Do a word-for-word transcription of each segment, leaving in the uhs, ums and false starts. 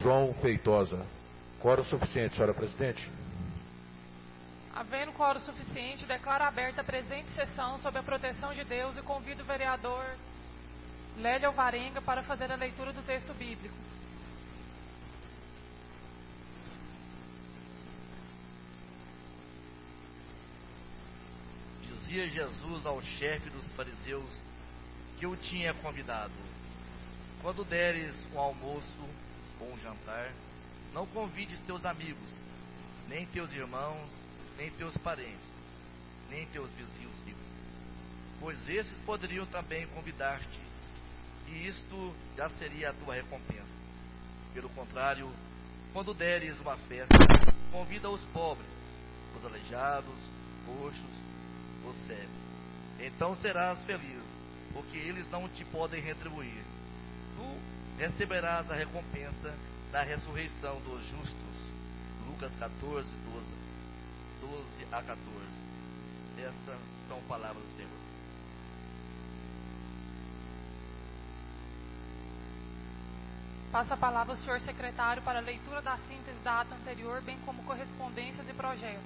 João Feitosa. Quórum suficiente, senhora presidente. Havendo quórum suficiente, declaro aberta a presente sessão sob a proteção de Deus e convido o vereador Lélio Alvarenga para fazer a leitura do texto bíblico. Dizia Jesus ao chefe dos fariseus que o tinha convidado: quando deres um almoço ou um jantar, não convides teus amigos, nem teus irmãos, nem teus parentes, nem teus vizinhos ricos, pois esses poderiam também convidar-te, e isto já seria a tua recompensa. Pelo contrário, quando deres uma festa, convida os pobres, os aleijados, coxos, os cegos. Então serás feliz, porque eles não te podem retribuir. Tu receberás a recompensa da ressurreição dos justos. Lucas catorze, doze. doze a catorze. Estas são palavras do Senhor. Passa a palavra ao senhor secretário para a leitura da síntese da ata anterior, bem como correspondências e projetos.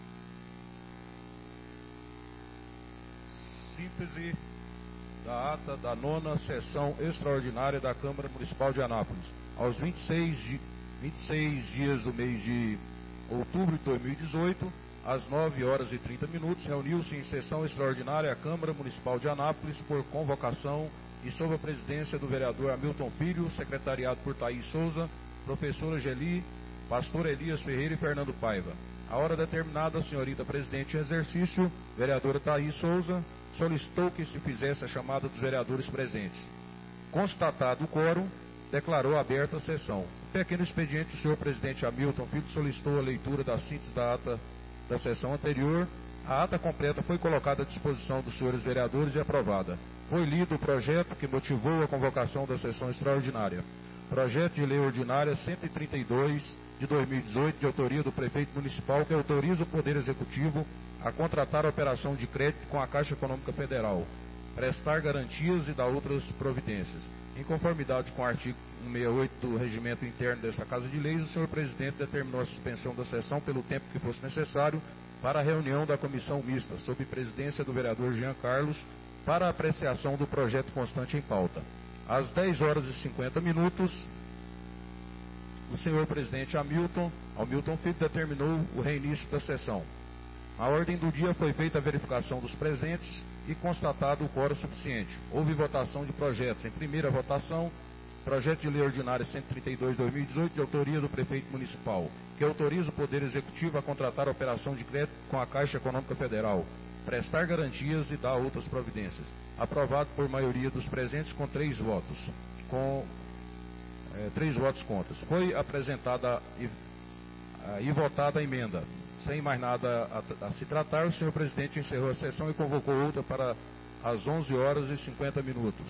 Síntese da ata da nona sessão extraordinária da Câmara Municipal de Anápolis. Aos vinte e seis, vinte e seis dias do mês de outubro de dois mil e dezoito, às nove horas e trinta minutos, reuniu-se em sessão extraordinária a Câmara Municipal de Anápolis por convocação e sob a presidência do vereador Hamilton Filho, secretariado por Thaís Souza, professora Geli, pastor Elias Ferreira e Fernando Paiva. A hora determinada, a senhorita presidente em exercício, vereadora Thaís Souza, solicitou que se fizesse a chamada dos vereadores presentes. Constatado o quórum, declarou aberta a sessão. Um pequeno expediente, o senhor presidente Hamilton Filho solicitou a leitura da síntese da ata da sessão anterior. A ata completa foi colocada à disposição dos senhores vereadores e aprovada. Foi lido o projeto que motivou a convocação da sessão extraordinária. Projeto de Lei Ordinária cento e trinta e dois de dois mil e dezoito, de autoria do prefeito municipal, que autoriza o Poder Executivo a contratar a operação de crédito com a Caixa Econômica Federal, prestar garantias e dar outras providências. Em conformidade com o artigo cento e sessenta e oito do Regimento Interno desta Casa de Leis, o senhor presidente determinou a suspensão da sessão pelo tempo que fosse necessário para a reunião da comissão mista, sob presidência do vereador Jean Carlos, para a apreciação do projeto constante em pauta. Às dez horas e cinquenta minutos, o senhor presidente Hamilton, Hamilton Filho determinou o reinício da sessão. A ordem do dia foi feita a verificação dos presentes e constatado o quórum suficiente. Houve votação de projetos. Em primeira votação, projeto de lei ordinária cento e trinta e dois de dois mil e dezoito, de autoria do prefeito municipal, que autoriza o Poder Executivo a contratar a operação de crédito com a Caixa Econômica Federal, prestar garantias e dar outras providências. Aprovado por maioria dos presentes com três votos, com é, três votos contra. Foi apresentada e, a, e votada a emenda. Sem mais nada a, a se tratar, o senhor presidente encerrou a sessão e convocou outra para as onze horas e cinquenta minutos.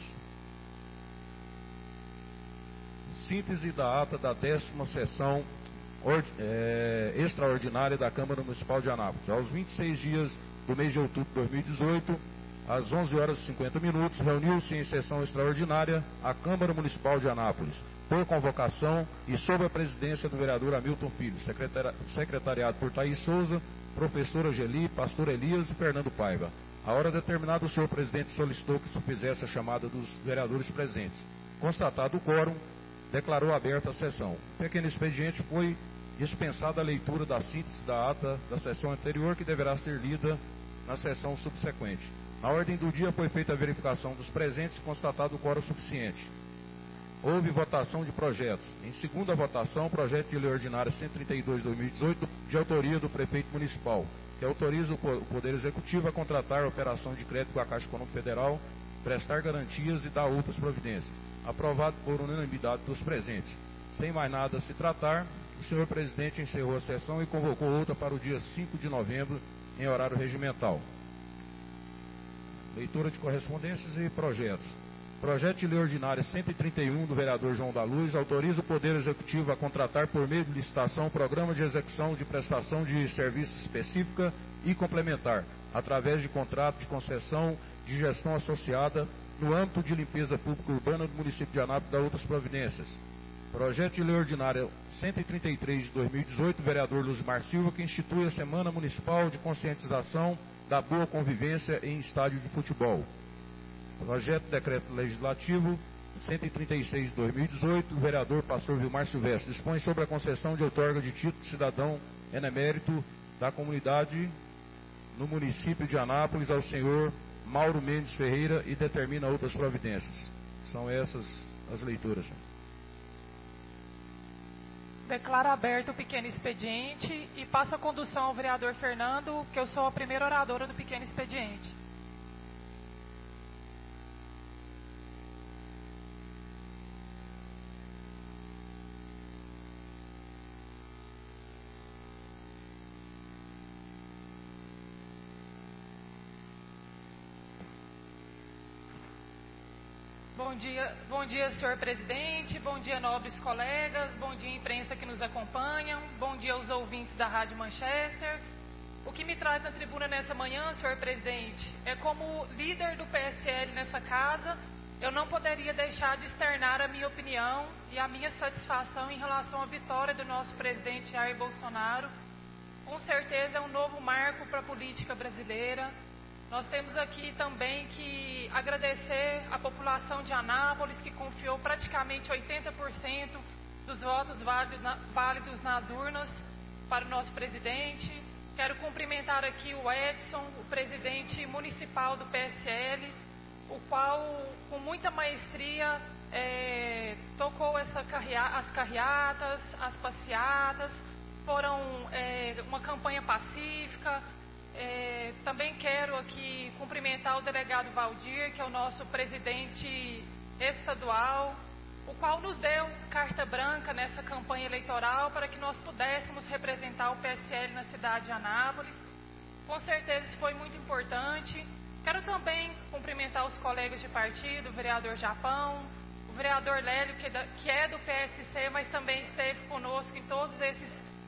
Síntese da ata da décima sessão or, é, extraordinária da Câmara Municipal de Anápolis. Aos vinte e seis dias do mês de outubro de dois mil e dezoito, às onze horas e cinquenta minutos, reuniu-se em sessão extraordinária a Câmara Municipal de Anápolis, por convocação e sob a presidência do vereador Hamilton Filho, secretari secretariado por Thaís Souza, professora Geli, pastor Elias e Fernando Paiva. A hora determinada, o senhor presidente solicitou que se fizesse a chamada dos vereadores presentes. Constatado o quórum, declarou aberta a sessão. Pequeno expediente, foi dispensada a leitura da síntese da ata da sessão anterior, que deverá ser lida na sessão subsequente. Na ordem do dia foi feita a verificação dos presentes e constatado o quórum suficiente. Houve votação de projetos. Em segunda votação, projeto de lei ordinária cento e trinta e dois de dois mil e dezoito, de autoria do prefeito municipal, que autoriza o Poder Executivo a contratar a operação de crédito com a Caixa Econômica Federal, prestar garantias e dar outras providências. Aprovado por unanimidade dos presentes. Sem mais nada a se tratar, o senhor presidente encerrou a sessão e convocou outra para o dia cinco de novembro, em horário regimental. Leitura de correspondências e projetos. Projeto de lei ordinária cento e trinta e um do vereador João da Luz autoriza o Poder Executivo a contratar por meio de licitação programa de execução de prestação de serviço específica e complementar, através de contrato de concessão de gestão associada no âmbito de limpeza pública urbana do município de Anápolis, da outras providências. Projeto de Lei Ordinária cento e trinta e três de dois mil e dezoito, vereador Luzimar Silva, que institui a Semana Municipal de Conscientização da Boa Convivência em Estádio de Futebol. Projeto de Decreto Legislativo cento e trinta e seis de dois mil e dezoito, vereador Pastor Vilmar Silvestre, dispõe sobre a concessão de outorga de título de cidadão benemérito da comunidade no município de Anápolis ao senhor Mauro Mendes Ferreira e determina outras providências. São essas as leituras. Declaro aberto o pequeno expediente e passo a condução ao vereador Fernando, que eu sou a primeira oradora do pequeno expediente. Bom dia, bom dia, senhor presidente, bom dia, nobres colegas, bom dia, imprensa que nos acompanham, bom dia aos ouvintes da Rádio Manchester. O que me traz na tribuna nessa manhã, senhor presidente, é como líder do P S L nessa casa, eu não poderia deixar de externar a minha opinião e a minha satisfação em relação à vitória do nosso presidente Jair Bolsonaro. Com certeza é um novo marco para a política brasileira. Nós temos aqui também que agradecer a população de Anápolis, que confiou praticamente oitenta por cento dos votos válidos nas urnas para o nosso presidente. Quero cumprimentar aqui o Edson, o presidente municipal do P S L, o qual, com muita maestria, é, tocou essa carrea, as carreatas, as passeatas, foram é, uma campanha pacífica. É, também quero aqui cumprimentar o delegado Valdir, que é o nosso presidente estadual, o qual nos deu carta branca nessa campanha eleitoral para que nós pudéssemos representar o P S L na cidade de Anápolis. Com certeza isso foi muito importante. Quero também cumprimentar os colegas de partido, o vereador Japão, o vereador Lélio, que é, da, que é do P S C, mas também esteve conosco em todos esses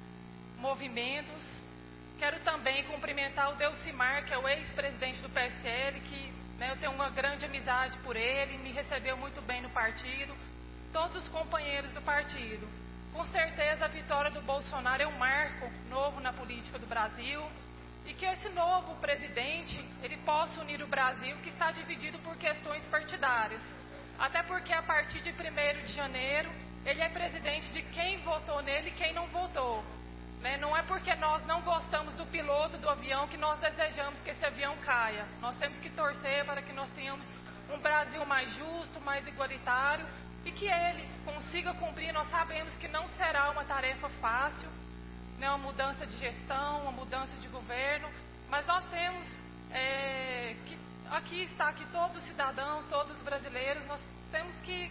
movimentos. Quero também cumprimentar o Delcimar, que é o ex-presidente do P S L, que né, eu tenho uma grande amizade por ele, me recebeu muito bem no partido, todos os companheiros do partido. Com certeza a vitória do Bolsonaro é um marco novo na política do Brasil e que esse novo presidente, ele possa unir o Brasil, que está dividido por questões partidárias. Até porque a partir de primeiro de janeiro, ele é presidente de quem votou nele e quem não votou. Não é porque nós não gostamos do piloto do avião que nós desejamos que esse avião caia. Nós temos que torcer para que nós tenhamos um Brasil mais justo, mais igualitário e que ele consiga cumprir. Nós sabemos que não será uma tarefa fácil, né, uma mudança de gestão, uma mudança de governo, mas nós temos é, que aqui está aqui todos os cidadãos, todos os brasileiros, nós temos que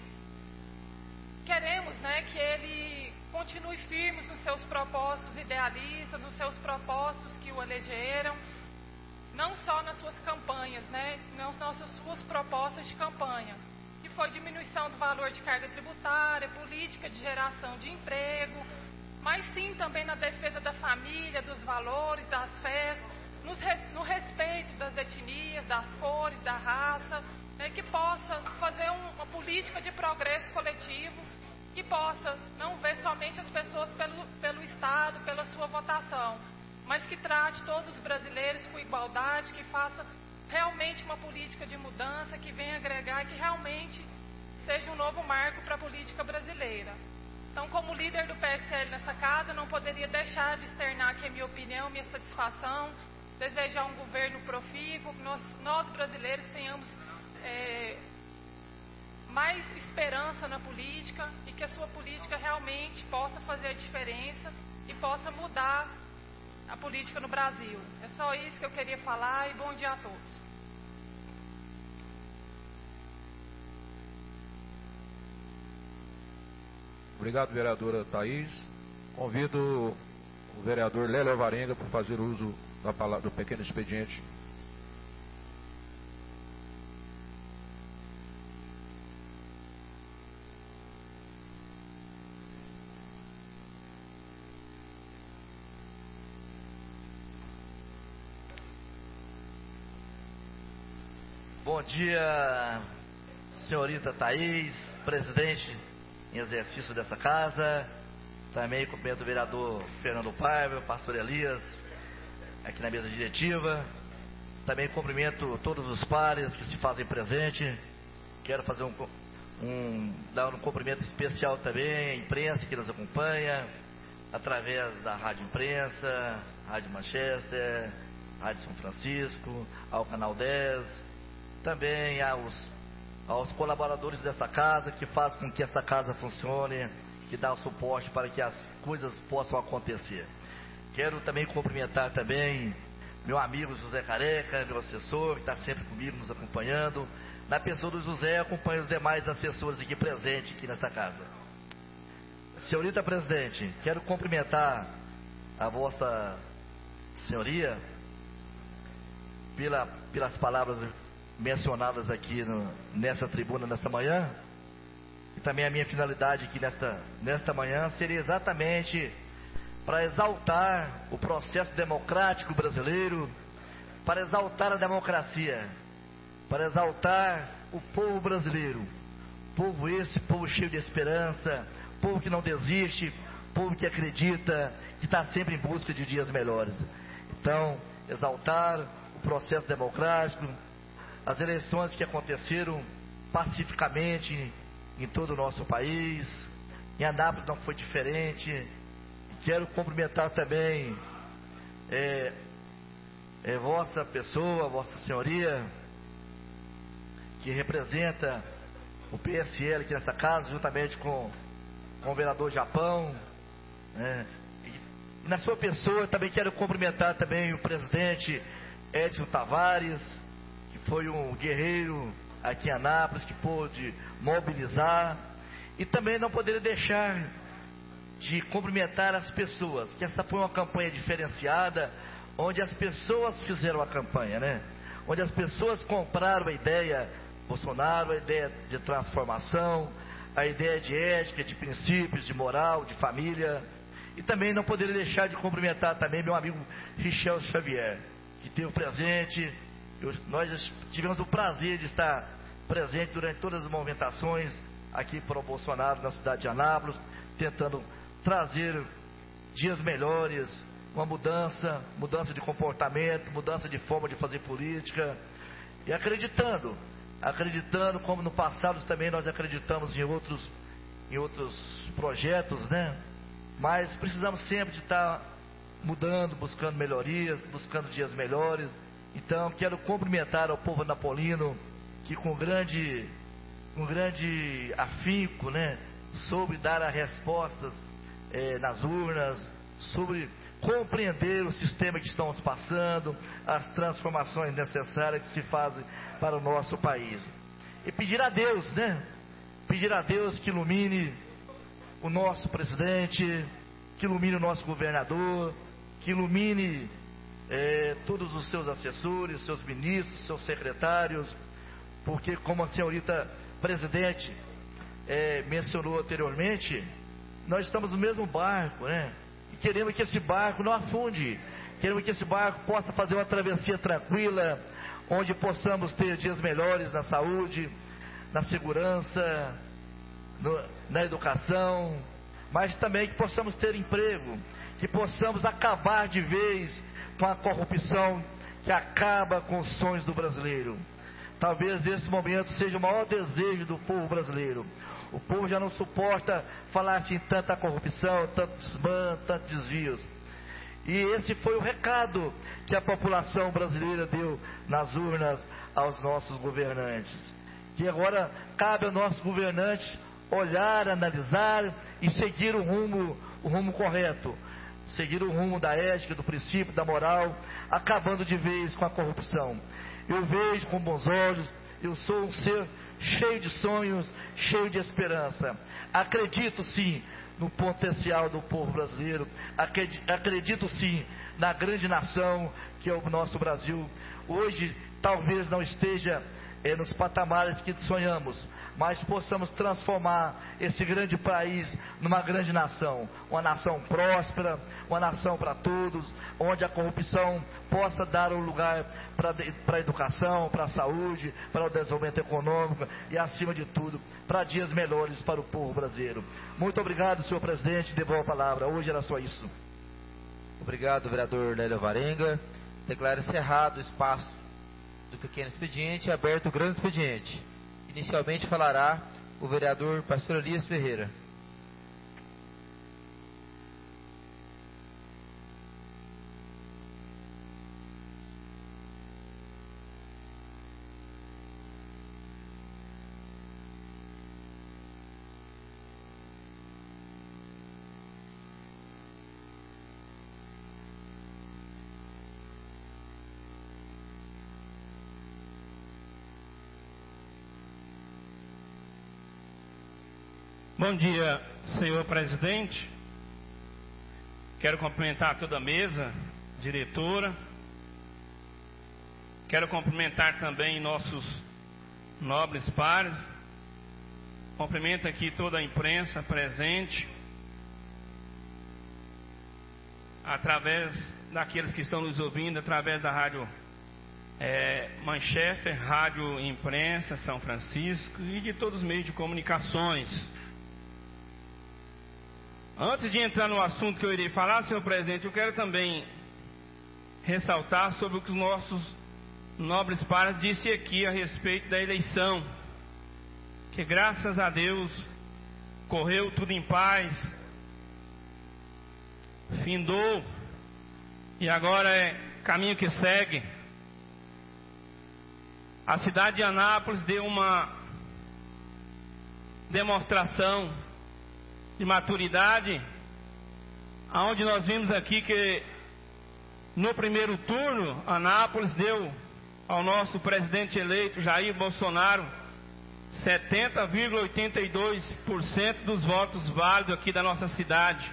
queremos, né, que ele continue firmes nos seus propósitos idealistas, nos seus propósitos que o elegeram, não só nas suas campanhas, né, não nas suas propostas de campanha, que foi diminuição do valor de carga tributária, política de geração de emprego, mas sim também na defesa da família, dos valores, das fés, nos, no respeito das etnias, das cores, da raça, né, que possa fazer um, uma política de progresso coletivo, que possa não ver somente as pessoas pelo, pelo Estado, pela sua votação, mas que trate todos os brasileiros com igualdade, que faça realmente uma política de mudança, que venha agregar, que realmente seja um novo marco para a política brasileira. Então, como líder do P S L nessa casa, não poderia deixar de externar aqui a minha opinião, minha satisfação, desejar um governo profícuo, que nós, nós brasileiros tenhamos é, mais esperança na política e que a sua política realmente possa fazer a diferença e possa mudar a política no Brasil. É só isso que eu queria falar e bom dia a todos. Obrigado, vereadora Thaís. Convido o vereador Lélio Alvarenga para fazer uso da palavra, do pequeno expediente. Bom dia, senhorita Thaís, presidente em exercício dessa casa. Também cumprimento o vereador Fernando Paiva, o pastor Elias, aqui na mesa diretiva. Também cumprimento todos os pares que se fazem presente. Quero fazer um, um, dar um cumprimento especial também à imprensa que nos acompanha, através da Rádio Imprensa, Rádio Manchester, Rádio São Francisco, ao Canal dez, também aos, aos colaboradores dessa casa, que fazem com que essa casa funcione, que dá o suporte para que as coisas possam acontecer. Quero também cumprimentar também meu amigo José Careca, meu assessor, que está sempre comigo, nos acompanhando. Na pessoa do José, acompanho os demais assessores aqui presentes aqui nessa casa. Senhorita Presidente, quero cumprimentar a Vossa Senhoria pela, pelas palavras mencionadas aqui no, nessa tribuna nesta manhã. E também a minha finalidade aqui nesta, nesta manhã seria exatamente para exaltar o processo democrático brasileiro, para exaltar a democracia, para exaltar o povo brasileiro. Povo esse, povo cheio de esperança, povo que não desiste, povo que acredita, que está sempre em busca de dias melhores. Então, exaltar o processo democrático, as eleições que aconteceram pacificamente em todo o nosso país. Em Anápolis não foi diferente. Quero cumprimentar também é, é, vossa pessoa, vossa senhoria, que representa o P S L aqui nessa casa, juntamente com, com o vereador Japão. Né? E, e na sua pessoa também quero cumprimentar também o presidente Edson Tavares, que foi um guerreiro aqui em Anápolis, que pôde mobilizar. E também não poderia deixar de cumprimentar as pessoas, que essa foi uma campanha diferenciada, onde as pessoas fizeram a campanha, né? Onde as pessoas compraram a ideia Bolsonaro, a ideia de transformação, a ideia de ética, de princípios, de moral, de família. E também não poderia deixar de cumprimentar também meu amigo Richel Xavier, que teve presente. Eu, nós tivemos o prazer de estar presente durante todas as movimentações aqui para o Bolsonaro na cidade de Anápolis, tentando trazer dias melhores, uma mudança, mudança de comportamento, mudança de forma de fazer política, e acreditando, acreditando como no passado também nós acreditamos em outros, em outros projetos, né? Mas precisamos sempre de estar mudando, buscando melhorias, buscando dias melhores. Então quero cumprimentar ao povo anapolino, que com grande, com grande afinco, né, soube dar as respostas eh, nas urnas, sobre compreender o sistema que estamos passando, as transformações necessárias que se fazem para o nosso país. E pedir a Deus, né? Pedir a Deus que ilumine o nosso presidente, que ilumine o nosso governador, que ilumine eh, todos os seus assessores, seus ministros, seus secretários, porque como a senhorita presidente eh, mencionou anteriormente, nós estamos no mesmo barco, né? E queremos que esse barco não afunde, queremos que esse barco possa fazer uma travessia tranquila, onde possamos ter dias melhores na saúde, na segurança, no, na educação, mas também que possamos ter emprego, que possamos acabar de vez com a corrupção que acaba com os sonhos do brasileiro. Talvez nesse momento seja o maior desejo do povo brasileiro. O povo já não suporta falar assim tanta corrupção, tanto desmã, tantos desvios. E esse foi o recado que a população brasileira deu nas urnas aos nossos governantes. Que agora cabe aos nossos governantes olhar, analisar e seguir o rumo, o rumo correto. Seguir o rumo da ética, do princípio, da moral, acabando de vez com a corrupção. Eu vejo com bons olhos, eu sou um ser cheio de sonhos, cheio de esperança. Acredito sim no potencial do povo brasileiro, acredito sim na grande nação que é o nosso Brasil. Hoje talvez não esteja é, nos patamares que sonhamos, mas possamos transformar esse grande país numa grande nação, uma nação próspera, uma nação para todos, onde a corrupção possa dar um lugar para a educação, para a saúde, para o desenvolvimento econômico e, acima de tudo, para dias melhores para o povo brasileiro. Muito obrigado, senhor presidente, devolvo a palavra. Hoje era só isso. Obrigado, vereador Lélio Alvarenga. Declaro encerrado o espaço do pequeno expediente e aberto o grande expediente. Inicialmente falará o vereador Pastor Elias Ferreira. Bom dia, senhor presidente. Quero cumprimentar toda a mesa, diretora. Quero cumprimentar também nossos nobres pares. Cumprimento aqui toda a imprensa presente, através daqueles que estão nos ouvindo, através da rádio é, Manchester, rádio Imprensa São Francisco e de todos os meios de comunicações. Antes de entrar no assunto que eu irei falar, senhor presidente, eu quero também ressaltar sobre o que os nossos nobres pares disse aqui a respeito da eleição, que graças a Deus correu tudo em paz, findou e agora é caminho que segue. A cidade de Anápolis deu uma demonstração de maturidade, aonde nós vimos aqui que no primeiro turno Anápolis deu ao nosso presidente eleito Jair Bolsonaro setenta vírgula oitenta e dois por cento dos votos válidos aqui da nossa cidade.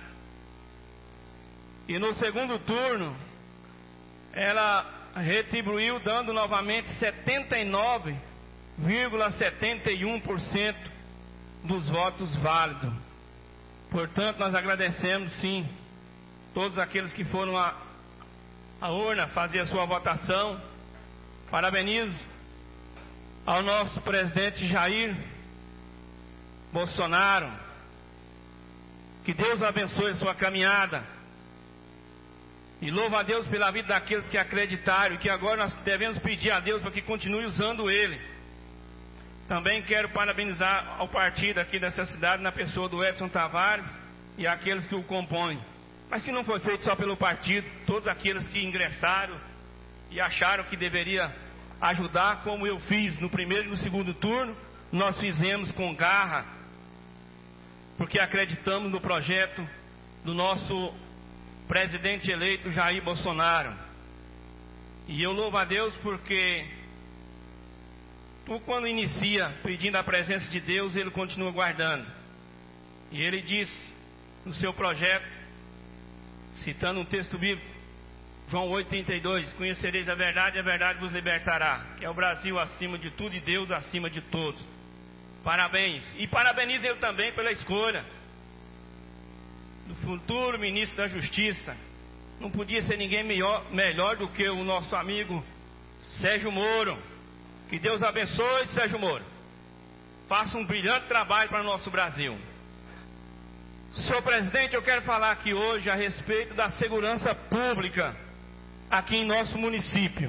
E no segundo turno ela retribuiu dando novamente setenta e nove vírgula setenta e um por cento dos votos válidos. Portanto, nós agradecemos, sim, todos aqueles que foram à, à urna fazer a sua votação. Parabenizo ao nosso presidente Jair Bolsonaro. Que Deus abençoe a sua caminhada. E louvo a Deus pela vida daqueles que acreditaram e que agora nós devemos pedir a Deus para que continue usando ele. Também quero parabenizar ao partido aqui dessa cidade, na pessoa do Edson Tavares e aqueles que o compõem. Mas que não foi feito só pelo partido, todos aqueles que ingressaram e acharam que deveria ajudar, como eu fiz no primeiro e no segundo turno, nós fizemos com garra, porque acreditamos no projeto do nosso presidente eleito Jair Bolsonaro. E eu louvo a Deus porque tu, quando inicia pedindo a presença de Deus, ele continua guardando. E ele diz no seu projeto, citando um texto bíblico, João oito, trinta e dois: conhecereis a verdade, a verdade vos libertará. Que é o Brasil acima de tudo e Deus acima de todos. Parabéns. E parabenizo eu também pela escolha do futuro ministro da Justiça. Não podia ser ninguém melhor, melhor do que o nosso amigo Sérgio Moro. Que Deus abençoe, Sérgio Moro. Faça um brilhante trabalho para o nosso Brasil. Senhor presidente, eu quero falar aqui hoje a respeito da segurança pública aqui em nosso município.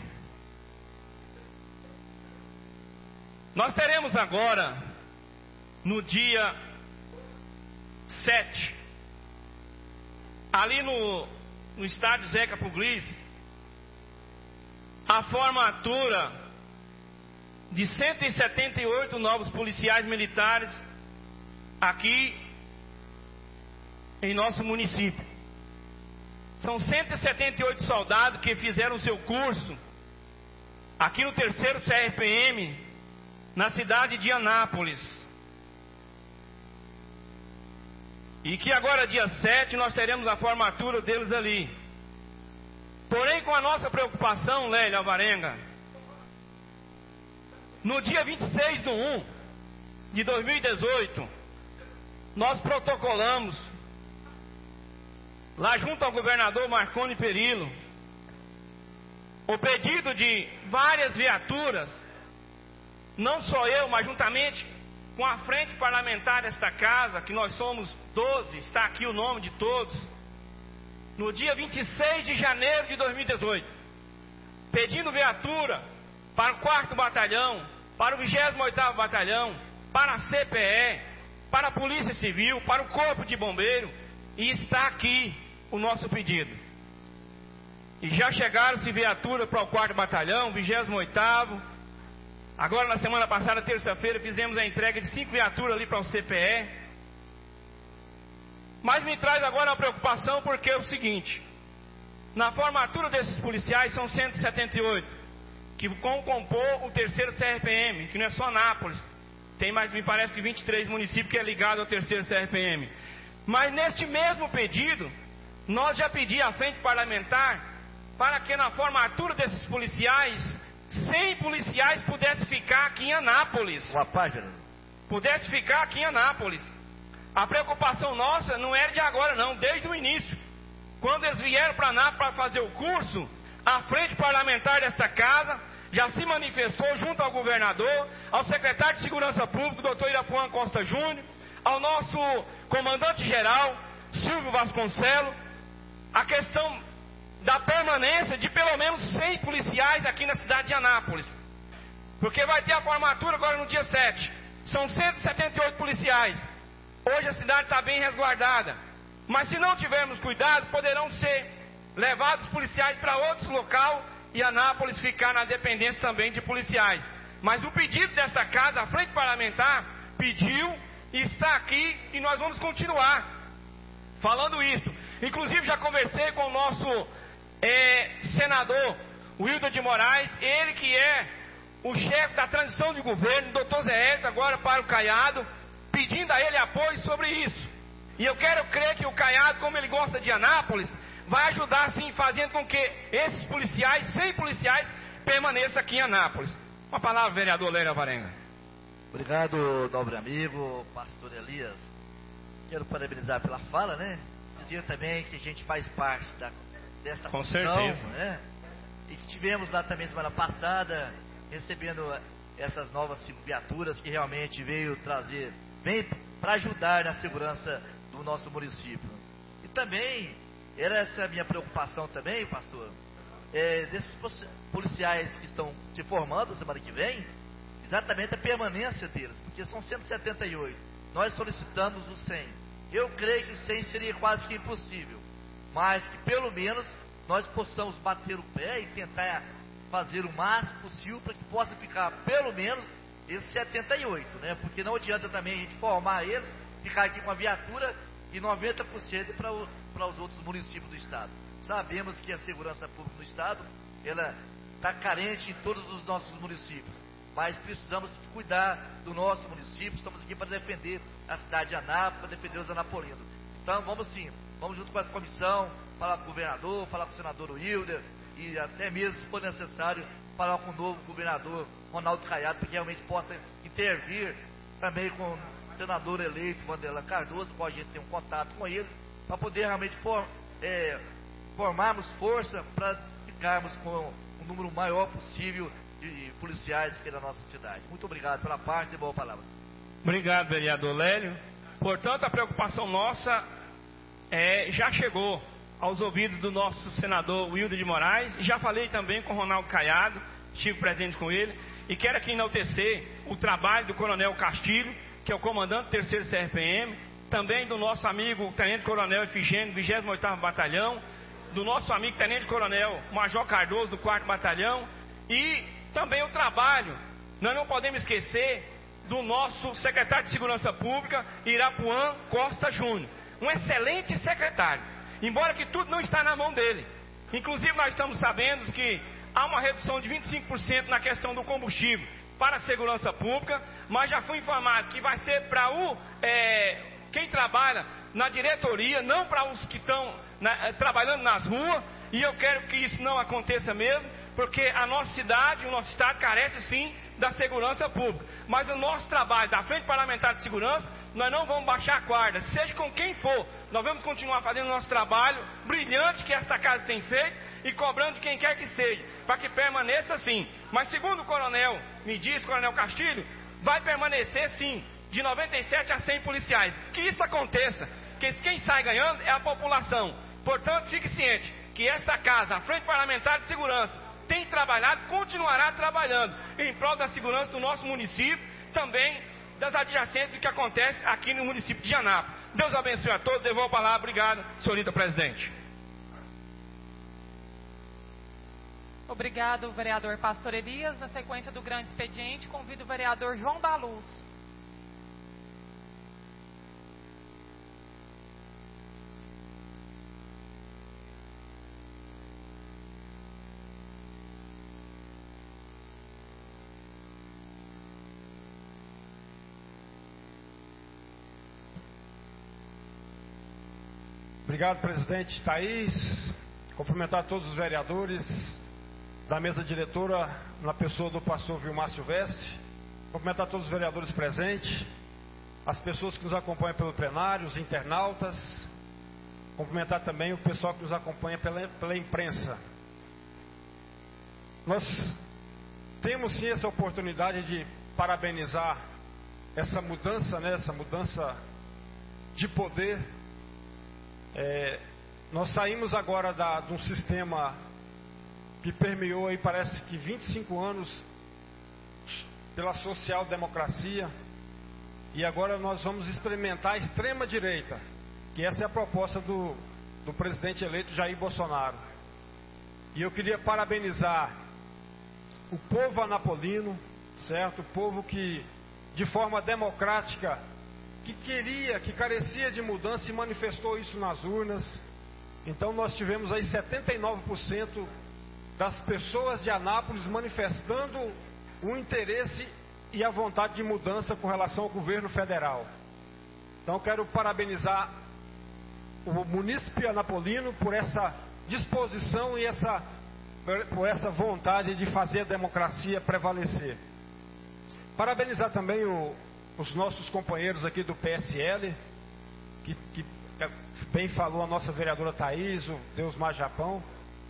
Nós teremos agora, no dia sete, ali no, no estádio Zeca Puglisi, a formatura de cento e setenta e oito novos policiais militares aqui em nosso município. São cento e setenta e oito soldados que fizeram o seu curso aqui no terceiro C R P M, na cidade de Anápolis. E que agora, dia sete, nós teremos a formatura deles ali. Porém, com a nossa preocupação, Lélio Alvarenga, No dia vinte e seis de um de dois mil e dezoito, nós protocolamos, lá junto ao governador Marconi Perillo, o pedido de várias viaturas, não só eu, mas juntamente com a frente parlamentar desta casa, que nós somos doze, está aqui o nome de todos, no dia vinte e seis de janeiro de dois mil e dezoito, pedindo viatura para o quarto Batalhão, para o vigésimo oitavo Batalhão, para a C P E, para a Polícia Civil, para o Corpo de Bombeiro, e está aqui o nosso pedido. E já chegaram-se viatura para o quarto Batalhão, vigésimo oitavo. Agora, na semana passada, terça-feira, fizemos a entrega de cinco viaturas ali para o C P E. Mas me traz agora uma preocupação, porque é o seguinte: na formatura desses policiais são cento e setenta e oito, que vão compor o terceiro C R P M, que não é só Anápolis, tem mais, me parece que vinte e três municípios que é ligado ao terceiro C R P M. Mas neste mesmo pedido, nós já pedimos à frente parlamentar para que na formatura desses policiais, cem policiais pudessem ficar aqui em Anápolis. Uma página. Pudesse ficar aqui em Anápolis. A preocupação nossa não era de agora não, desde o início. Quando eles vieram para Anápolis para fazer o curso, a frente parlamentar desta casa já se manifestou junto ao governador, ao secretário de Segurança Pública, doutor Irapuã Costa Júnior, ao nosso comandante-geral, Silvio Vasconcelos, a questão da permanência de pelo menos cem policiais aqui na cidade de Anápolis. Porque vai ter a formatura agora no dia sete. São cento e setenta e oito policiais. Hoje a cidade está bem resguardada. Mas se não tivermos cuidado, poderão ser levados policiais para outros locais e Anápolis ficar na dependência também de policiais. Mas o pedido desta casa, a frente parlamentar, pediu e está aqui e nós vamos continuar falando isso. Inclusive já conversei com o nosso é, senador Wilder de Moraes, ele que é o chefe da transição de governo, doutor Zé Hélio, agora para o Caiado, pedindo a ele apoio sobre isso. E eu quero crer que o Caiado, como ele gosta de Anápolis, vai ajudar sim, fazendo com que esses policiais, cem policiais, permaneçam aqui em Anápolis. Uma palavra, vereador Lélio Alvarenga. Obrigado, nobre amigo, pastor Elias. Quero parabenizar pela fala, né? Dizer também que a gente faz parte da, desta Com comissão, certeza. né? E que tivemos lá também semana passada, recebendo essas novas cinco viaturas que realmente veio trazer, vem para ajudar na segurança do nosso município. E também, era essa a minha preocupação também, pastor, é, desses policiais que estão se formando semana que vem, exatamente a permanência deles, porque são cento e setenta e oito. Nós solicitamos os cem. Eu creio que os cem seria quase que impossível, mas que pelo menos nós possamos bater o pé e tentar fazer o máximo possível para que possa ficar pelo menos esses setenta e oito, né? Porque não adianta também a gente formar eles, ficar aqui com a viatura e noventa por cento para os outros municípios do estado. Sabemos que a segurança pública no estado, ela está carente em todos os nossos municípios, mas precisamos cuidar do nosso município. Estamos aqui para defender a cidade de Anápolis, para defender os anapolinos. Então vamos sim, vamos junto com essa comissão, falar com o governador, falar com o senador Wilder, e até mesmo, se for necessário, falar com o novo governador Ronaldo Caiado, para que realmente possa intervir também com o senador eleito Vanderlan Cardoso, para a gente ter um contato com ele, para poder realmente for, é, formarmos força para ficarmos com o número maior possível de policiais aqui da nossa cidade. Muito obrigado pela parte e boa palavra. Obrigado, vereador Lélio. Portanto, a preocupação nossa é, já chegou aos ouvidos do nosso senador Wilder de Moraes. Já falei também com o Ronaldo Caiado, estive presente com ele, e quero aqui enaltecer o trabalho do coronel Castilho, que é o comandante do terceiro C R P M, também do nosso amigo Tenente Coronel Efigênio, vigésimo oitavo Batalhão, do nosso amigo Tenente Coronel Major Cardoso, do quarto Batalhão, e também o trabalho, nós não podemos esquecer do nosso secretário de Segurança Pública, Irapuã Costa Júnior, um excelente secretário, embora que tudo não está na mão dele. Inclusive nós estamos sabendo que há uma redução de vinte e cinco por cento na questão do combustível para a segurança pública, mas já fui informado que vai ser para o é, quem trabalha na diretoria, não para os que estão na, trabalhando nas ruas, e eu quero que isso não aconteça mesmo, porque a nossa cidade, o nosso estado carece sim da segurança pública. Mas o nosso trabalho da Frente Parlamentar de Segurança, nós não vamos baixar a guarda, seja com quem for. Nós vamos continuar fazendo o nosso trabalho brilhante que esta casa tem feito e cobrando de quem quer que seja, para que permaneça assim. Mas segundo o coronel me diz, coronel Castilho, vai permanecer sim, de noventa e sete a cem policiais. Que isso aconteça, que quem sai ganhando é a população. Portanto, fique ciente que esta casa, a Frente Parlamentar de Segurança, tem trabalhado, continuará trabalhando em prol da segurança do nosso município, também das adjacentes do que acontece aqui no município de Anápolis. Deus abençoe a todos, devolvo a palavra. Obrigado, senhorita presidente. Obrigado, vereador Pastor Elias. Na sequência do grande expediente, convido o vereador João da Luz. Obrigado, presidente Thaís. Cumprimentar todos os vereadores da mesa diretora, na pessoa do pastor Vilmar Silvestre. Cumprimentar todos os vereadores presentes, as pessoas que nos acompanham pelo plenário, os internautas. Cumprimentar também o pessoal que nos acompanha pela, pela imprensa. Nós temos sim essa oportunidade de parabenizar essa mudança, né, essa mudança de poder. É, nós saímos agora da, de um sistema que permeou aí, parece que vinte e cinco anos pela social-democracia, e agora nós vamos experimentar a extrema-direita, que essa é a proposta do, do presidente eleito Jair Bolsonaro. E eu queria parabenizar o povo anapolino, certo? O povo que, de forma democrática, que queria, que carecia de mudança e manifestou isso nas urnas. Então nós tivemos aí setenta e nove por cento das pessoas de Anápolis manifestando o interesse e a vontade de mudança com relação ao governo federal. Então quero parabenizar o munícipe anapolino por essa disposição e essa, por essa vontade de fazer a democracia prevalecer. Parabenizar também o os nossos companheiros aqui do P S L, que, que bem falou a nossa vereadora Thaís, o Deus Mais Japão,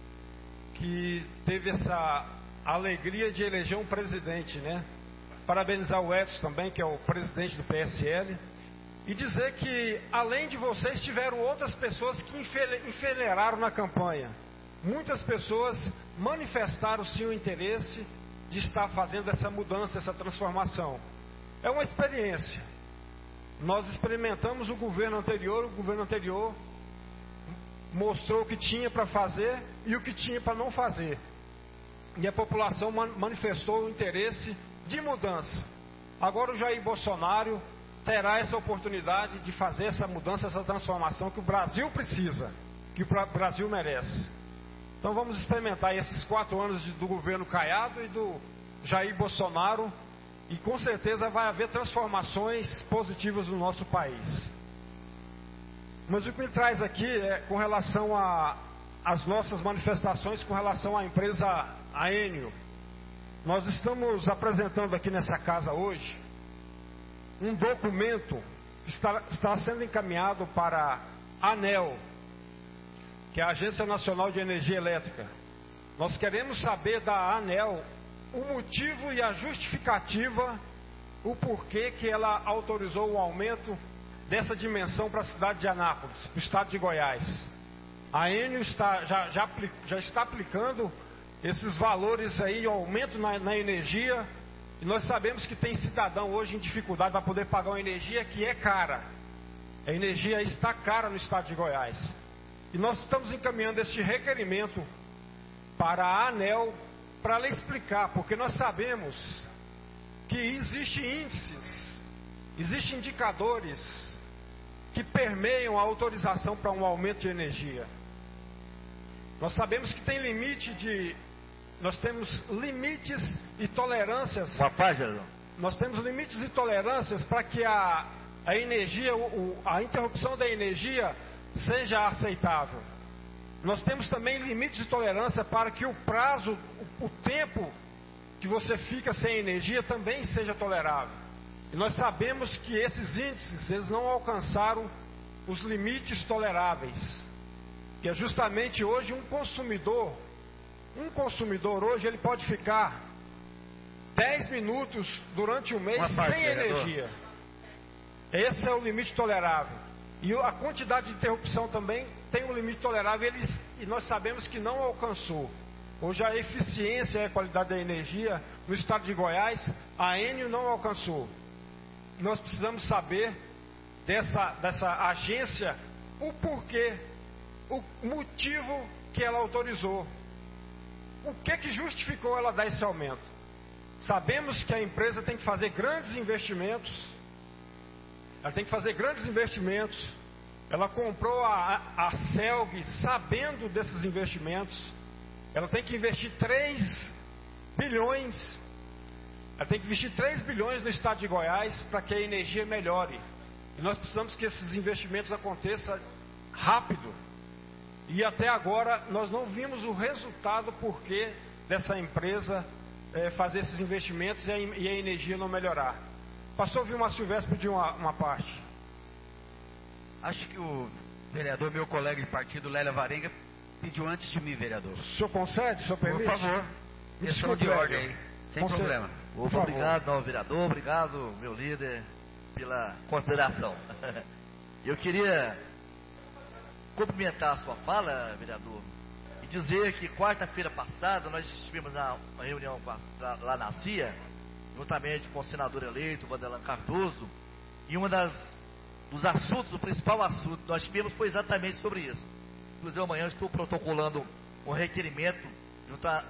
que teve essa alegria de eleger um presidente, né? Parabenizar o Edson também, que é o presidente do P S L, e dizer que, além de vocês, tiveram outras pessoas que enfileiraram na campanha. Muitas pessoas manifestaram sim o interesse de estar fazendo essa mudança, essa transformação. É uma experiência. Nós experimentamos o governo anterior, o governo anterior mostrou o que tinha para fazer e o que tinha para não fazer. E a população manifestou o interesse de mudança. Agora o Jair Bolsonaro terá essa oportunidade de fazer essa mudança, essa transformação que o Brasil precisa, que o Brasil merece. Então vamos experimentar esses quatro anos de, do governo Caiado e do Jair Bolsonaro, e com certeza vai haver transformações positivas no nosso país. Mas o que me traz aqui é com relação às nossas manifestações com relação à empresa Aenio. Nós estamos apresentando aqui nessa casa hoje um documento que está, está sendo encaminhado para a ANEEL, que é a Agência Nacional de Energia Elétrica. Nós queremos saber da ANEEL o motivo e a justificativa, o porquê que ela autorizou o aumento dessa dimensão para a cidade de Anápolis, para o estado de Goiás. A Enio está, já, já, já está aplicando esses valores aí, aumento na, na energia, e nós sabemos que tem cidadão hoje em dificuldade para poder pagar uma energia que é cara. A energia está cara no estado de Goiás. E nós estamos encaminhando este requerimento para a ANEEL, para ela explicar, porque nós sabemos que existem índices, existem indicadores que permeiam a autorização para um aumento de energia. Nós sabemos que tem limite de, nós temos limites e tolerâncias. Papai, Jesus. Nós temos limites e tolerâncias para que a, a energia, o, a interrupção da energia seja aceitável. Nós temos também limites de tolerância para que o prazo, o, o tempo que você fica sem energia também seja tolerável. E nós sabemos que esses índices, eles não alcançaram os limites toleráveis. Que é justamente hoje um consumidor, um consumidor hoje ele pode ficar dez minutos durante o mês parte, sem vereador. energia. Esse é o limite tolerável. E a quantidade de interrupção também tem um limite tolerável, eles, e nós sabemos que não alcançou. Hoje a eficiência e a qualidade da energia no estado de Goiás, a Enel não alcançou. Nós precisamos saber dessa, dessa agência o porquê, o motivo que ela autorizou. O que que justificou ela dar esse aumento? Sabemos que a empresa tem que fazer grandes investimentos. Ela tem que fazer grandes investimentos. Ela comprou a, a Celg sabendo desses investimentos. Ela tem que investir três bilhões. Ela tem que investir três bilhões no estado de Goiás para que a energia melhore. E nós precisamos que esses investimentos aconteçam rápido. E até agora nós não vimos o resultado porque dessa empresa é, fazer esses investimentos e a, e a energia não melhorar. Pastor Vilmar Silvestre pediu uma, uma parte. Acho que o vereador, meu colega de partido, Lélio Varenga, pediu antes de mim, vereador. O senhor concede? O senhor permite? Por favor. Questão de ordem aí. Sem Concede. problema. Opa, obrigado, não, vereador. Obrigado, meu líder, pela consideração. Eu queria cumprimentar a sua fala, vereador, e dizer que quarta-feira passada nós estivemos na reunião lá na C I A, juntamente com o senador eleito, Vanderlan Cardoso, e uma das dos assuntos, o principal assunto que nós tivemos foi exatamente sobre isso. Inclusive amanhã eu estou protocolando um requerimento junto à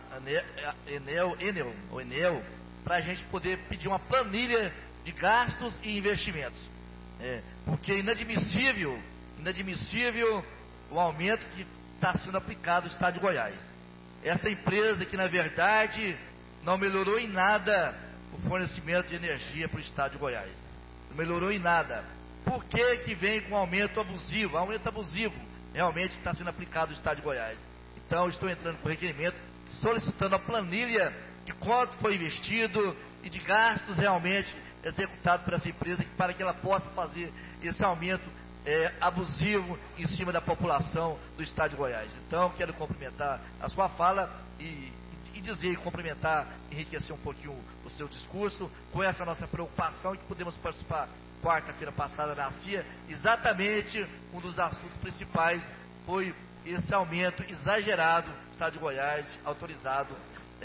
Enel, Enel, ou Enel, para a gente poder pedir uma planilha de gastos e investimentos. É, porque é inadmissível, inadmissível o aumento que está sendo aplicado no estado de Goiás. Essa empresa que na verdade não melhorou em nada o fornecimento de energia para o estado de Goiás. Não melhorou em nada. Por que que vem com aumento abusivo? Aumento abusivo realmente está sendo aplicado no estado de Goiás. Então estou entrando com requerimento, solicitando a planilha de quanto foi investido e de gastos realmente executados por essa empresa para que ela possa fazer esse aumento é, abusivo em cima da população do estado de Goiás. Então quero cumprimentar a sua fala e, e dizer, e cumprimentar, enriquecer um pouquinho o seu discurso com essa nossa preocupação que podemos participar quarta-feira passada na C I A. Exatamente um dos assuntos principais foi esse aumento exagerado do estado de Goiás, autorizado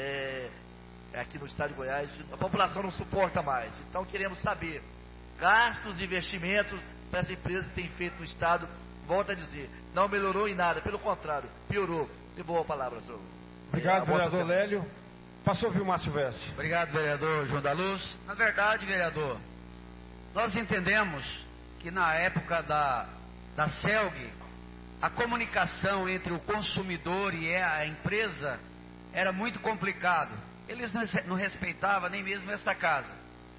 é, aqui no estado de Goiás. A população não suporta mais. Então queremos saber gastos e investimentos para essa empresa que tem feito no estado. Volto a dizer, não melhorou em nada, pelo contrário, piorou. E boa palavra, senhor. Obrigado, é, vereador Lélio. Passou Vilmar Silvestre. Obrigado, vereador João da Luz. Na verdade, vereador, nós entendemos que na época da, da Celg, a comunicação entre o consumidor e a empresa era muito complicado. Eles não respeitavam nem mesmo esta casa.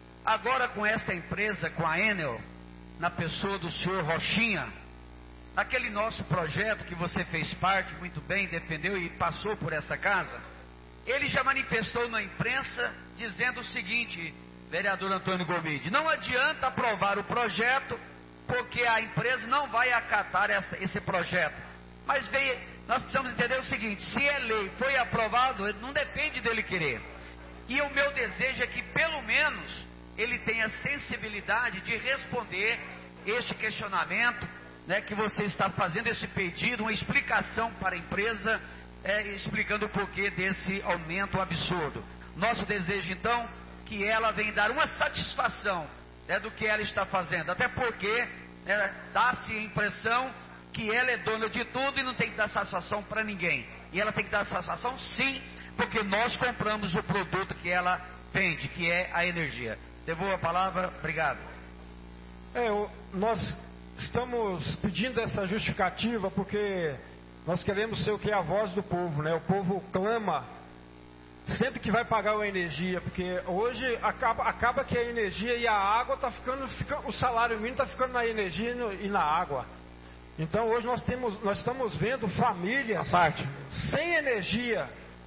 Agora com esta empresa, com a Enel, na pessoa do senhor Rochinha, naquele nosso projeto que você fez parte, muito bem, defendeu e passou por essa casa, ele já manifestou na imprensa dizendo o seguinte, vereador Antônio Gomide, não adianta aprovar o projeto, porque a empresa não vai acatar essa, esse projeto. Mas veio, nós precisamos entender o seguinte, se é lei, foi aprovado, não depende dele querer. E o meu desejo é que pelo menos ele tenha sensibilidade de responder este questionamento, né, que você está fazendo, esse pedido, uma explicação para a empresa, é, explicando o porquê desse aumento absurdo. Nosso desejo então, que ela venha dar uma satisfação, né, do que ela está fazendo, até porque é, dá-se a impressão que ela é dona de tudo e não tem que dar satisfação para ninguém. E ela tem que dar satisfação sim, porque nós compramos o produto que ela vende, que é a energia. Devolvo a palavra, obrigado. É, o, nós estamos pedindo essa justificativa porque nós queremos ser o que é a voz do povo, né? O povo clama sempre que vai pagar a energia, porque hoje acaba, acaba que a energia e a água está ficando, fica, o salário mínimo está ficando na energia e, no, e na água. Então hoje nós temos, nós estamos vendo famílias sem energia,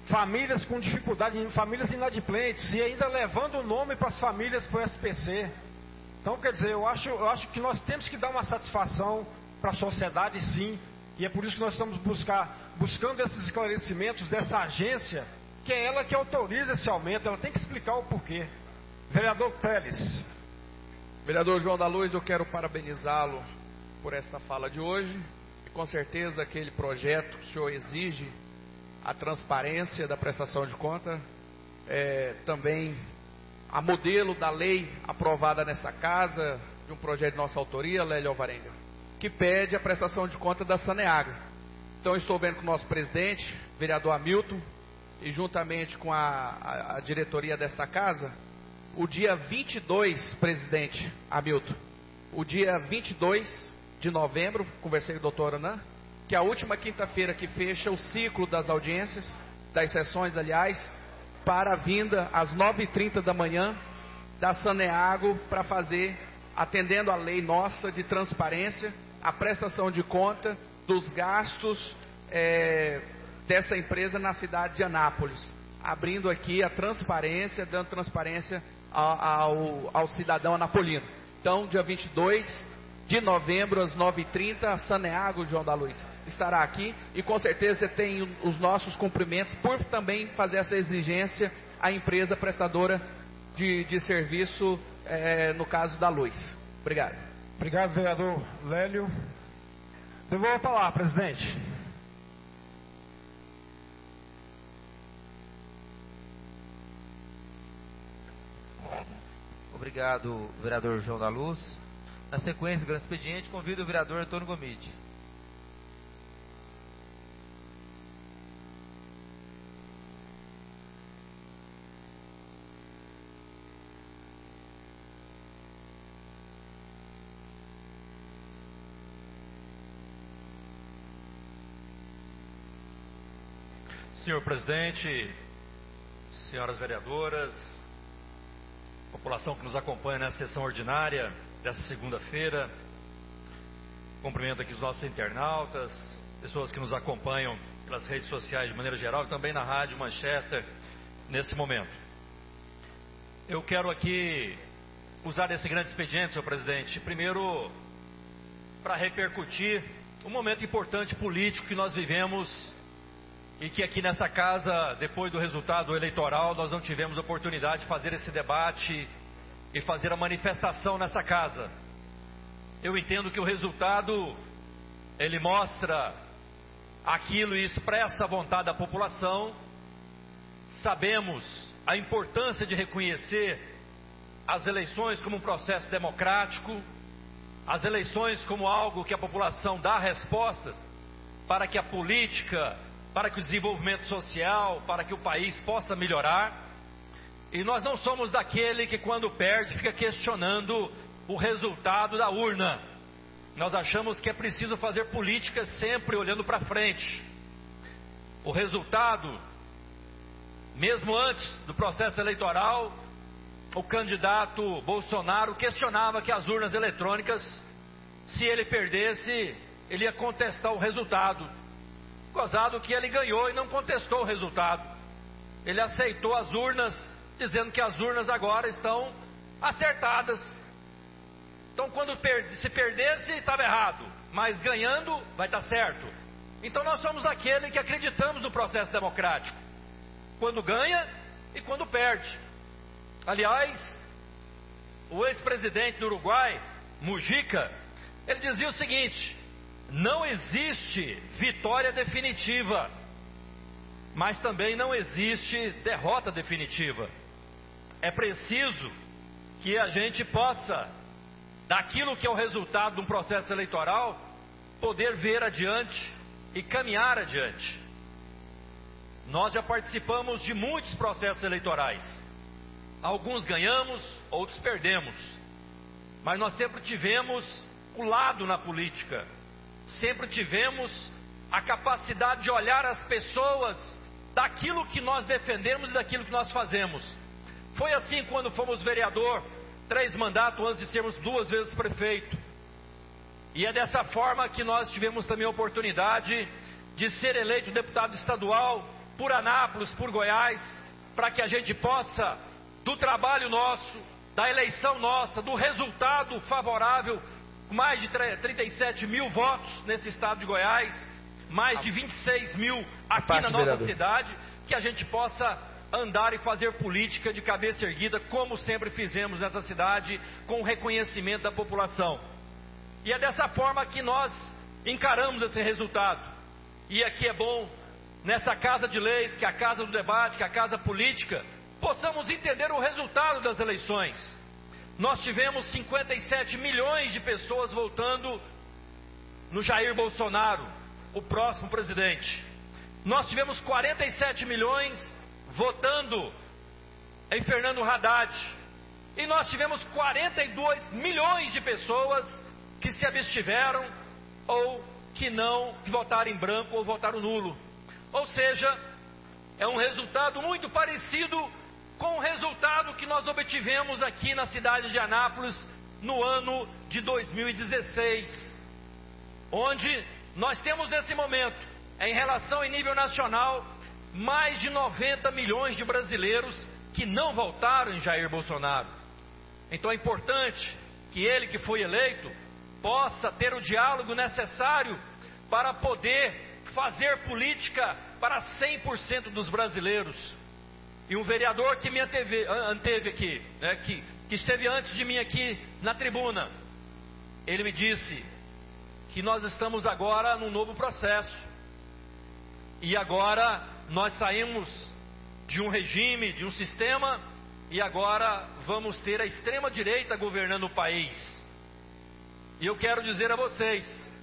famílias com dificuldade, famílias inadimplentes, e ainda levando o nome para as famílias para o S P C. Então, quer dizer, eu acho, eu acho que nós temos que dar uma satisfação para a sociedade, sim, e é por isso que nós estamos buscar, buscando esses esclarecimentos dessa agência, que é ela que autoriza esse aumento, ela tem que explicar o porquê. Vereador Teles. Vereador João da Luz, eu quero parabenizá-lo por esta fala de hoje, e com certeza aquele projeto que o senhor exige, a transparência da prestação de conta, é, também a modelo da lei aprovada nessa casa, de um projeto de nossa autoria, Lélio Alvarenga, que pede a prestação de conta da Saneago. Então, estou vendo com o nosso presidente, vereador Hamilton, e juntamente com a, a, a diretoria desta casa, o dia vinte e dois, presidente Hamilton, o dia vinte e dois de novembro, conversei com o doutor Anan, que é a última quinta-feira que fecha o ciclo das audiências, das sessões, aliás, para a vinda às nove e trinta da manhã da Saneago para fazer, atendendo a lei nossa de transparência, a prestação de conta dos gastos é, dessa empresa na cidade de Anápolis, abrindo aqui a transparência, dando transparência ao, ao, ao cidadão anapolino. Então, dia vinte e dois de novembro, às nove e trinta, a Saneago, João da Luz, estará aqui, e com certeza você tem os nossos cumprimentos por também fazer essa exigência à empresa prestadora de, de serviço, é, no caso da luz. Obrigado. Obrigado, vereador Lélio. Devolvo a palavra, presidente. Obrigado, vereador João da Luz. Na sequência, grande expediente, convido o vereador Antônio Gomide. Senhor presidente, senhoras vereadoras, população que nos acompanha nessa sessão ordinária dessa segunda-feira, cumprimento aqui os nossos internautas, pessoas que nos acompanham pelas redes sociais de maneira geral e também na Rádio Manchester nesse momento. Eu quero aqui usar esse grande expediente, senhor presidente, primeiro para repercutir um momento importante político que nós vivemos e que aqui nessa casa, depois do resultado eleitoral, nós não tivemos oportunidade de fazer esse debate e fazer a manifestação nessa casa. Eu entendo que o resultado, ele mostra aquilo e expressa a vontade da população. Sabemos a importância de reconhecer as eleições como um processo democrático, as eleições como algo que a população dá respostas para que a política, para que o desenvolvimento social, para que o país possa melhorar. E nós não somos daquele que quando perde fica questionando o resultado da urna. Nós achamos que é preciso fazer política sempre olhando para frente. O resultado, mesmo antes do processo eleitoral, o candidato Bolsonaro questionava que as urnas eletrônicas, se ele perdesse, ele ia contestar o resultado. Gozado que ele ganhou e não contestou o resultado. Ele aceitou as urnas, dizendo que as urnas agora estão acertadas. Então, quando per- se perdesse, estava errado, mas ganhando, vai estar certo. Então, nós somos aquele que acreditamos no processo democrático, quando ganha e quando perde. Aliás, o ex-presidente do Uruguai, Mujica, ele dizia o seguinte: não existe vitória definitiva, mas também não existe derrota definitiva. É preciso que a gente possa, daquilo que é o resultado de um processo eleitoral, poder ver adiante e caminhar adiante. Nós já participamos de muitos processos eleitorais. Alguns ganhamos, outros perdemos. Mas nós sempre tivemos o lado na política. Sempre tivemos a capacidade de olhar as pessoas daquilo que nós defendemos e daquilo que nós fazemos. Foi assim quando fomos vereador, três mandatos antes de sermos duas vezes prefeito. E é dessa forma que nós tivemos também a oportunidade de ser eleito deputado estadual por Anápolis, por Goiás, para que a gente possa, do trabalho nosso, da eleição nossa, do resultado favorável, mais de trinta e sete mil votos nesse estado de Goiás, mais de vinte e seis mil aqui na nossa cidade, que a gente possa andar e fazer política de cabeça erguida, como sempre fizemos nessa cidade, com o reconhecimento da população. E é dessa forma que nós encaramos esse resultado. E aqui é bom, nessa casa de leis, que é a casa do debate, que é a casa política, possamos entender o resultado das eleições. Nós tivemos cinquenta e sete milhões de pessoas votando no Jair Bolsonaro, o próximo presidente. Nós tivemos quarenta e sete milhões votando em Fernando Haddad. E nós tivemos quarenta e dois milhões de pessoas que se abstiveram ou que não, que votaram em branco ou votaram nulo. Ou seja, é um resultado muito parecido com o resultado que nós obtivemos aqui na cidade de Anápolis no ano de dois mil e dezesseis, onde nós temos nesse momento, em relação em nível nacional, mais de noventa milhões de brasileiros que não votaram em Jair Bolsonaro. Então é importante que ele, que foi eleito, possa ter o diálogo necessário para poder fazer política para cem por cento dos brasileiros. E um vereador que me anteve, anteve aqui, né, que, que esteve antes de mim aqui na tribuna, ele me disse que nós estamos agora num novo processo. E agora nós saímos de um regime, de um sistema, e agora vamos ter a extrema-direita governando o país. E eu quero dizer a vocês,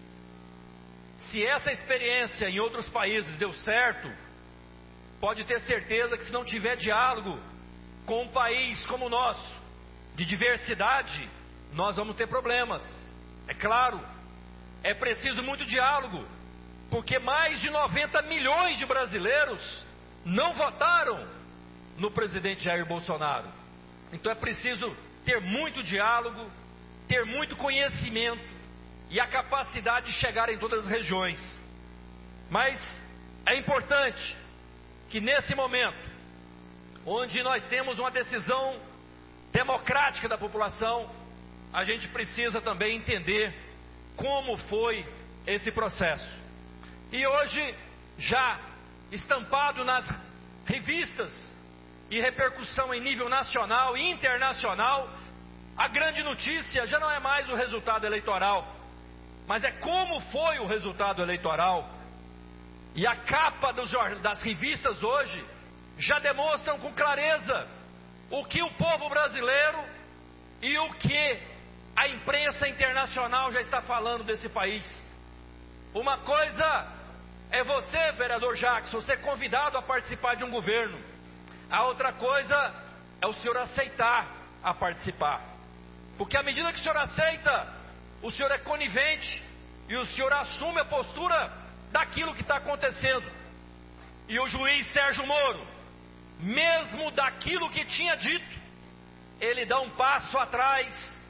se essa experiência em outros países deu certo, pode ter certeza que se não tiver diálogo com um país como o nosso, de diversidade, nós vamos ter problemas. É claro, é preciso muito diálogo, porque mais de noventa milhões de brasileiros não votaram no presidente Jair Bolsonaro. Então é preciso ter muito diálogo, ter muito conhecimento e a capacidade de chegar em todas as regiões. Mas é importante que nesse momento, onde nós temos uma decisão democrática da população, a gente precisa também entender como foi esse processo. E hoje, já estampado nas revistas e repercussão em nível nacional e internacional, a grande notícia já não é mais o resultado eleitoral, mas é como foi o resultado eleitoral. E a capa dos, das revistas hoje já demonstram com clareza o que o povo brasileiro e o que a imprensa internacional já está falando desse país. Uma coisa é você, vereador Jackson, ser convidado a participar de um governo. A outra coisa é o senhor aceitar a participar. Porque à medida que o senhor aceita, o senhor é conivente e o senhor assume a postura daquilo que está acontecendo. E o juiz Sérgio Moro, mesmo daquilo que tinha dito, ele dá um passo atrás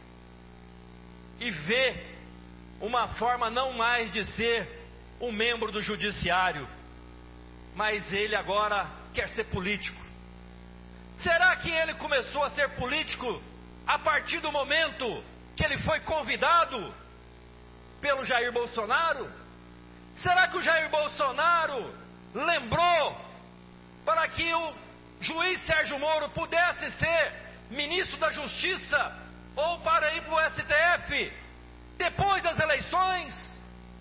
e vê uma forma não mais de ser um membro do judiciário, mas ele agora quer ser político. Será que ele começou a ser político a partir do momento que ele foi convidado pelo Jair Bolsonaro? Será que o Jair Bolsonaro lembrou para que o juiz Sérgio Moro pudesse ser ministro da Justiça ou para ir para o S T F depois das eleições?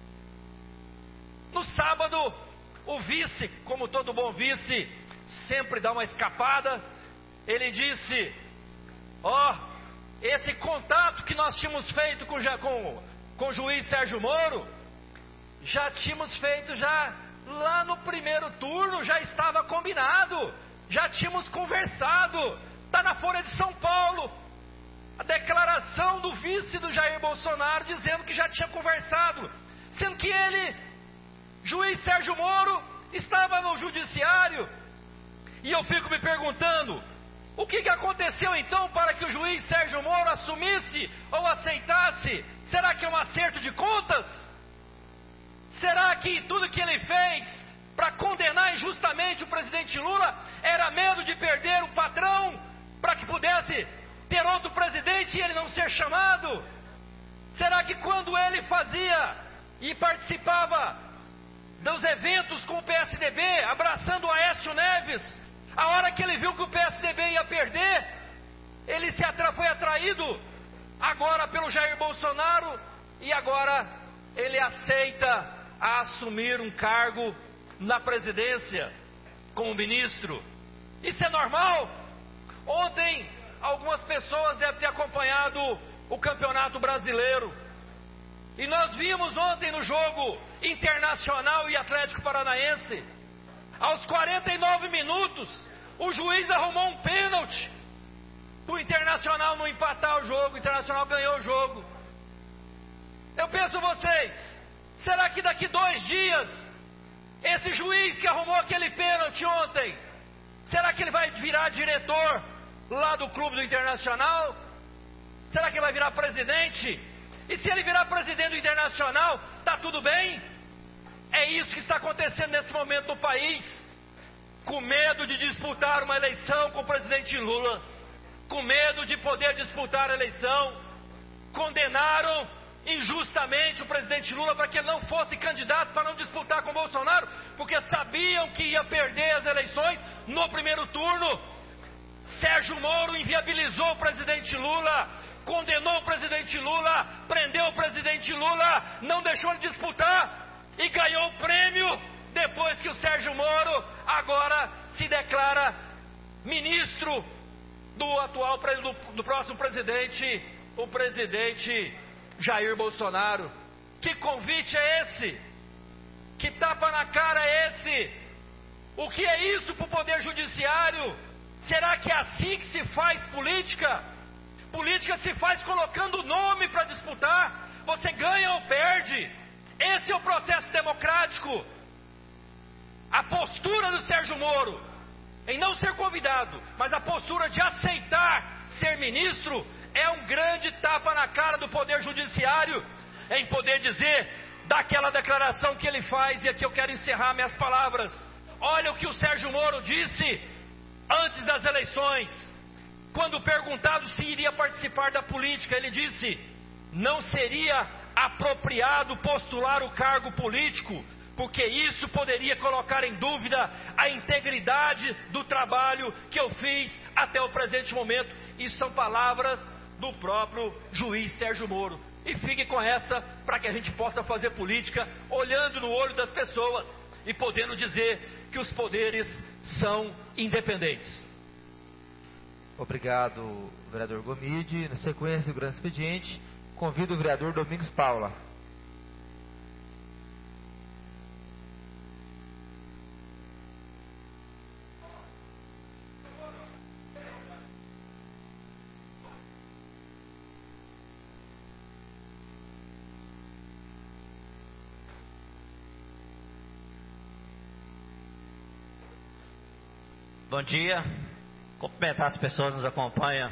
No sábado, o vice, como todo bom vice, sempre dá uma escapada. Ele disse: ó, oh, esse contato que nós tínhamos feito com, com, com o juiz Sérgio Moro, já tínhamos feito já lá no primeiro turno, já estava combinado, já tínhamos conversado, está na Folha de São Paulo, a declaração do vice do Jair Bolsonaro dizendo que já tinha conversado, sendo que ele, juiz Sérgio Moro, estava no judiciário. E eu fico me perguntando, o que, que aconteceu então para que o juiz Sérgio Moro assumisse ou aceitasse? Será que é um acerto de contas? Será que tudo que ele fez para condenar injustamente o presidente Lula? Era medo de perder o patrão para que pudesse ter outro presidente e ele não ser chamado? Será que quando ele fazia e participava dos eventos com o P S D B, abraçando o Aécio Neves, a hora que ele viu que o P S D B ia perder, ele se atra- foi atraído agora pelo Jair Bolsonaro e agora ele aceita a assumir um cargo na presidência como ministro? Isso é normal? Ontem algumas pessoas devem ter acompanhado o Campeonato Brasileiro e nós vimos ontem no jogo Internacional e Atlético Paranaense, aos quarenta e nove minutos o juiz arrumou um pênalti para o Internacional não empatar o jogo. O Internacional ganhou o jogo. Eu penso vocês, será que daqui dois dias esse juiz que arrumou aquele pênalti ontem, será que ele vai virar diretor lá do clube do Internacional? Será que ele vai virar presidente? E se ele virar presidente do Internacional, tá tudo bem? É isso que está acontecendo nesse momento no país. Com medo de disputar uma eleição com o presidente Lula, com medo de poder disputar a eleição, condenaram injustamente o presidente Lula para que ele não fosse candidato, para não disputar com o Bolsonaro, porque sabiam que ia perder as eleições no primeiro turno. Sérgio Moro inviabilizou o presidente Lula, condenou o presidente Lula, prendeu o presidente Lula, não deixou ele disputar e ganhou o prêmio depois que o Sérgio Moro agora se declara ministro do atual, do, do próximo presidente, o presidente Jair Bolsonaro. Que convite é esse? Que tapa na cara é esse? O que é isso para o Poder Judiciário? Será que é assim que se faz política? Política se faz colocando nome para disputar. Você ganha ou perde. Esse é o processo democrático. A postura do Sérgio Moro em não ser convidado, mas a postura de aceitar ser ministro, é um grande tapa na cara do Poder Judiciário, em poder dizer daquela declaração que ele faz, e aqui eu quero encerrar minhas palavras. Olha o que o Sérgio Moro disse antes das eleições, quando perguntado se iria participar da política, ele disse: não seria apropriado postular o cargo político, porque isso poderia colocar em dúvida a integridade do trabalho que eu fiz até o presente momento. Isso são palavras do próprio juiz Sérgio Moro. E fique com essa, para que a gente possa fazer política olhando no olho das pessoas e podendo dizer que os poderes são independentes. Obrigado, vereador Gomide. Na sequência do grande expediente, convido o vereador Domingos Paula. Bom dia, cumprimentar as pessoas que nos acompanham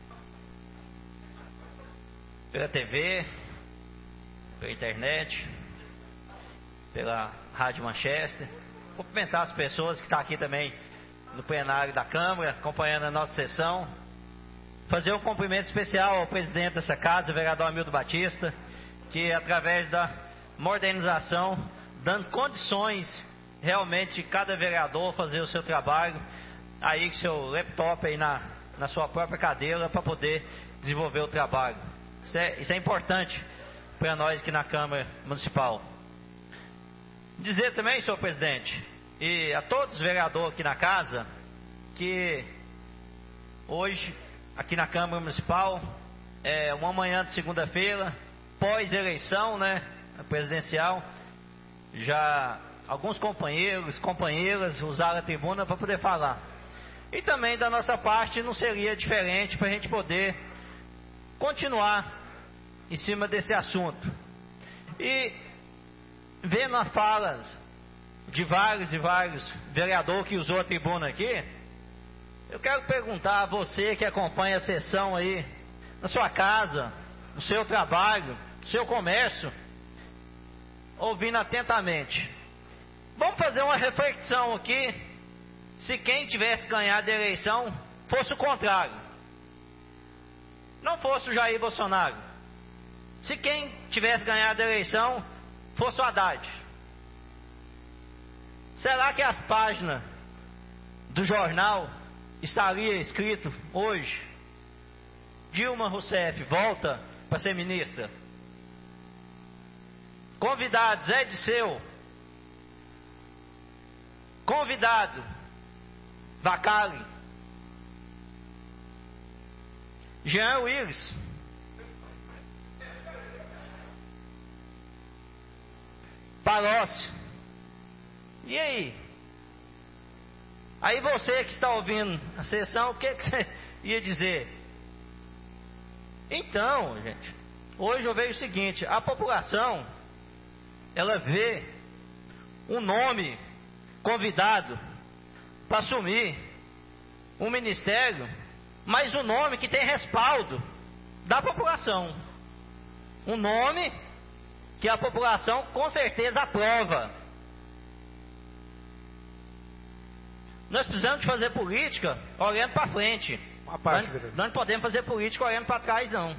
pela T V, pela internet, pela Rádio Manchester, cumprimentar as pessoas que estão aqui também no plenário da Câmara, acompanhando a nossa sessão, fazer um cumprimento especial ao presidente dessa casa, o vereador Hamilton Batista, que através da modernização, dando condições realmente de cada vereador fazer o seu trabalho aí com seu laptop aí na, na sua própria cadeira para poder desenvolver o trabalho. Isso é, isso é importante para nós aqui na Câmara Municipal. Dizer também, senhor presidente, e a todos os vereadores aqui na casa, que hoje, aqui na Câmara Municipal, é uma manhã de segunda-feira, pós-eleição, né, presidencial, já alguns companheiros, companheiras usaram a tribuna para poder falar. E também da nossa parte não seria diferente para a gente poder continuar em cima desse assunto. E vendo as falas de vários e vários vereadores que usou a tribuna aqui, eu quero perguntar a você que acompanha a sessão aí, na sua casa, no seu trabalho, no seu comércio, ouvindo atentamente. Vamos fazer uma reflexão aqui, se quem tivesse ganhado a eleição fosse o contrário, não fosse o Jair Bolsonaro, se quem tivesse ganhado a eleição fosse o Haddad, será que as páginas do jornal estaria escrito hoje: Dilma Rousseff volta para ser ministra? Convidado Zé Disseu. Convidado Vacali. Jean Willis. Palocci. E aí? Aí você que está ouvindo a sessão, o que, que você ia dizer? Então, gente, hoje eu vejo o seguinte: a população, ela vê um nome convidado para assumir um ministério, mas um nome que tem respaldo da população, um nome que a população com certeza aprova. Nós precisamos de fazer política olhando para frente. Uma parte, nós, vereador. nós não podemos fazer política olhando para trás, não.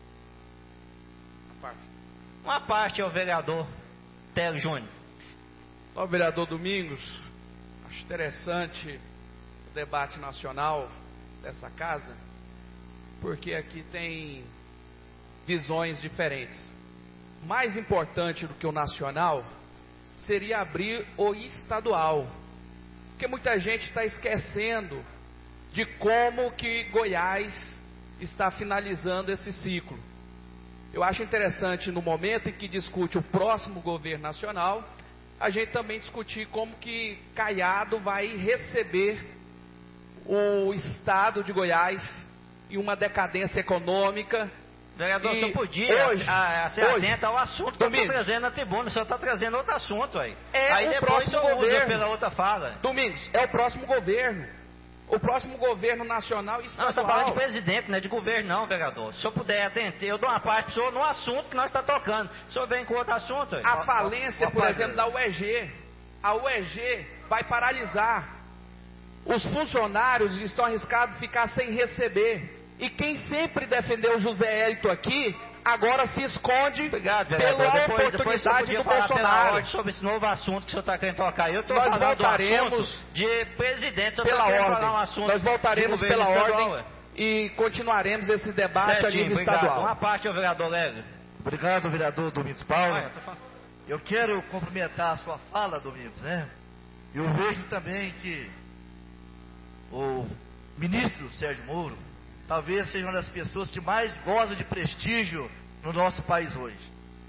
Uma parte. Uma parte é o vereador Télio Júnior. Ó, vereador Domingos, acho interessante o debate nacional dessa casa, porque aqui tem visões diferentes. Mais importante do que o nacional seria abrir o estadual, porque muita gente está esquecendo de como que Goiás está finalizando esse ciclo. Eu acho interessante, no momento em que discute o próximo governo nacional, a gente também discutir como que Caiado vai receber o estado de Goiás em uma decadência econômica. Vereador, e o senhor podia hoje, a, a, ser hoje, atento ao assunto que eu estou Domingos, trazendo na tribuna. O senhor está trazendo outro assunto aí. É aí o depois o próximo senhor usa governo. pela outra fala. Domingos, é o próximo governo. O próximo governo nacional e Não, estadual. você está falando de presidente, não é de governo não, vereador. Se o senhor puder atender, eu dou uma parte para o senhor no assunto que nós estamos tocando. O senhor vem com outro assunto aí. A falência, Ó, ó, por ó, exemplo, da U E G. A U E G vai paralisar. Os funcionários estão arriscados de ficar sem receber. E quem sempre defendeu o José Hélito aqui, agora se esconde Obrigado, pela vereador. Depois, depois o senhor oportunidade podia do falar pela Bolsonaro. ordem sobre esse novo assunto que o senhor está querendo tocar. Eu estou Nós falando voltaremos do assunto de presidente. O senhor pela tá querendo ordem. falar um assunto Nós voltaremos de pela governo estadual, ordem ué. e continuaremos esse debate Certinho, a nível obrigado. estadual. Uma parte é o vereador Lélio. Obrigado, vereador Domingos Paulo. Ah, eu tô falando. Eu quero cumprimentar a sua fala, Domingos, né? Eu vejo também que o ministro Sérgio Moro talvez seja uma das pessoas que mais goza de prestígio no nosso país hoje.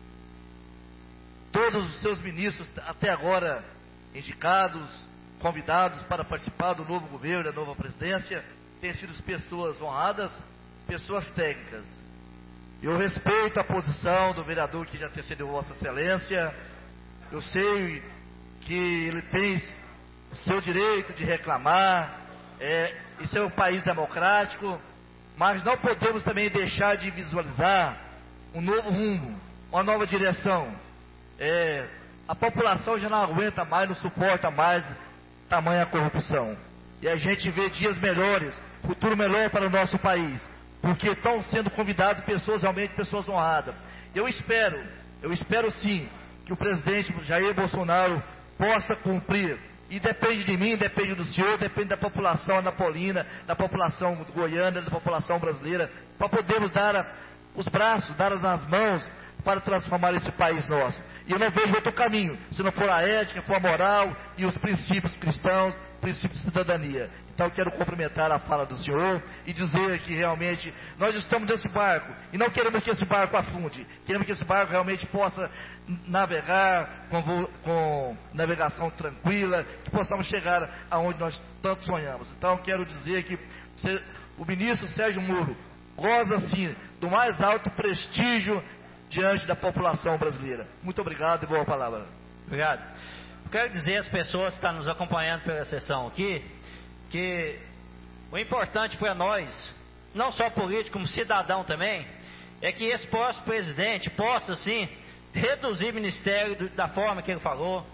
Todos os seus ministros, até agora indicados, convidados para participar do novo governo, da nova presidência, têm sido pessoas honradas, pessoas técnicas. Eu respeito a posição do vereador que já antecedeu Vossa Excelência. Eu sei que ele tem o seu direito de reclamar. É, isso é um país democrático, mas não podemos também deixar de visualizar um novo rumo, uma nova direção. É, a população já não aguenta mais, não suporta mais tamanha corrupção. E a gente vê dias melhores, futuro melhor para o nosso país, porque estão sendo convidados pessoas, realmente pessoas honradas. Eu espero, eu espero sim, que o presidente Jair Bolsonaro possa cumprir. E depende de mim, depende do senhor, depende da população anapolina, da população goiana, da população brasileira, para podermos dar a, os braços, dar as mãos para transformar esse país nosso. E eu não vejo outro caminho, se não for a ética, for a moral e os princípios cristãos, princípios de cidadania. Então eu quero cumprimentar a fala do senhor e dizer que realmente nós estamos nesse barco e não queremos que esse barco afunde, queremos que esse barco realmente possa navegar com, com navegação tranquila, que possamos chegar aonde nós tanto sonhamos. Então eu quero dizer que o ministro Sérgio Moro goza sim do mais alto prestígio diante da população brasileira. Muito obrigado e boa palavra. Obrigado. Eu quero dizer às pessoas que estão nos acompanhando pela sessão aqui, que o importante para nós, não só político, como cidadão também, é que esse próximo presidente possa, sim, reduzir o ministério do, da forma que ele falou,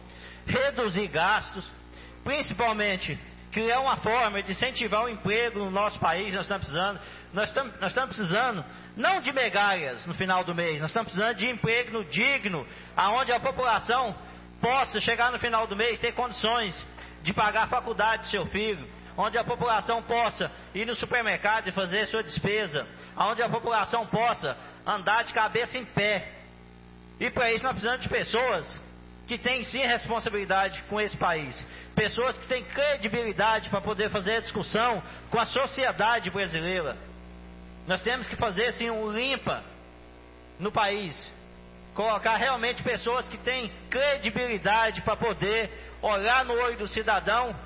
reduzir gastos, principalmente criar uma forma de incentivar o emprego no nosso país. Nós estamos precisando, nós estamos, nós estamos precisando não de migalhas no final do mês, nós estamos precisando de emprego digno, aonde a população possa chegar no final do mês, ter condições de pagar a faculdade do seu filho, onde a população possa ir no supermercado e fazer sua despesa, onde a população possa andar de cabeça em pé. E para isso nós precisamos de pessoas que têm sim responsabilidade com esse país, pessoas que têm credibilidade para poder fazer a discussão com a sociedade brasileira. Nós temos que fazer sim um limpa no país, colocar realmente pessoas que têm credibilidade para poder olhar no olho do cidadão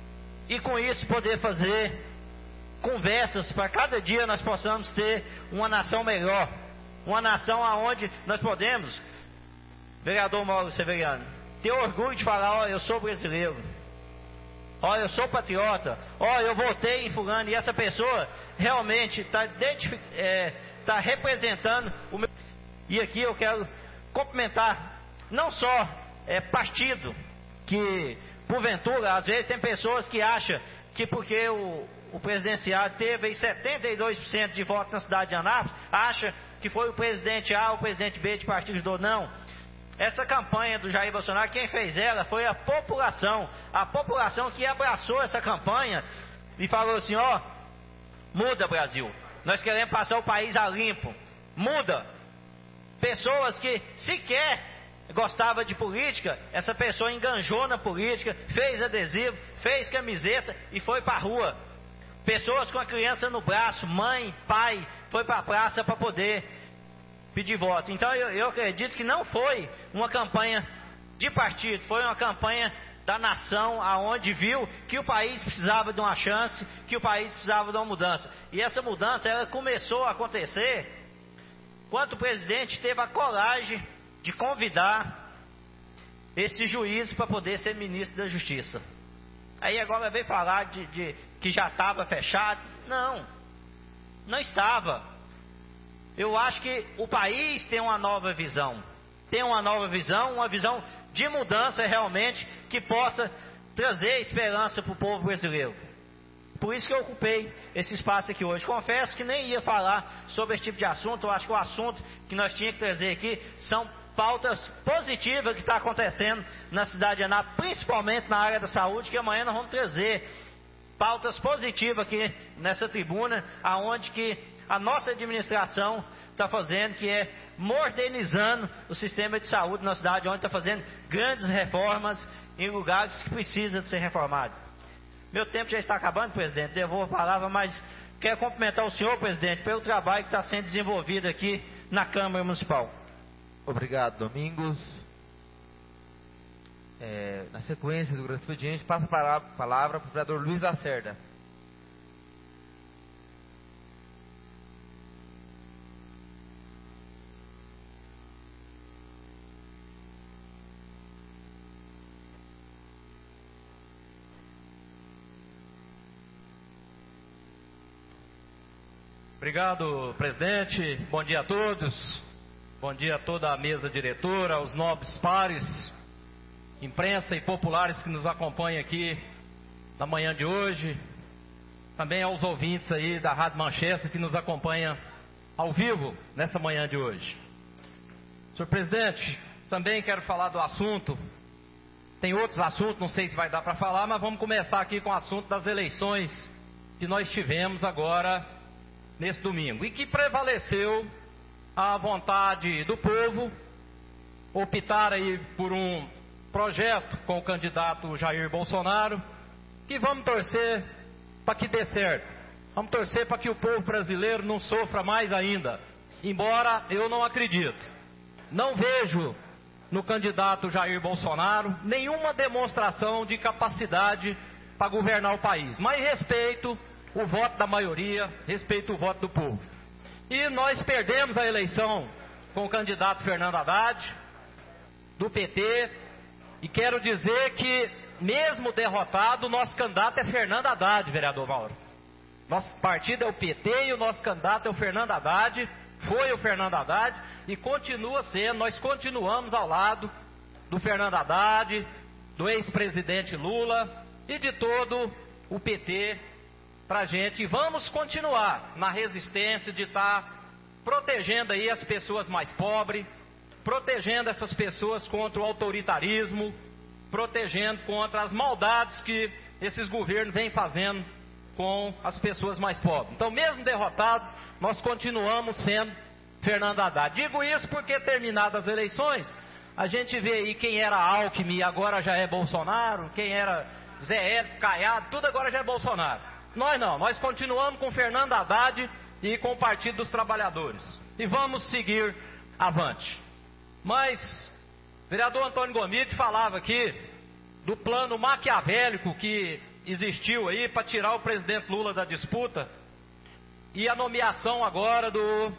e com isso poder fazer conversas para cada dia nós possamos ter uma nação melhor, uma nação aonde nós podemos, vereador Mauro Severiano, ter orgulho de falar: ó, eu sou brasileiro, ó, eu sou patriota, ó, eu votei em fulano, e essa pessoa realmente está é, tá representando o meu. E aqui eu quero cumprimentar não só é, partido, que porventura às vezes tem pessoas que acham que porque o, o presidenciário teve setenta e dois por cento de votos na cidade de Anápolis, acha que foi o presidente A ou o presidente B de partidos do. Não. Essa campanha do Jair Bolsonaro, quem fez ela foi a população, a população que abraçou essa campanha e falou assim: ó, muda, Brasil, nós queremos passar o país a limpo, muda. Pessoas que sequer gostava de política, essa pessoa enganjou na política, fez adesivo, fez camiseta e foi para a rua. Pessoas com a criança no braço, mãe, pai, foi para a praça para poder pedir voto. Então eu, eu acredito que não foi uma campanha de partido, foi uma campanha da nação, aonde viu que o país precisava de uma chance, que o país precisava de uma mudança. E essa mudança ela começou a acontecer quando o presidente teve a coragem de convidar esse juiz para poder ser ministro da Justiça. Aí agora veio falar de, de que já estava fechado. Não, não estava. Eu acho que o país tem uma nova visão, tem uma nova visão, uma visão de mudança realmente que possa trazer esperança para o povo brasileiro. Por isso que eu ocupei esse espaço aqui hoje. Confesso que nem ia falar sobre esse tipo de assunto. Eu acho que o assunto que nós tínhamos que trazer aqui são pautas positivas que está acontecendo na cidade de Anápolis, principalmente na área da saúde, que amanhã nós vamos trazer pautas positivas aqui nessa tribuna, aonde que a nossa administração está fazendo, que é modernizando o sistema de saúde na cidade, onde está fazendo grandes reformas em lugares que precisam de ser reformados. Meu tempo já está acabando, presidente, devolvo a palavra, mas quero cumprimentar o senhor, presidente, pelo trabalho que está sendo desenvolvido aqui na Câmara Municipal. Obrigado, Domingos. É, na sequência do grande expediente, passa a palavra para o vereador Luiz Lacerda. Obrigado, presidente. Bom dia a todos. Bom dia a toda a mesa diretora, aos nobres pares, imprensa e populares que nos acompanham aqui na manhã de hoje. Também aos ouvintes aí da Rádio Manchester que nos acompanham ao vivo nessa manhã de hoje. Senhor presidente, também quero falar do assunto. Tem outros assuntos, não sei se vai dar para falar, mas vamos começar aqui com o assunto das eleições que nós tivemos agora nesse domingo, e que prevaleceu a vontade do povo, optar aí por um projeto com o candidato Jair Bolsonaro, que vamos torcer para que dê certo, vamos torcer para que o povo brasileiro não sofra mais ainda, embora eu não acredito, não vejo no candidato Jair Bolsonaro nenhuma demonstração de capacidade para governar o país, mas respeito o voto da maioria, respeito o voto do povo. E nós perdemos a eleição com o candidato Fernando Haddad, do P T, e quero dizer que, mesmo derrotado, o nosso candidato é Fernando Haddad, vereador Mauro. Nosso partido é o P T e o nosso candidato é o Fernando Haddad, foi o Fernando Haddad e continua sendo, nós continuamos ao lado do Fernando Haddad, do ex-presidente Lula e de todo o P T para a gente. E vamos continuar na resistência de estar protegendo aí as pessoas mais pobres, protegendo essas pessoas contra o autoritarismo, protegendo contra as maldades que esses governos vêm fazendo com as pessoas mais pobres. Então, mesmo derrotado, nós continuamos sendo Fernando Haddad. Digo isso porque, terminadas as eleições, a gente vê aí quem era Alckmin e agora já é Bolsonaro, quem era Zé Hélio, Caiado, tudo agora já é Bolsonaro. Nós não, nós continuamos com Fernando Haddad e com o Partido dos Trabalhadores. E vamos seguir avante. Mas, o vereador Antônio Gomide falava aqui do plano maquiavélico que existiu aí para tirar o presidente Lula da disputa e a nomeação agora do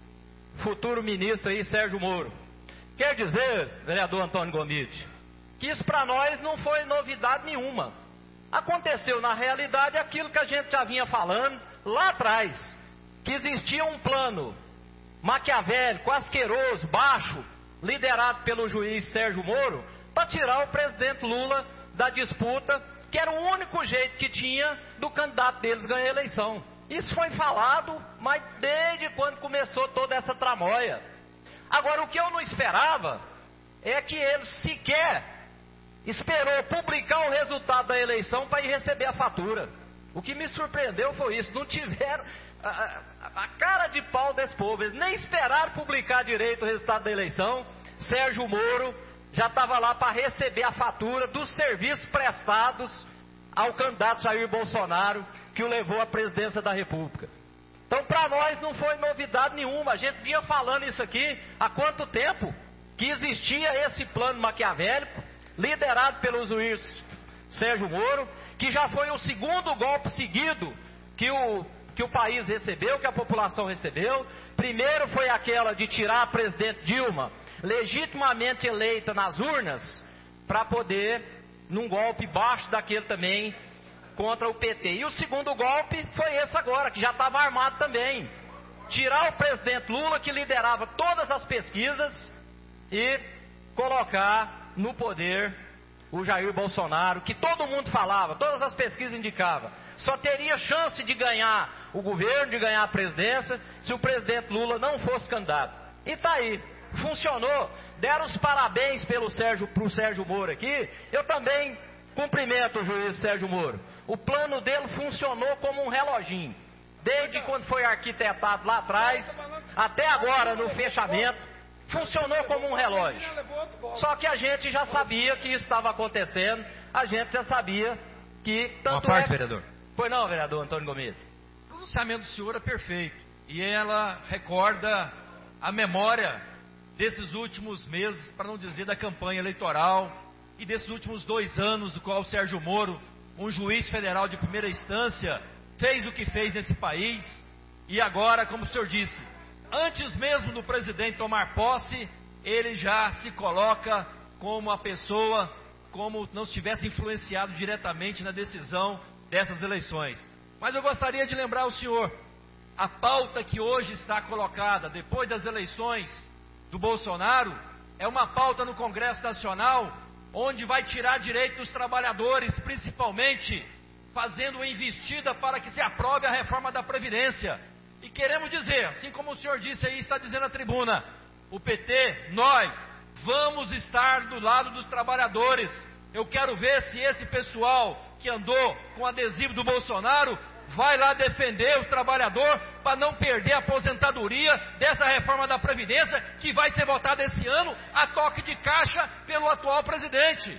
futuro ministro aí, Sérgio Moro. Quer dizer, vereador Antônio Gomide, que isso para nós não foi novidade nenhuma. Aconteceu na realidade aquilo que a gente já vinha falando lá atrás, que existia um plano maquiavélico, asqueroso, baixo, liderado pelo juiz Sérgio Moro, para tirar o presidente Lula da disputa, que era o único jeito que tinha do candidato deles ganhar a eleição. Isso foi falado, mas desde quando começou toda essa tramóia. Agora, o que eu não esperava é que ele sequer esperou publicar o resultado da eleição para ir receber a fatura. O que me surpreendeu foi isso. Não tiveram a, a, a cara de pau desse povo. Eles nem esperaram publicar direito o resultado da eleição. Sérgio Moro já estava lá para receber a fatura dos serviços prestados ao candidato Jair Bolsonaro, que o levou à presidência da República. Então, para nós não foi novidade nenhuma. A gente vinha falando isso aqui há quanto tempo? Que existia esse plano maquiavélico, liderado pelo juiz Sérgio Moro, que já foi o segundo golpe seguido que o, que o país recebeu, que a população recebeu. Primeiro foi aquela de tirar a presidente Dilma, legitimamente eleita nas urnas, para poder, num golpe baixo daquele também, contra o P T. E o segundo golpe foi esse agora, que já estava armado também. Tirar o presidente Lula, que liderava todas as pesquisas, e colocar no poder o Jair Bolsonaro, que todo mundo falava, todas as pesquisas indicavam, só teria chance de ganhar o governo, de ganhar a presidência, se o presidente Lula não fosse candidato. E está aí, funcionou. Deram os parabéns pelo Sérgio, pro Sérgio Moro aqui. Eu também cumprimento o juiz Sérgio Moro. O plano dele funcionou como um reloginho. Desde quando foi arquitetado lá atrás, até agora no fechamento, funcionou como um relógio. Só que a gente já sabia que isso estava acontecendo, a gente já sabia que tanto Uma parte, é... vereador. Pois não, vereador Antônio Gomide. O pronunciamento do senhor é perfeito. E ela recorda a memória desses últimos meses, para não dizer da campanha eleitoral, e desses últimos dois anos, do qual o Sérgio Moro, um juiz federal de primeira instância, fez o que fez nesse país. E agora, como o senhor disse, antes mesmo do presidente tomar posse, ele já se coloca como a pessoa, como não estivesse influenciado diretamente na decisão dessas eleições. Mas eu gostaria de lembrar ao senhor, a pauta que hoje está colocada, depois das eleições do Bolsonaro, é uma pauta no Congresso Nacional, onde vai tirar direito dos trabalhadores, principalmente fazendo uma investida para que se aprove a reforma da Previdência. E queremos dizer, assim como o senhor disse aí, está dizendo na tribuna, o P T, nós, vamos estar do lado dos trabalhadores. Eu quero ver se esse pessoal que andou com adesivo do Bolsonaro vai lá defender o trabalhador para não perder a aposentadoria dessa reforma da Previdência que vai ser votada esse ano a toque de caixa pelo atual presidente.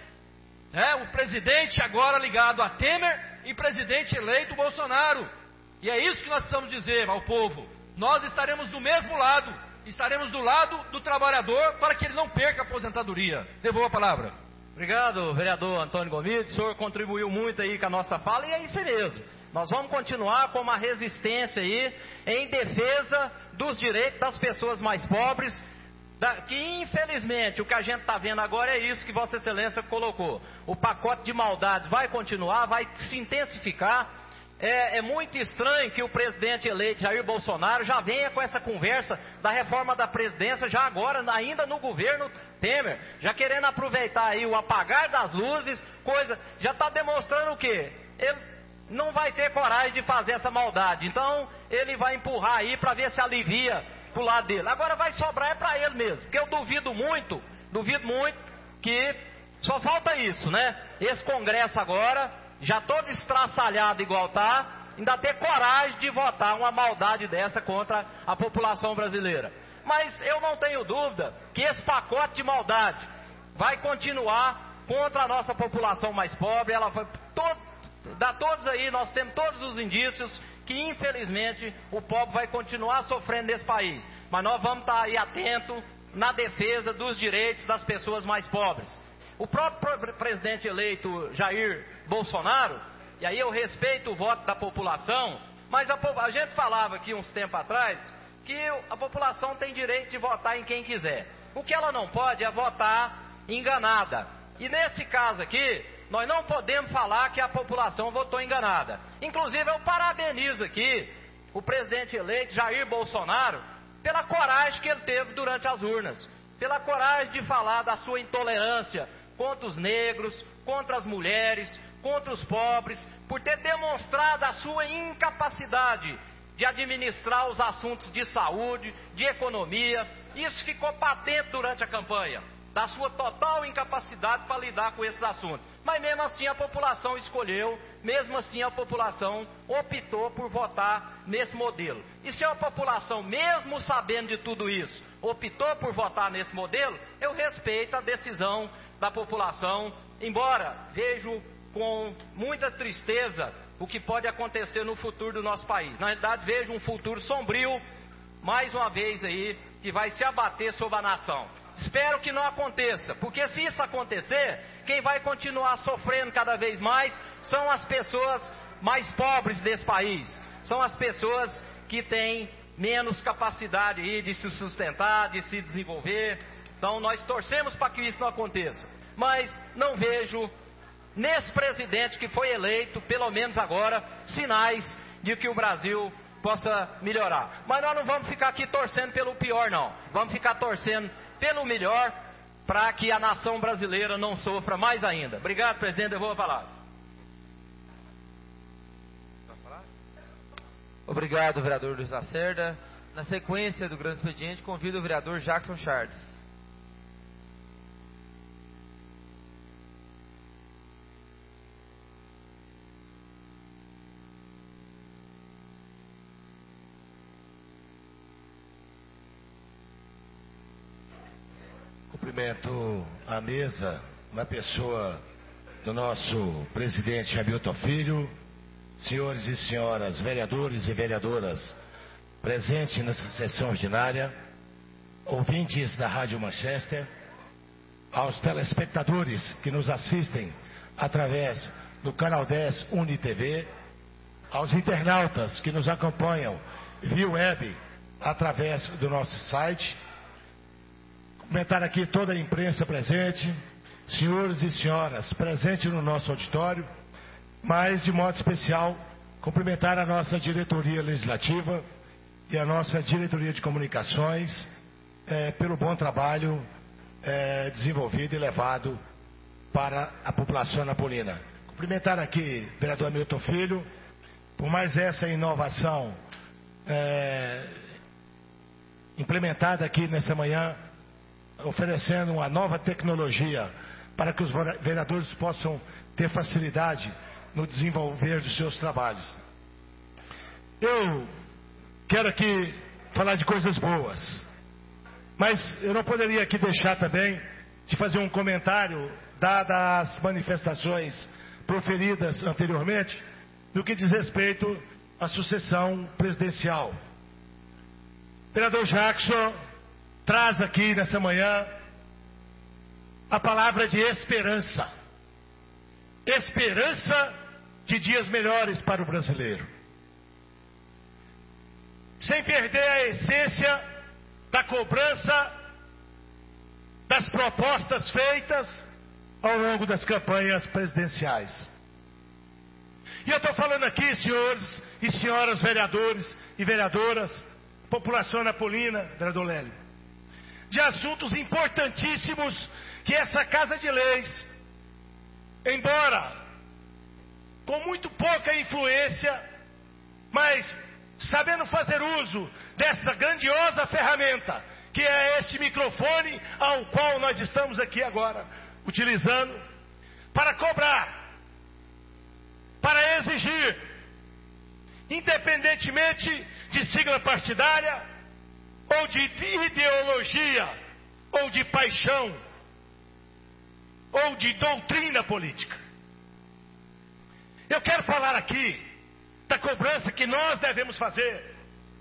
É, o presidente agora ligado a Temer e presidente eleito Bolsonaro. E é isso que nós precisamos dizer ao povo. Nós estaremos do mesmo lado, estaremos do lado do trabalhador para que ele não perca a aposentadoria. Devolvo a palavra. Obrigado, vereador Antônio Gomide. O senhor contribuiu muito aí com a nossa fala e é isso mesmo. Nós vamos continuar com uma resistência aí em defesa dos direitos das pessoas mais pobres, da, que infelizmente o que a gente está vendo agora é isso que Vossa Excelência colocou. O pacote de maldades vai continuar, vai se intensificar É, é muito estranho que o presidente eleito Jair Bolsonaro já venha com essa conversa da reforma da Previdência, já agora, ainda no governo Temer, já querendo aproveitar aí o apagar das luzes, coisa, já está demonstrando o quê? Ele não vai ter coragem de fazer essa maldade, então ele vai empurrar aí para ver se alivia pro lado dele. Agora vai sobrar é para ele mesmo, porque eu duvido muito, duvido muito que só falta isso, né? Esse Congresso agora, já todo estraçalhado igual tá, ainda ter coragem de votar uma maldade dessa contra a população brasileira. Mas eu não tenho dúvida que esse pacote de maldade vai continuar contra a nossa população mais pobre. Ela vai, todo, dá todos aí, nós temos todos os indícios que infelizmente o pobre vai continuar sofrendo nesse país. Mas nós vamos estar aí atentos na defesa dos direitos das pessoas mais pobres. O próprio presidente eleito Jair Bolsonaro, e aí eu respeito o voto da população, mas a, a gente falava aqui uns tempos atrás que a população tem direito de votar em quem quiser. O que ela não pode é votar enganada. E nesse caso aqui, nós não podemos falar que a população votou enganada. Inclusive eu parabenizo aqui o presidente eleito Jair Bolsonaro pela coragem que ele teve durante as urnas, pela coragem de falar da sua intolerância contra os negros, contra as mulheres, contra os pobres, por ter demonstrado a sua incapacidade de administrar os assuntos de saúde, de economia. Isso ficou patente durante a campanha, da sua total incapacidade para lidar com esses assuntos. Mas mesmo assim a população escolheu, mesmo assim a população optou por votar nesse modelo. E se a população, mesmo sabendo de tudo isso, optou por votar nesse modelo, eu respeito a decisão da população, embora vejo com muita tristeza o que pode acontecer no futuro do nosso país. Na verdade, vejo um futuro sombrio, mais uma vez aí, que vai se abater sobre a nação. Espero que não aconteça, porque se isso acontecer, quem vai continuar sofrendo cada vez mais são as pessoas mais pobres desse país, são as pessoas que têm menos capacidade aí de se sustentar, de se desenvolver. Então nós torcemos para que isso não aconteça, mas não vejo nesse presidente que foi eleito, pelo menos agora, sinais de que o Brasil possa melhorar. Mas nós não vamos ficar aqui torcendo pelo pior, não. Vamos ficar torcendo pelo melhor, para que a nação brasileira não sofra mais ainda. Obrigado, presidente, eu vou falar. Obrigado, vereador Luiz Lacerda. Na sequência do grande expediente, convido o vereador Jackson Charles. Cumprimento a mesa na pessoa do nosso presidente Hamilton Filho, senhores e senhoras vereadores e vereadoras presentes nessa sessão ordinária, ouvintes da Rádio Manchester, aos telespectadores que nos assistem através do canal dez UniTV, aos internautas que nos acompanham via web através do nosso site. Cumprimentar aqui toda a imprensa presente, senhores e senhoras presentes no nosso auditório, mas de modo especial cumprimentar a nossa diretoria legislativa e a nossa diretoria de comunicações é, pelo bom trabalho é, desenvolvido e levado para a população napolina. Cumprimentar aqui o vereador Hamilton Filho por mais essa inovação é, implementada aqui nesta manhã, oferecendo uma nova tecnologia para que os vereadores possam ter facilidade no desenvolver dos seus trabalhos. Eu quero aqui falar de coisas boas, mas eu não poderia aqui deixar também de fazer um comentário, dadas as manifestações proferidas anteriormente, no que diz respeito à sucessão presidencial. Vereador Jackson traz aqui nessa manhã a palavra de esperança. Esperança de dias melhores para o brasileiro. Sem perder a essência da cobrança das propostas feitas ao longo das campanhas presidenciais. E eu estou falando aqui, senhores e senhoras vereadores e vereadoras, população anapolina, vereador Lélio, de assuntos importantíssimos que essa Casa de Leis, embora com muito pouca influência, mas sabendo fazer uso dessa grandiosa ferramenta, que é este microfone ao qual nós estamos aqui agora utilizando, para cobrar, para exigir, independentemente de sigla partidária, ou de ideologia, ou de paixão, ou de doutrina política. Eu quero falar aqui da cobrança que nós devemos fazer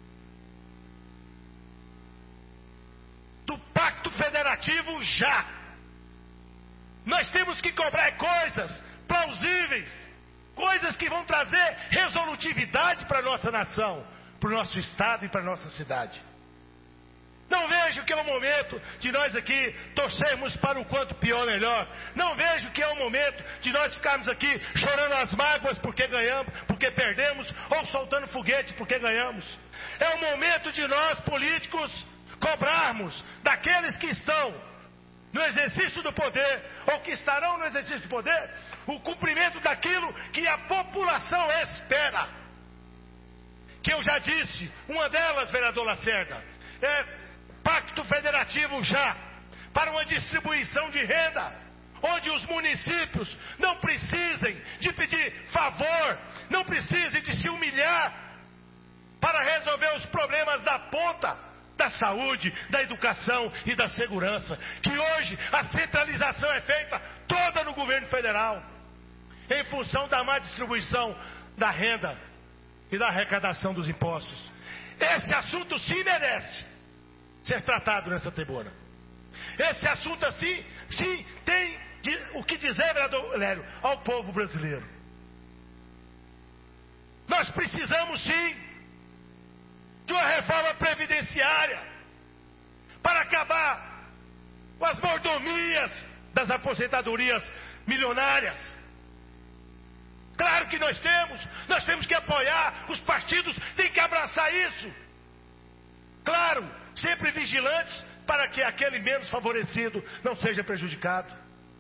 do Pacto Federativo já. Nós temos que cobrar coisas plausíveis, coisas que vão trazer resolutividade para a nossa nação, para o nosso estado e para a nossa cidade. Não vejo que é o momento de nós aqui torcermos para o quanto pior melhor. Não vejo que é o momento de nós ficarmos aqui chorando as mágoas porque ganhamos, porque perdemos, ou soltando foguete porque ganhamos. É o momento de nós políticos cobrarmos daqueles que estão no exercício do poder, ou que estarão no exercício do poder, o cumprimento daquilo que a população espera. Que eu já disse, uma delas, vereador Lacerda, é Pacto Federativo já, para uma distribuição de renda, onde os municípios não precisem de pedir favor, não precisem de se humilhar para resolver os problemas da ponta, da saúde, da educação e da segurança, que hoje a centralização é feita toda no governo federal, em função da má distribuição da renda e da arrecadação dos impostos. Esse assunto sim merece ser tratado nessa tribuna. Esse assunto assim, sim, tem de, o que dizer, vereador Lélio, ao povo brasileiro. Nós precisamos sim de uma reforma previdenciária para acabar com as mordomias das aposentadorias milionárias. Claro que nós temos, nós temos que apoiar, os partidos têm que abraçar isso. Claro, sempre vigilantes para que aquele menos favorecido não seja prejudicado.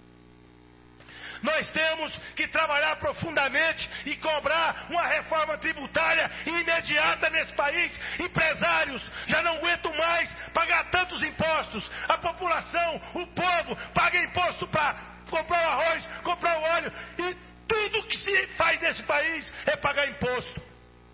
Nós temos que trabalhar profundamente e cobrar uma reforma tributária imediata nesse país. Empresários já não aguentam mais pagar tantos impostos. A população, o povo, paga imposto para comprar o arroz, comprar o óleo. E tudo que se faz nesse país é pagar imposto.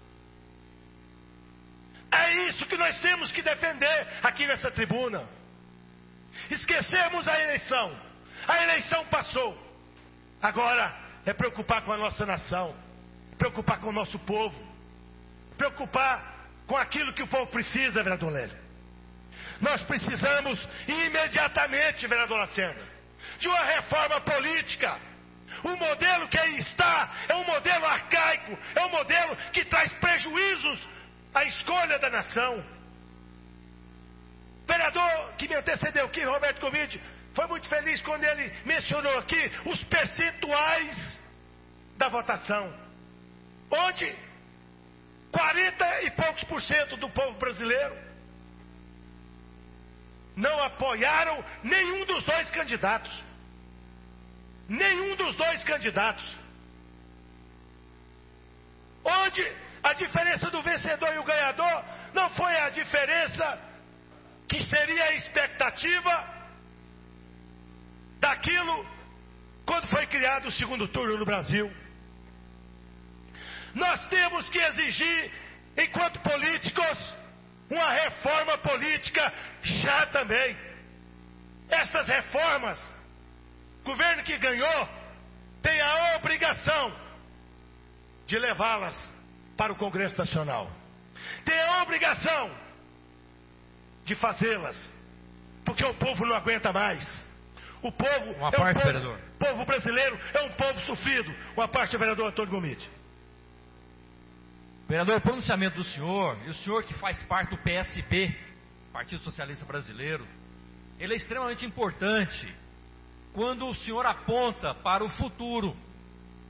É isso que nós temos que defender aqui nessa tribuna. Esquecemos a eleição. A eleição passou. Agora é preocupar com a nossa nação, preocupar com o nosso povo, preocupar com aquilo que o povo precisa, vereador Lélio. Nós precisamos imediatamente, vereador Lacerda, de uma reforma política. O modelo que aí está é um modelo arcaico, é um modelo que traz prejuízos à escolha da nação. O vereador que me antecedeu aqui, Roberto Covid, foi muito feliz quando ele mencionou aqui os percentuais da votação, onde quarenta e poucos por cento do povo brasileiro não apoiaram nenhum dos dois candidatos. Nenhum dos dois candidatos. Onde a diferença do vencedor e o ganhador não foi a diferença que seria a expectativa daquilo quando foi criado o segundo turno no Brasil. Nós temos que exigir, enquanto políticos, uma reforma política já também. Estas reformas, o governo que ganhou tem a obrigação de levá-las para o Congresso Nacional. Tem a obrigação de fazê-las, porque o povo não aguenta mais. O povo, Uma é parte, um povo, vereador. povo brasileiro é um povo sofrido. Uma parte do vereador Antônio Gomide. Vereador, o pronunciamento do senhor, e o senhor que faz parte do P S B, Partido Socialista Brasileiro, ele é extremamente importante quando o senhor aponta para o futuro.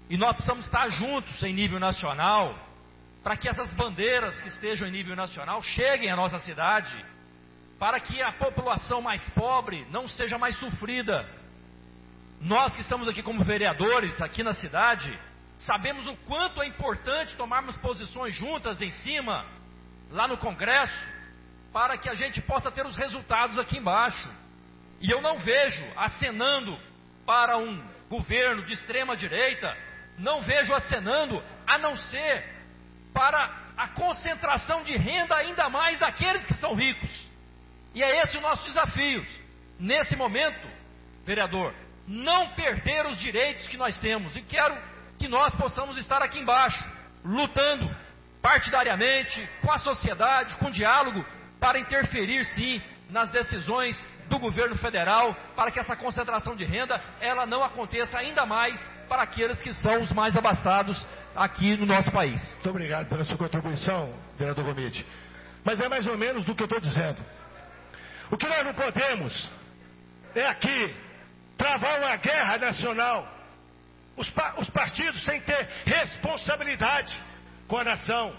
E nós precisamos estar juntos em nível nacional, para que essas bandeiras que estejam em nível nacional cheguem à nossa cidade, para que a população mais pobre não seja mais sofrida. Nós que estamos aqui como vereadores, aqui na cidade, sabemos o quanto é importante tomarmos posições juntas em cima, lá no Congresso, para que a gente possa ter os resultados aqui embaixo. E eu não vejo acenando para um governo de extrema direita, não vejo acenando a não ser para a concentração de renda ainda mais daqueles que são ricos. E é esse o nosso desafio. Nesse momento, vereador, não perder os direitos que nós temos. E quero que nós possamos estar aqui embaixo, lutando partidariamente, com a sociedade, com diálogo, para interferir sim nas decisões do governo federal, para que essa concentração de renda, ela não aconteça ainda mais para aqueles que são os mais abastados aqui no nosso país. Muito obrigado pela sua contribuição, vereador Gomide. Mas é mais ou menos do que eu estou dizendo. O que nós não podemos é aqui travar uma guerra nacional. Os, pa os partidos têm que ter responsabilidade com a nação.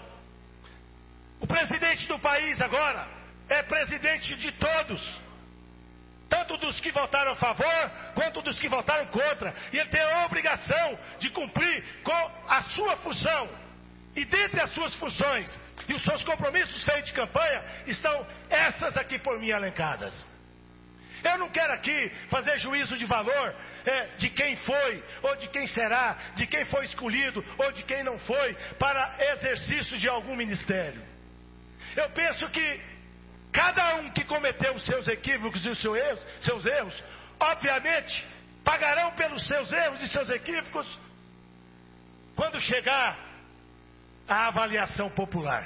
O presidente do país agora é presidente de todos, tanto dos que votaram a favor, quanto dos que votaram contra. E ele tem a obrigação de cumprir com a sua função. E dentre as suas funções e os seus compromissos feitos de campanha, estão essas aqui por mim elencadas. Eu não quero aqui fazer juízo de valor é, de quem foi, ou de quem será, de quem foi escolhido, ou de quem não foi, para exercício de algum ministério. Eu penso que cada um que cometeu os seus equívocos e os seus erros, seus erros, obviamente, pagarão pelos seus erros e seus equívocos quando chegar a avaliação popular.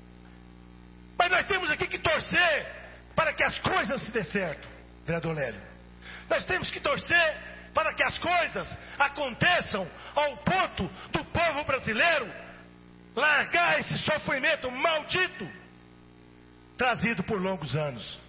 Mas nós temos aqui que torcer para que as coisas se dê certo, vereador Lélio. Nós temos que torcer para que as coisas aconteçam ao ponto do povo brasileiro largar esse sofrimento maldito trazido por longos anos.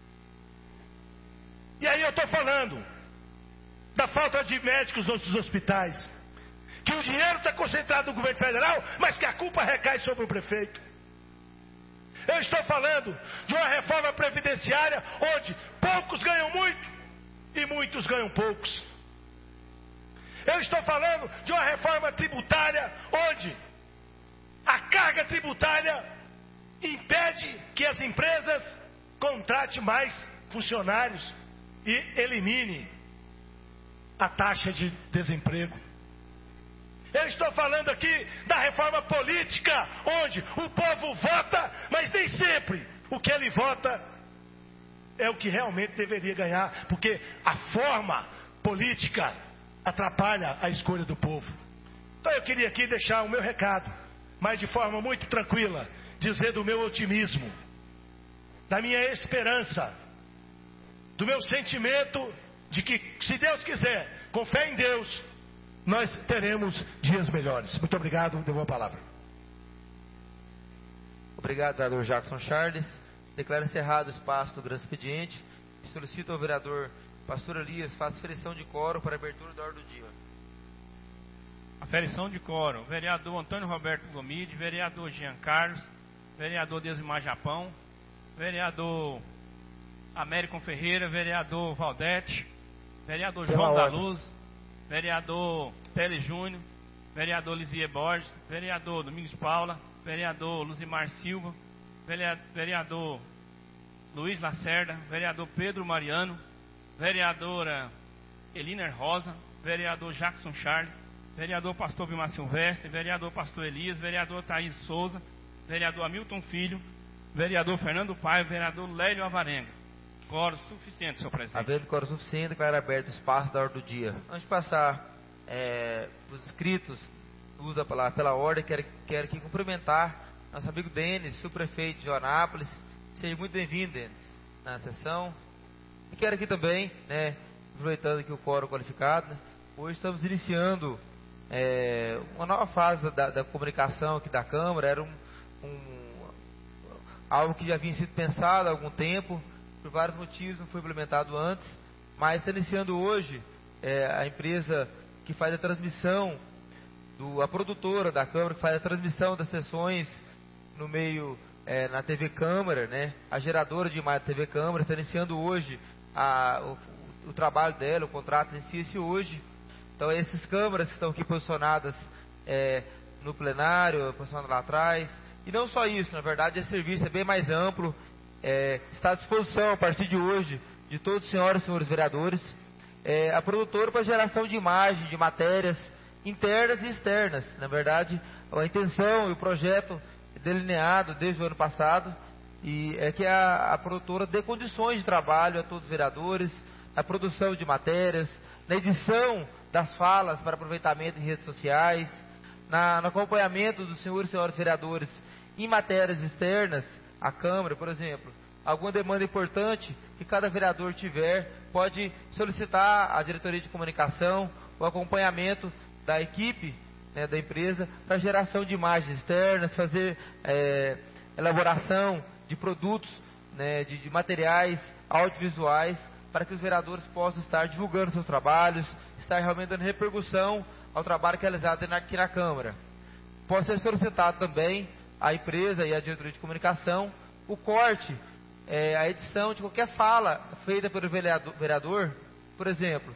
E aí eu estou falando da falta de médicos nos hospitais, que o dinheiro está concentrado no governo federal, mas que a culpa recai sobre o prefeito. Eu estou falando de uma reforma previdenciária onde poucos ganham muito e muitos ganham poucos. Eu estou falando de uma reforma tributária onde a carga tributária impede que as empresas contratem mais funcionários e elimine a taxa de desemprego. Eu estou falando aqui da reforma política, onde o povo vota, mas nem sempre o que ele vota é o que realmente deveria ganhar, porque a forma política atrapalha a escolha do povo. Então eu queria aqui deixar o meu recado, mas de forma muito tranquila, dizer do meu otimismo, da minha esperança, do meu sentimento de que, se Deus quiser, com fé em Deus, nós teremos dias melhores. Muito obrigado, devolvo a palavra. Obrigado, vereador Jackson Charles. Declaro encerrado o espaço do grande expediente e solicito ao vereador Pastor Elias faça aferição de quórum para a abertura da ordem do dia. Aferição de quórum. Vereador Antônio Roberto Gomide, vereador Jean Carlos, vereador Desimar Japão, vereador Américo Ferreira, vereador Valdete, vereador João da Luz, vereador Tele Júnior, vereador Lisier Borges, vereador Domingos Paula, vereador Luzimar Silva, vereador Luiz Lacerda, vereador Pedro Mariano, vereadora Eliner Rosa, vereador Jackson Charles, vereador Pastor Vilmar Silvestre, vereador Pastor Elias, vereador Thaís Souza, vereador Hamilton Filho, vereador Fernando Paiva, vereador Lélio Avarenga. Quórum suficiente, senhor presidente. Havendo quórum suficiente, declaro aberto o espaço da ordem do dia. Antes de passar é, os inscritos, usa a palavra pela ordem, quero, quero aqui cumprimentar nosso amigo Denis, subprefeito de Joanápolis. Seja muito bem-vindo, Denis, na sessão. E quero aqui também, né, aproveitando aqui o quórum qualificado, né, hoje estamos iniciando é, uma nova fase da, da comunicação aqui da Câmara. Era um, um, algo que já vinha sido pensado há algum tempo, por vários motivos não foi implementado antes, mas está iniciando hoje é, a empresa que faz a transmissão do, a produtora da Câmara, que faz a transmissão das sessões no meio, é, na T V Câmara, né? A geradora de imagem da T V Câmara está iniciando hoje a, o, o trabalho dela, o contrato inicia-se hoje. Então, essas câmaras que estão aqui posicionadas é, no plenário, posicionadas lá atrás. E não só isso, na verdade, esse serviço é bem mais amplo, é, está à disposição a partir de hoje de todos os senhoras e senhores vereadores, é, a produtora para geração de imagens, de matérias internas e externas. Na verdade, a intenção e o projeto delineado desde o ano passado e é que a, a produtora dê condições de trabalho a todos os vereadores, na produção de matérias, na edição das falas para aproveitamento em redes sociais, na, no acompanhamento dos senhores e senhoras vereadores em matérias externas à Câmara, por exemplo. Alguma demanda importante que cada vereador tiver, pode solicitar à diretoria de comunicação o acompanhamento da equipe, né, da empresa para geração de imagens externas, fazer é, elaboração de produtos, né, de, de materiais audiovisuais, para que os vereadores possam estar divulgando seus trabalhos, estar realmente dando repercussão ao trabalho que é realizado aqui na Câmara. Pode ser solicitado também à empresa e à diretoria de comunicação o corte, é, a edição de qualquer fala feita pelo vereador, vereador. Por exemplo,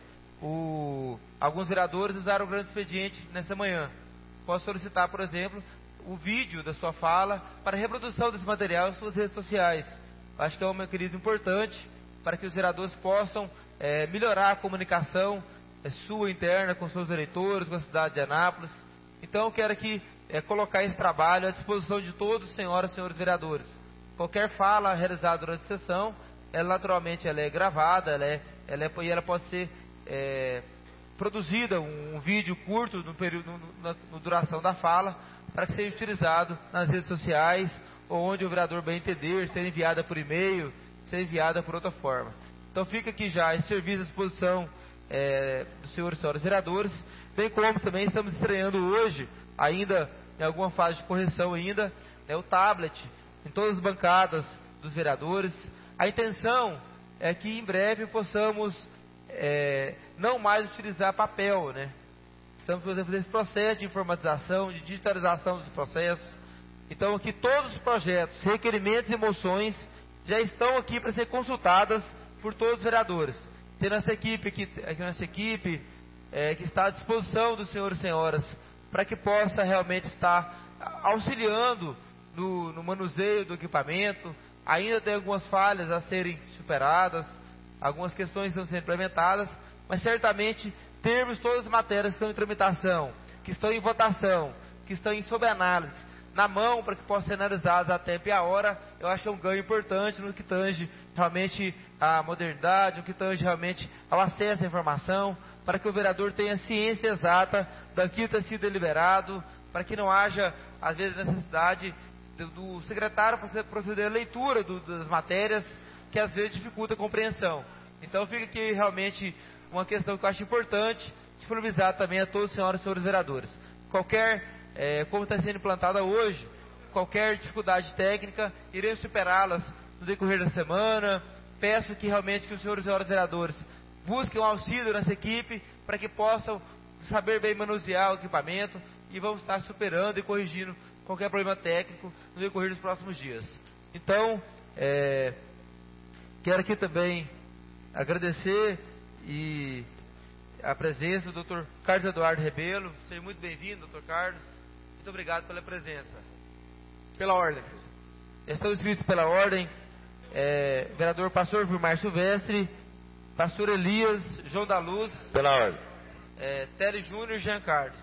o, alguns vereadores usaram o grande expediente nessa manhã. Posso solicitar, por exemplo, o vídeo da sua fala para reprodução desse material em suas redes sociais. Acho que é um mecanismo importante para que os vereadores possam é, melhorar a comunicação é, sua interna com seus eleitores, com a cidade de Anápolis. Então, eu quero aqui é, colocar esse trabalho à disposição de todos, senhoras e senhores vereadores. Qualquer fala realizada durante a sessão, ela naturalmente ela é gravada, ela é, ela é, e ela pode ser é, produzida, um, um vídeo curto no período, no, na no duração da fala, para que seja utilizado nas redes sociais, ou onde o vereador bem entender, ser enviada por e-mail, ser enviada por outra forma. Então fica aqui já esse serviço à disposição é, dos senhores e senhoras vereadores, bem como também estamos estreando hoje, ainda em alguma fase de correção ainda, é o tablet em todas as bancadas dos vereadores. A intenção é que em breve possamos é, não mais utilizar papel, né? Estamos fazendo esse processo de informatização, de digitalização dos processos. Então aqui todos os projetos, requerimentos e moções já estão aqui para ser consultadas por todos os vereadores. Tem nossa equipe aqui, aqui nossa equipe é, que está à disposição dos senhores e senhoras para que possa realmente estar auxiliando no, no manuseio do equipamento. Ainda tem algumas falhas a serem superadas, algumas questões estão sendo implementadas, mas certamente termos todas as matérias que estão em tramitação, que estão em votação, que estão em sob análise, na mão para que possam ser analisadas a tempo e a hora, eu acho que é um ganho importante no que tange realmente à modernidade, no que tange realmente ao acesso à informação, para que o vereador tenha ciência exata daquilo que está sido deliberado, para que não haja, às vezes, necessidade do, do secretário proceder à leitura do, das matérias, que às vezes dificulta a compreensão. Então fica aqui realmente uma questão que eu acho importante disponibilizar também a todos os senhoras e senhores vereadores. Qualquer, é, como está sendo implantada hoje, qualquer dificuldade técnica, iremos superá-las no decorrer da semana. Peço que realmente que os senhores e senhoras vereadores busquem um auxílio nessa equipe para que possam saber bem manusear o equipamento e vamos estar superando e corrigindo qualquer problema técnico no decorrer dos próximos dias. Então, é, quero aqui também agradecer e a presença do doutor Carlos Eduardo Rebelo. Seja muito bem-vindo, doutor Carlos. Muito obrigado pela presença. Pela ordem. Estão inscritos pela ordem é, vereador pastor Vilmar Silvestre, pastor Elias, João da Luz. Pela ordem. É, Télio Júnior e Jean Carlos.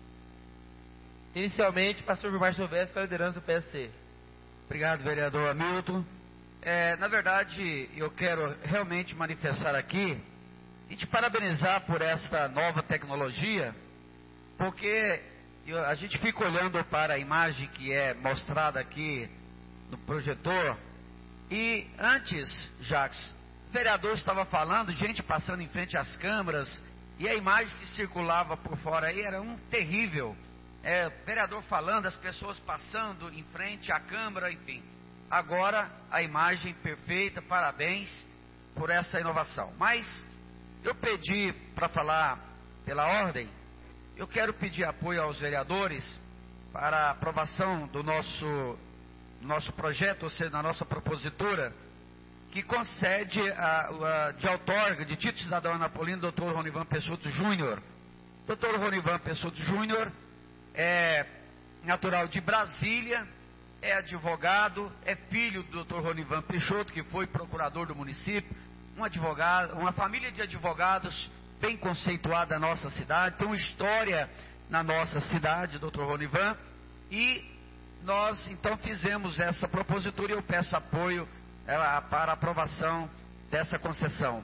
Inicialmente, pastor Vilmar Silvestre, com a liderança do P S C. Obrigado, vereador Hamilton. É, na verdade, eu quero realmente manifestar aqui e te parabenizar por esta nova tecnologia, porque eu, a gente fica olhando para a imagem que é mostrada aqui no projetor, e antes, Jacques, o vereador estava falando, gente passando em frente às câmeras, e a imagem que circulava por fora aí era um terrível. É, vereador falando, as pessoas passando em frente à câmara, enfim. Agora a imagem perfeita, parabéns por essa inovação. Mas eu pedi para falar pela ordem, eu quero pedir apoio aos vereadores para a aprovação do nosso, nosso projeto, ou seja, da nossa propositura, que concede a, a, de outorga, de título cidadão anapolino, doutor Ronivan Peixoto Júnior. doutor Ronivan Peixoto Júnior é natural de Brasília, é advogado, é filho do doutor Ronivan Peixoto, que foi procurador do município, um advogado, uma família de advogados bem conceituada na nossa cidade, tem uma história na nossa cidade, doutor Ronivan, e nós então fizemos essa propositura e eu peço apoio ela, para a aprovação dessa concessão.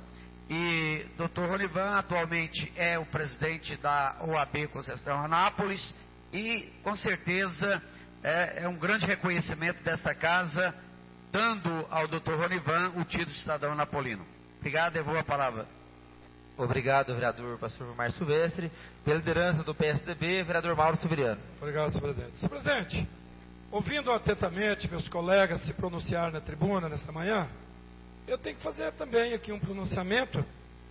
E doutor Ronivan atualmente é o presidente da O A B Conceição Anápolis e com certeza é, é um grande reconhecimento desta casa, dando ao doutor Ronivan o título de cidadão anapolino. Obrigado, devolvo a palavra. Obrigado, vereador pastor Márcio Silvestre. Pela liderança do P S D B, vereador Mauro Severiano. Obrigado, senhor presidente. Senhor presidente, ouvindo atentamente meus colegas se pronunciar na tribuna nesta manhã, eu tenho que fazer também aqui um pronunciamento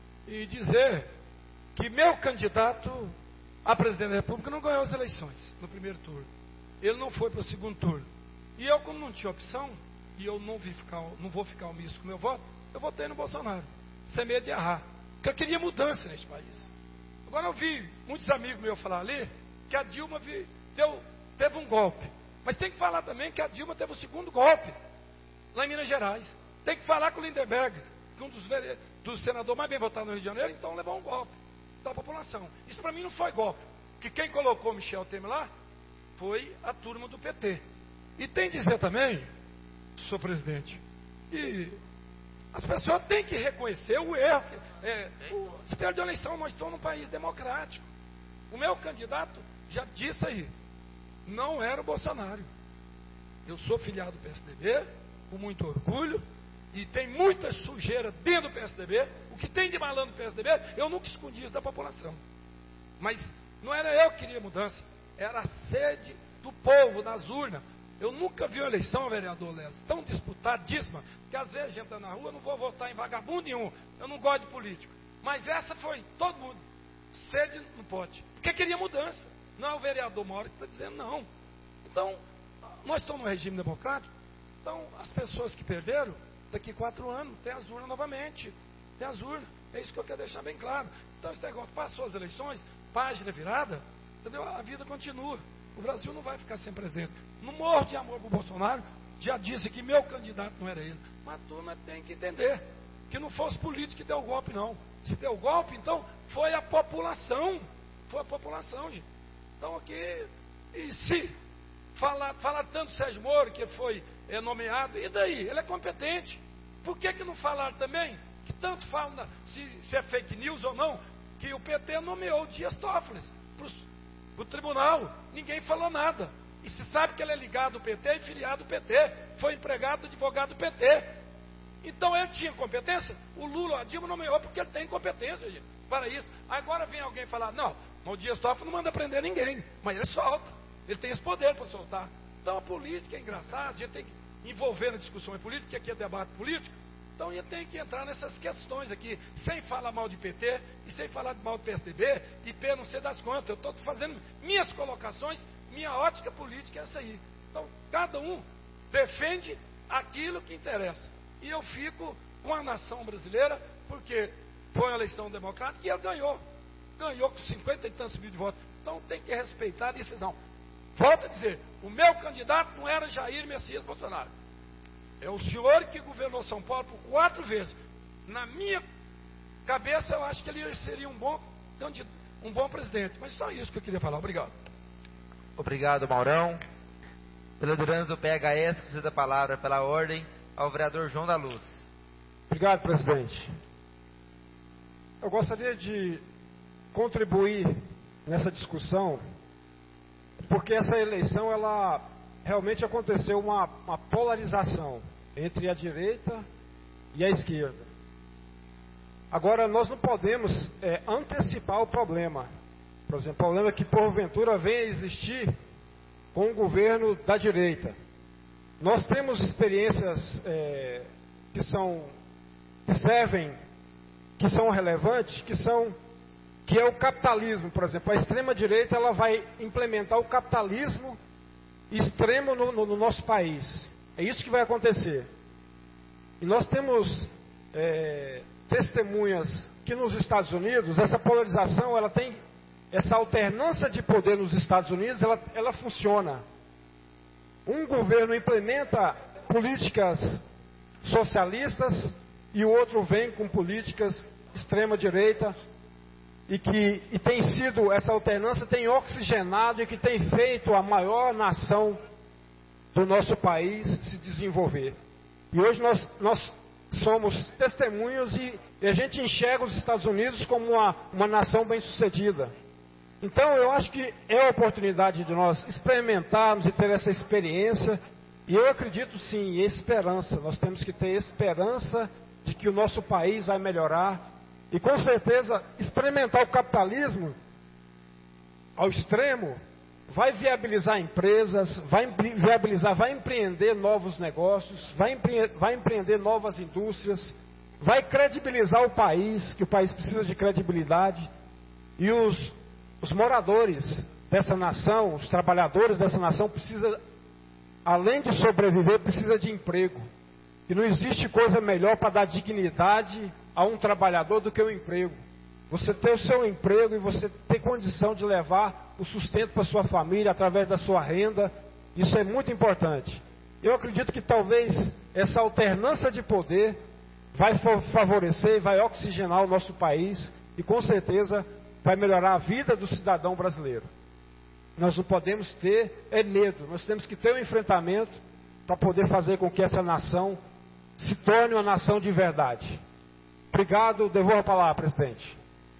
e dizer que meu candidato a presidente da República não ganhou as eleições no primeiro turno. Ele não foi para o segundo turno. E eu, como não tinha opção, e eu não, vi ficar, não vou ficar omisso com o meu voto, eu votei no Bolsonaro, sem medo de errar. Porque eu queria mudança nesse país. Agora eu vi muitos amigos meus falar ali que a Dilma vi, deu, teve um golpe. Mas tem que falar também que a Dilma teve o segundo golpe lá em Minas Gerais. Tem que falar com o Lindenberg, que um dos, dos senadores mais bem votados no Rio de Janeiro, então levou um golpe da população. Isso para mim não foi golpe. Porque quem colocou Michel Temer lá foi a turma do P T. E tem que dizer também, senhor presidente, que as pessoas têm que reconhecer o erro. É, o, se perde a eleição, nós estamos num país democrático. O meu candidato já disse aí, não era o Bolsonaro. Eu sou filiado do P S D B, com muito orgulho, e tem muita sujeira dentro do P S D B. O que tem de malandro no P S D B, eu nunca escondi isso da população. Mas não era eu que queria mudança, era a sede do povo nas urnas. Eu nunca vi uma eleição, vereador Léo, tão disputadíssima, que às vezes a gente está na rua, eu não vou votar em vagabundo nenhum, eu não gosto de político. Mas essa foi, todo mundo, sede no pote, porque queria mudança. Não é o vereador Mauro que está dizendo não. Então, nós estamos no regime democrático, então as pessoas que perderam, daqui quatro anos, tem as urnas novamente, tem as urnas, é isso que eu quero deixar bem claro. Então esse negócio, passou as eleições, página virada, entendeu? A vida continua. O Brasil não vai ficar sem presidente. Não morro de amor para o Bolsonaro, já disse que meu candidato não era ele. Mas a turma tem que entender que não foi os políticos que deu o golpe, não. Se deu o golpe, então foi a população. Foi a população, gente. Então aqui, e se falar, falar tanto Sérgio Moro, que foi é, nomeado, e daí? Ele é competente. Por que que não falaram também, que tanto falam se, se é fake news ou não, que o P T nomeou o Dias Toffoli para o tribunal? Ninguém falou nada. E se sabe que ele é ligado ao P T e filiado ao P T, foi empregado, advogado do P T. Então ele tinha competência? O Lula, a Dilma nomeou porque ele tem competência, gente, para isso. Agora vem alguém falar, não, mas o Dias Toffoli não manda prender ninguém, mas ele solta, ele tem esse poder para soltar. Então a política é engraçada, a gente tem que envolver na discussão política, que aqui é debate político. Então a gente tem que entrar nessas questões aqui, sem falar mal de P T e sem falar mal do P S D B e P não sei das contas. Eu estou fazendo minhas colocações, minha ótica política é essa aí. Então cada um defende aquilo que interessa. E eu fico com a nação brasileira, porque foi uma eleição democrática e ele ganhou. Ganhou com cinquenta e tantos mil de votos. Então tem que respeitar isso. Não. Volto a dizer, o meu candidato não era Jair Messias Bolsonaro. É o senhor que governou São Paulo por quatro vezes. Na minha cabeça, eu acho que ele seria um bom, um bom presidente. Mas só isso que eu queria falar. Obrigado. Obrigado, Maurão. Pela liderança do P H S, que cede a palavra pela ordem ao vereador João da Luz. Obrigado, presidente. Eu gostaria de contribuir nessa discussão, porque essa eleição, ela realmente aconteceu uma, uma polarização entre a direita e a esquerda. Agora, nós não podemos é, antecipar o problema. Por exemplo, o problema que porventura venha a existir com o governo da direita. Nós temos experiências é, que são, que servem, que são relevantes, que são, que é o capitalismo, por exemplo. A extrema-direita ela vai implementar o capitalismo extremo no, no, no nosso país. É isso que vai acontecer. E nós temos é, testemunhas que nos Estados Unidos, essa polarização, ela tem, essa alternância de poder nos Estados Unidos, ela, ela funciona. Um governo implementa políticas socialistas e o outro vem com políticas extrema-direita, e que e tem sido, essa alternância tem oxigenado e que tem feito a maior nação do nosso país se desenvolver. E hoje nós, nós somos testemunhos e, e a gente enxerga os Estados Unidos como uma, uma nação bem-sucedida. Então eu acho que é a oportunidade de nós experimentarmos e ter essa experiência. E eu acredito sim em esperança. Nós temos que ter esperança de que o nosso país vai melhorar. E com certeza, experimentar o capitalismo ao extremo vai viabilizar empresas, vai viabilizar, vai empreender novos negócios, vai, empre, vai empreender novas indústrias, vai credibilizar o país, que o país precisa de credibilidade. E os, os moradores dessa nação, os trabalhadores dessa nação, precisam, além de sobreviver, precisa de emprego. E não existe coisa melhor para dar dignidade a um trabalhador do que o emprego. Você ter o seu emprego e você ter condição de levar o sustento para a sua família através da sua renda, isso é muito importante. Eu acredito que talvez essa alternância de poder vai favorecer e vai oxigenar o nosso país e com certeza vai melhorar a vida do cidadão brasileiro. Nós não podemos ter é medo, nós temos que ter um enfrentamento para poder fazer com que essa nação se torne uma nação de verdade. Obrigado, devolvo a palavra, presidente.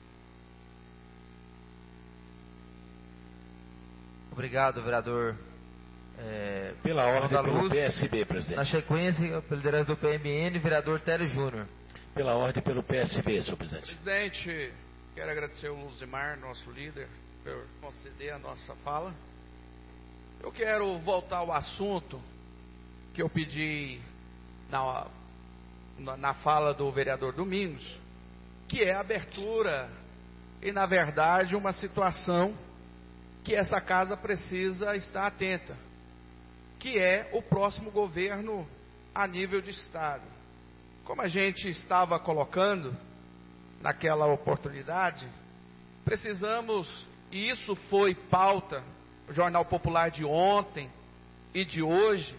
Obrigado, vereador. É, pela ordem da pelo Luz. P S B, presidente. Na sequência, pela liderança do P M N, vereador Télio Júnior. Pela ordem pelo P S B, senhor presidente. Presidente, quero agradecer ao Luzimar, nosso líder, por conceder a nossa fala. Eu quero voltar ao assunto que eu pedi na, na, na fala do vereador Domingos, que é a abertura e, na verdade, uma situação que essa casa precisa estar atenta, que é o próximo governo a nível de Estado. Como a gente estava colocando naquela oportunidade, precisamos, e isso foi pauta no Jornal Popular de ontem e de hoje,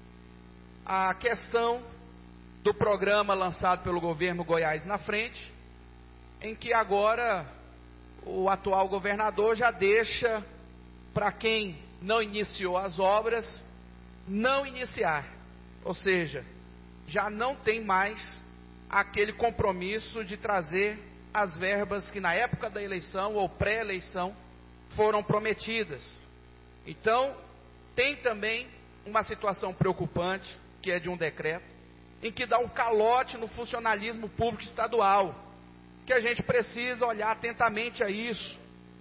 a questão do programa lançado pelo governo Goiás na Frente, em que agora o atual governador já deixa para quem não iniciou as obras, não iniciar. Ou seja, já não tem mais aquele compromisso de trazer as verbas que na época da eleição ou pré-eleição foram prometidas. Então, tem também uma situação preocupante, que é de um decreto, em que dá um calote no funcionalismo público estadual, que a gente precisa olhar atentamente a isso.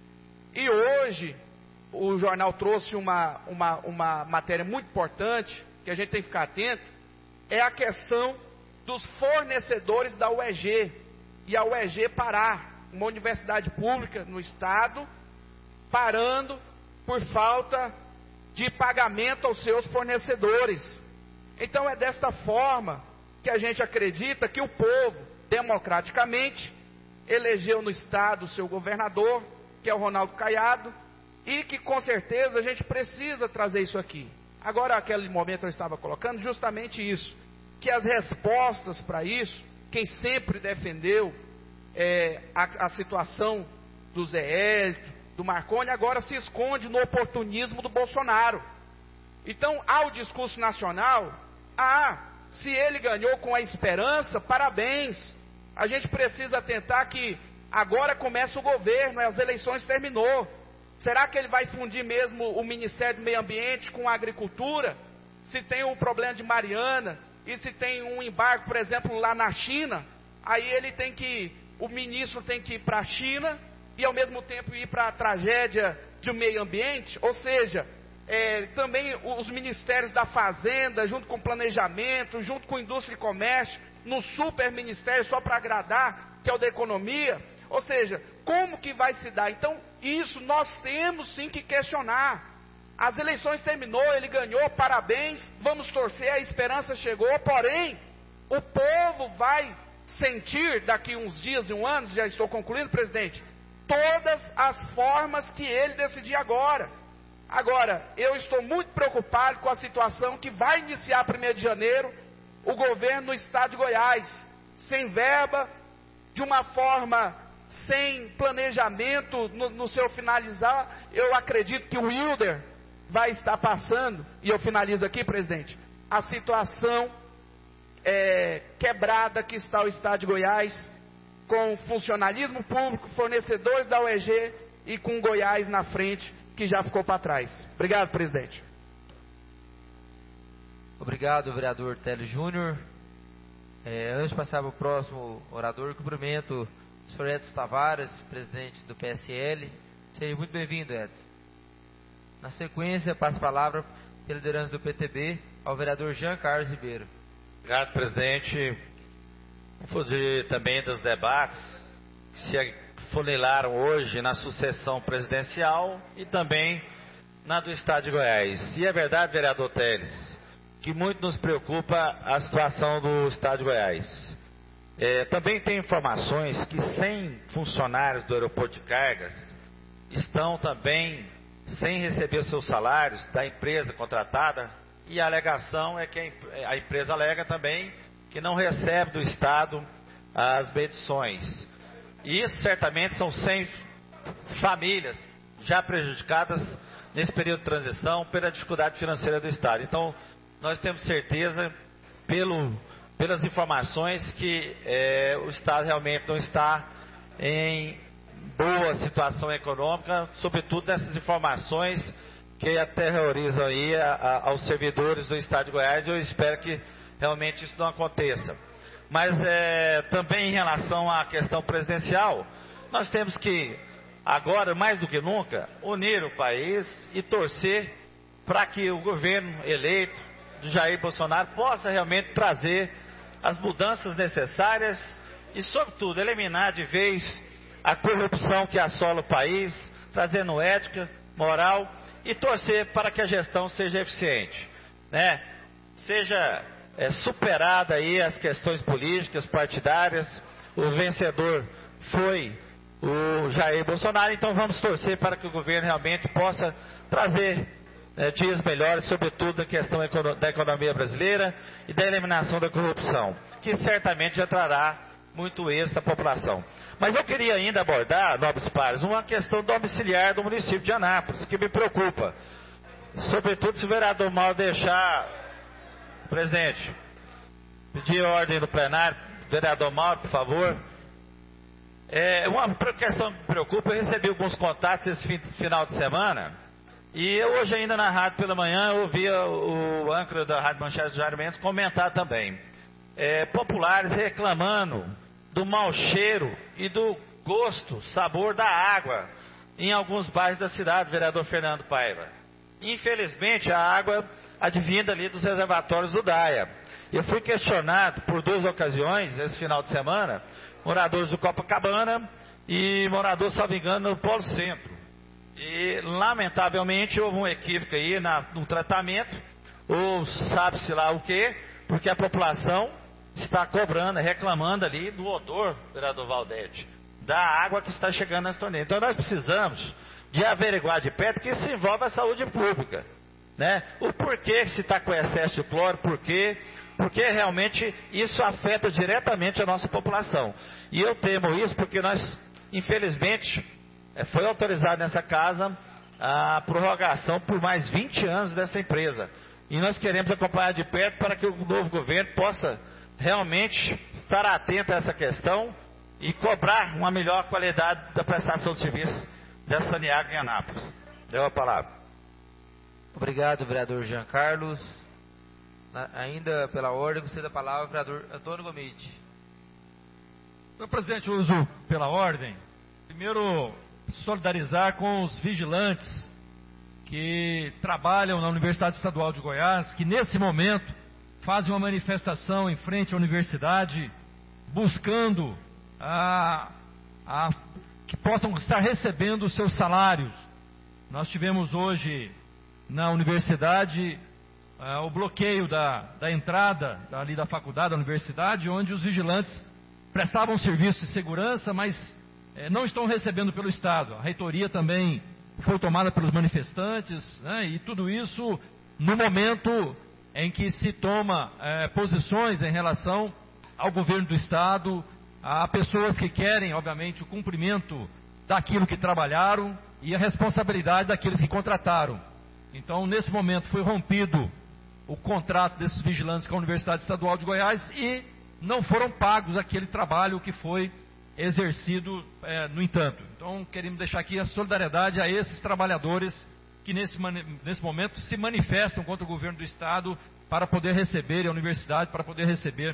E hoje, o jornal trouxe uma, uma, uma matéria muito importante, que a gente tem que ficar atento, é a questão dos fornecedores da U E G, e a U E G parar, uma universidade pública no estado, parando por falta de pagamento aos seus fornecedores. Então é desta forma que a gente acredita que o povo, democraticamente, elegeu no estado o seu governador, que é o Ronaldo Caiado, e que com certeza a gente precisa trazer isso aqui. Agora, aquele momento eu estava colocando justamente isso, que as respostas para isso, quem sempre defendeu é, a, a situação do Zé Hélito, do Marconi, agora se esconde no oportunismo do Bolsonaro. Então, ao discurso nacional, ah, se ele ganhou com a esperança, parabéns. A gente precisa atentar que agora começa o governo, as eleições terminou. Será que ele vai fundir mesmo o Ministério do Meio Ambiente com a agricultura? Se tem o problema de Mariana, e se tem um embargo, por exemplo, lá na China, aí ele tem que, o ministro tem que ir para a China, e ao mesmo tempo ir para a tragédia do meio ambiente, ou seja, é, também os ministérios da Fazenda, junto com o Planejamento, junto com a Indústria e Comércio, no super ministério só para agradar, que é o da Economia, Ou seja, como que vai se dar? Então, isso nós temos sim que questionar. As eleições terminou, ele ganhou, parabéns, vamos torcer, a esperança chegou, porém, o povo vai sentir daqui uns dias e um ano, já estou concluindo, presidente, todas as formas que ele decidir agora. Agora, eu estou muito preocupado com a situação que vai iniciar primeiro de janeiro, o governo no estado de Goiás, sem verba, de uma forma sem planejamento no, no seu finalizar. Eu acredito que o Wilder vai estar passando, e eu finalizo aqui, presidente, a situação é, quebrada que está o estado de Goiás, com funcionalismo público, fornecedores da U E G e com Goiás na frente, que já ficou para trás. Obrigado, presidente. Obrigado, vereador Télio Júnior. É, antes de passar para o próximo orador, cumprimento o senhor Edson Tavares, presidente do P S L. Seja muito bem-vindo, Edson. Na sequência, passo a palavra pela liderança do P T B ao vereador Jean Carlos Ribeiro. Obrigado, presidente. Vamos fazer também dos debates que se funilaram hoje na sucessão presidencial e também na do estado de Goiás. E é verdade, vereador Teles, que muito nos preocupa a situação do estado de Goiás. É, também tem informações que cem funcionários do aeroporto de cargas estão também sem receber os seus salários da empresa contratada, e a alegação é que a empresa alega também que não recebe do Estado as medições. E isso certamente são cem famílias já prejudicadas nesse período de transição pela dificuldade financeira do Estado. Então, nós temos certeza, pelo, pelas informações, que é, o Estado realmente não está em boa situação econômica, sobretudo nessas informações que aterrorizam aí a, a, aos servidores do Estado de Goiás. Eu espero que realmente isso não aconteça. Mas é, também em relação à questão presidencial, nós temos que, agora mais do que nunca, unir o país e torcer para que o governo eleito do Jair Bolsonaro possa realmente trazer as mudanças necessárias e, sobretudo, eliminar de vez a corrupção que assola o país, trazendo ética, moral, e torcer para que a gestão seja eficiente, né? Seja é, superada aí as questões políticas, partidárias. O vencedor foi o Jair Bolsonaro, então vamos torcer para que o governo realmente possa trazer é, dias melhores, sobretudo na questão da economia brasileira e da eliminação da corrupção, que certamente já trará muito êxito à população. Mas eu queria ainda abordar, nobres pares, uma questão domiciliar do município de Anápolis, que me preocupa. Sobretudo se o vereador Mauro deixar, presidente, pedir ordem no plenário, vereador Mauro, por favor. É uma questão que me preocupa. Eu recebi alguns contatos esse fim, final de semana, e eu hoje ainda na rádio pela manhã eu ouvi o, o âncora da Rádio Manchete Jair Mendes comentar também. É, populares reclamando do mau cheiro e do gosto, sabor da água em alguns bairros da cidade, vereador Fernando Paiva. Infelizmente, a água advinda ali dos reservatórios do Daia. Eu fui questionado por duas ocasiões, esse final de semana, moradores do Copacabana e moradores, salvo engano, no Polo Centro. E, lamentavelmente, houve um equívoco aí na, no tratamento, ou sabe-se lá o quê, porque a população está cobrando, reclamando ali do odor, vereador Valdete, da água que está chegando nas torneiras. Então nós precisamos de averiguar de perto, porque isso envolve a saúde pública, né? O porquê se está com excesso de cloro, por quê? Porque realmente isso afeta diretamente a nossa população. E eu temo isso porque nós, infelizmente, foi autorizado nessa casa a prorrogação por mais vinte anos dessa empresa. E nós queremos acompanhar de perto para que o novo governo possa realmente estar atento a essa questão e cobrar uma melhor qualidade da prestação de serviço dessa Saniago em Anápolis. Deu a palavra. Obrigado, vereador Jean Carlos. Na, ainda pela ordem, você dá a palavra ao vereador Antônio Gomide. Senhor presidente, eu uso pela ordem. Primeiro, solidarizar com os vigilantes que trabalham na Universidade Estadual de Goiás, que nesse momento fazem uma manifestação em frente à universidade, buscando a a, que possam estar recebendo os seus salários. Nós tivemos hoje na universidade uh, o bloqueio da, da entrada ali da faculdade, da universidade, onde os vigilantes prestavam serviço de segurança, mas eh, não estão recebendo pelo Estado. A reitoria também foi tomada pelos manifestantes, né, e tudo isso no momento em que se toma eh, posições em relação ao governo do Estado, a pessoas que querem, obviamente, o cumprimento daquilo que trabalharam e a responsabilidade daqueles que contrataram. Então, nesse momento, foi rompido o contrato desses vigilantes com a Universidade Estadual de Goiás e não foram pagos aquele trabalho que foi exercido, é, no entanto. Então, queremos deixar aqui a solidariedade a esses trabalhadores que nesse, nesse momento se manifestam contra o governo do Estado para poder receber, a universidade, para poder receber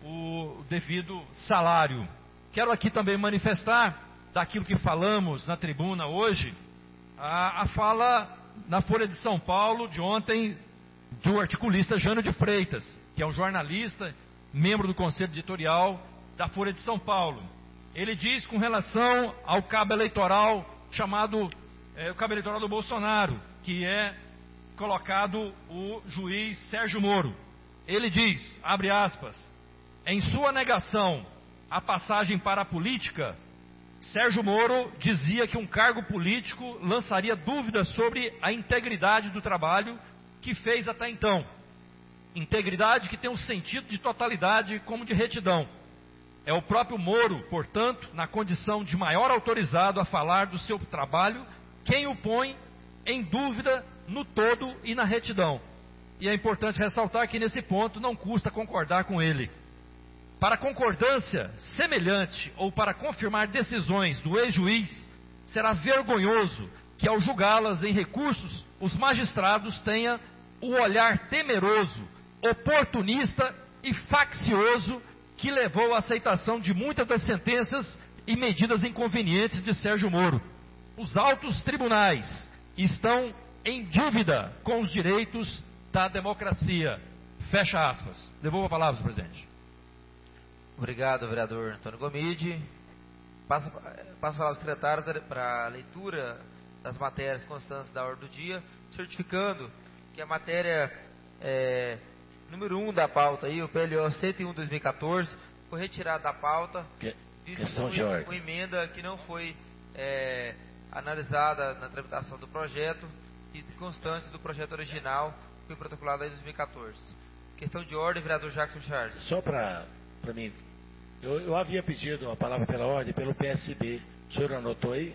o devido salário. Quero aqui também manifestar, daquilo que falamos na tribuna hoje, a, a fala na Folha de São Paulo de ontem do articulista Jânio de Freitas, que é um jornalista, membro do Conselho Editorial da Folha de São Paulo. Ele diz com relação ao cabo eleitoral chamado é, o cabo eleitoral do Bolsonaro, que é colocado o juiz Sérgio Moro. Ele diz, abre aspas, em sua negação à passagem para a política, Sérgio Moro dizia que um cargo político lançaria dúvidas sobre a integridade do trabalho que fez até então. Integridade que tem um sentido de totalidade como de retidão. É o próprio Moro, portanto, na condição de maior autorizado a falar do seu trabalho, quem o põe em dúvida no todo e na retidão. E é importante ressaltar que nesse ponto não custa concordar com ele. Para concordância semelhante ou para confirmar decisões do ex-juiz, será vergonhoso que ao julgá-las em recursos, os magistrados tenham o olhar temeroso, oportunista e faccioso que levou à aceitação de muitas das sentenças e medidas inconvenientes de Sérgio Moro. Os altos tribunais estão em dívida com os direitos da democracia. Fecha aspas. Devolvo a palavra, senhor presidente. Obrigado, vereador Antônio Gomide. Passo, passo a palavra ao secretário para a leitura das matérias constantes da ordem do dia, certificando que a matéria é, número um da pauta, aí, o P L O cento e um de dois mil e quatorze, foi retirada da pauta. Que, questão de ordem. Uma emenda que não foi é, analisada na tramitação do projeto e constante do projeto original, que foi protocolado em dois mil e quatorze. Questão de ordem, vereador Jackson Charles. Só para mim. Eu, eu havia pedido a palavra pela ordem pelo P S B. O senhor anotou aí?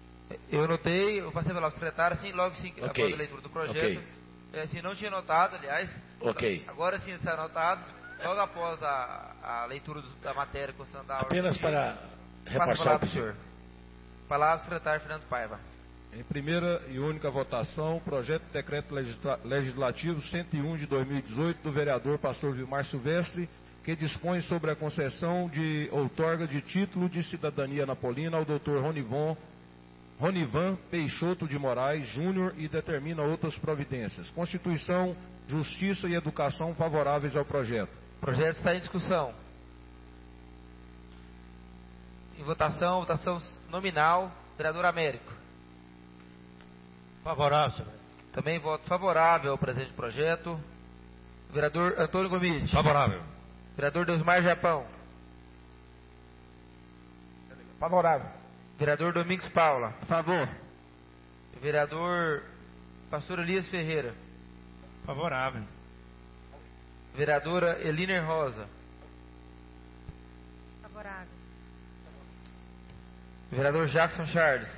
Eu anotei, eu passei pela secretária, assim, logo assim, okay. após a leitura do projeto. Okay. Assim, não tinha anotado, aliás. Ok. Agora sim está anotado, logo após a, a leitura do, da matéria constante da ordem. Apenas para reforçar o pedido. Palavra, secretário Fernando Paiva. Em primeira e única votação, projeto de decreto legisla legislativo cento e um de dois mil e dezoito do vereador pastor Vilmar Silvestre, que dispõe sobre a concessão de outorga de título de cidadania napolina ao doutor Ronivon, Ronivan Peixoto de Moraes Júnior e determina outras providências. Constituição, Justiça e Educação favoráveis ao projeto. O projeto está em discussão. Em votação, votação nominal, vereador Américo. Favorável, senhor. Também voto favorável ao presente projeto. Vereador Antônio Gomide. Favorável. Vereador Deusmar Japão. Favorável. Vereador Domingos Paula. A favor. Vereador Pastor Elias Ferreira. Favorável. Vereadora Eliner Rosa. Favorável. Vereador Jackson Charles.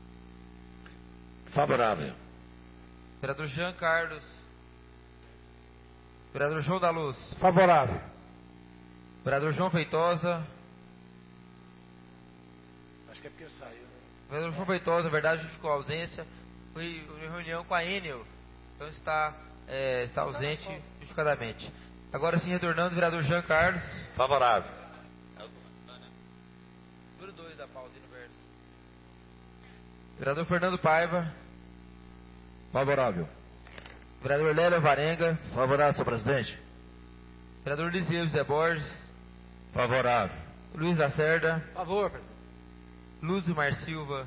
Favorável. Vereador Jean Carlos. Vereador João da Luz. Favorável. Vereador João Feitosa. Acho que é porque saiu, né? Vereador João Feitosa, verdade, justificou a ausência. Foi em reunião com a Enel. Então está, é, está ausente justificadamente. Agora sim, retornando, vereador Jean Carlos. Favorável. Número dois da pauta no verso. Vereador Fernando Paiva. Favorável. Vereador Lélio Varenga. Favorável, senhor presidente. Vereador Liseu José Borges. Favorável. Luiz Lacerda. Favor, presidente. Luzimar Silva.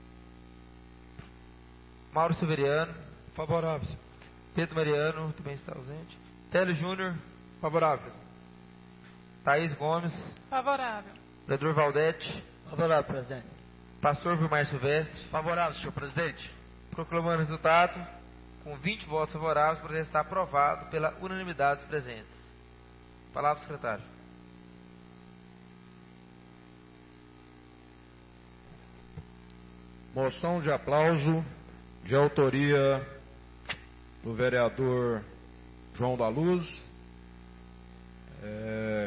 Mauro Severiano. Favorável. Pedro Mariano, também está ausente. Télio Júnior. Favorável. Thaís Gomes. Favorável. Vereador Valdete. Favorável, presidente. Pastor Vilmar Silvestre. Favorável, senhor presidente. Proclamando o resultado, com vinte votos favoráveis, o projeto está aprovado pela unanimidade dos presentes. Palavra, secretário. Moção de aplauso de autoria do vereador João da Luz. É,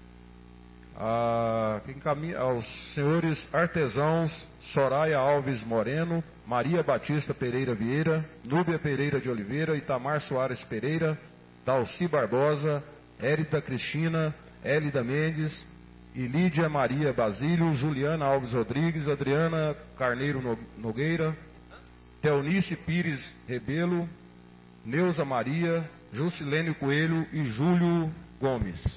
a, que encaminha aos senhores artesãos Soraya Alves Moreno, Maria Batista Pereira Vieira, Núbia Pereira de Oliveira, Itamar Soares Pereira, Dalci Barbosa, Érita Cristina, Hélida Mendes, e Lídia Maria Basílio, Juliana Alves Rodrigues, Adriana Carneiro Nogueira, Teonice Pires Rebelo, Neuza Maria, Juscelene Coelho e Júlio Gomes.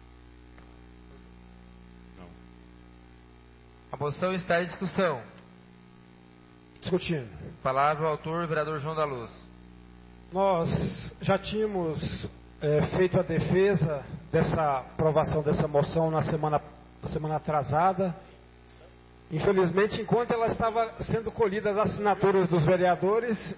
A moção está em discussão. Discutindo. Palavra ao autor, vereador João da Luz. Nós já tínhamos é, feito a defesa dessa aprovação dessa moção na semana, na semana atrasada. Infelizmente, enquanto ela estava sendo colhida as assinaturas dos vereadores,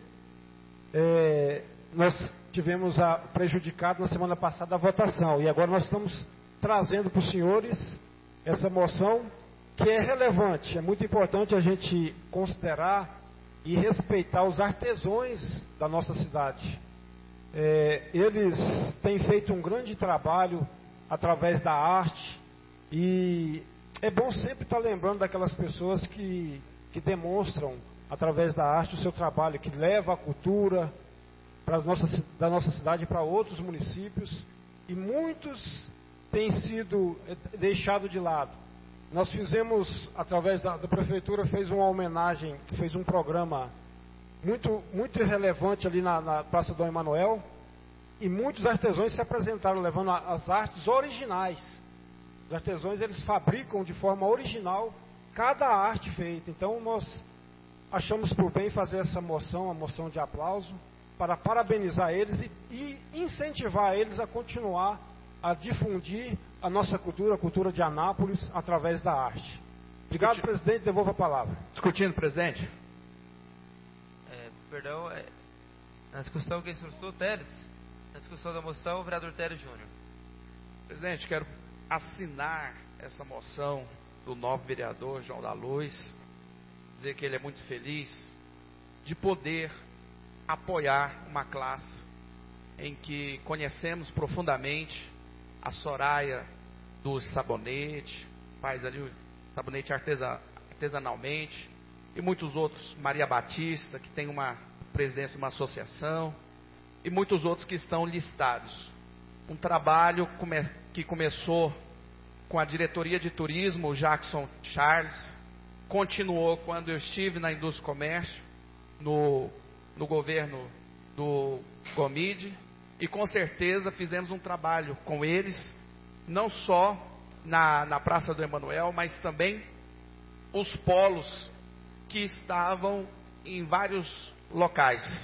é, nós tivemos a, prejudicado na semana passada a votação. E agora nós estamos trazendo para os senhores essa moção, que é relevante. É muito importante a gente considerar e respeitar os artesãos da nossa cidade. É, eles têm feito um grande trabalho através da arte, e é bom sempre estar lembrando daquelas pessoas que, que demonstram através da arte o seu trabalho, que leva a cultura para a nossa, da nossa cidade para outros municípios, e muitos têm sido deixados de lado. Nós fizemos, através da, da prefeitura, fez uma homenagem, fez um programa muito, muito relevante ali na, na Praça Dom Emanuel, e muitos artesãos se apresentaram levando a, as artes originais. Os artesãos, eles fabricam de forma original cada arte feita. Então nós achamos por bem fazer essa moção, a moção de aplauso, para parabenizar eles e, e incentivar eles a continuar a difundir a nossa cultura, a cultura de Anápolis, através da arte. Obrigado, Discutindo. Presidente. Devolvo a palavra. Discutindo, presidente. É, perdão, é, na discussão quem solicitou, Teles. Na discussão da moção, o vereador Télio Júnior. Presidente, quero assinar essa moção do novo vereador João da Luz, dizer que ele é muito feliz de poder apoiar uma classe em que conhecemos profundamente a Soraya do sabonete, faz ali o sabonete artesa, artesanalmente, e muitos outros, Maria Batista, que tem uma presidência de uma associação, e muitos outros que estão listados. Um trabalho come, que começou com a diretoria de turismo, o Jackson Charles, continuou quando eu estive na indústria e comércio, no, no governo do Gomide, e com certeza fizemos um trabalho com eles, não só na, na Praça do Emanuel, mas também os polos que estavam em vários locais.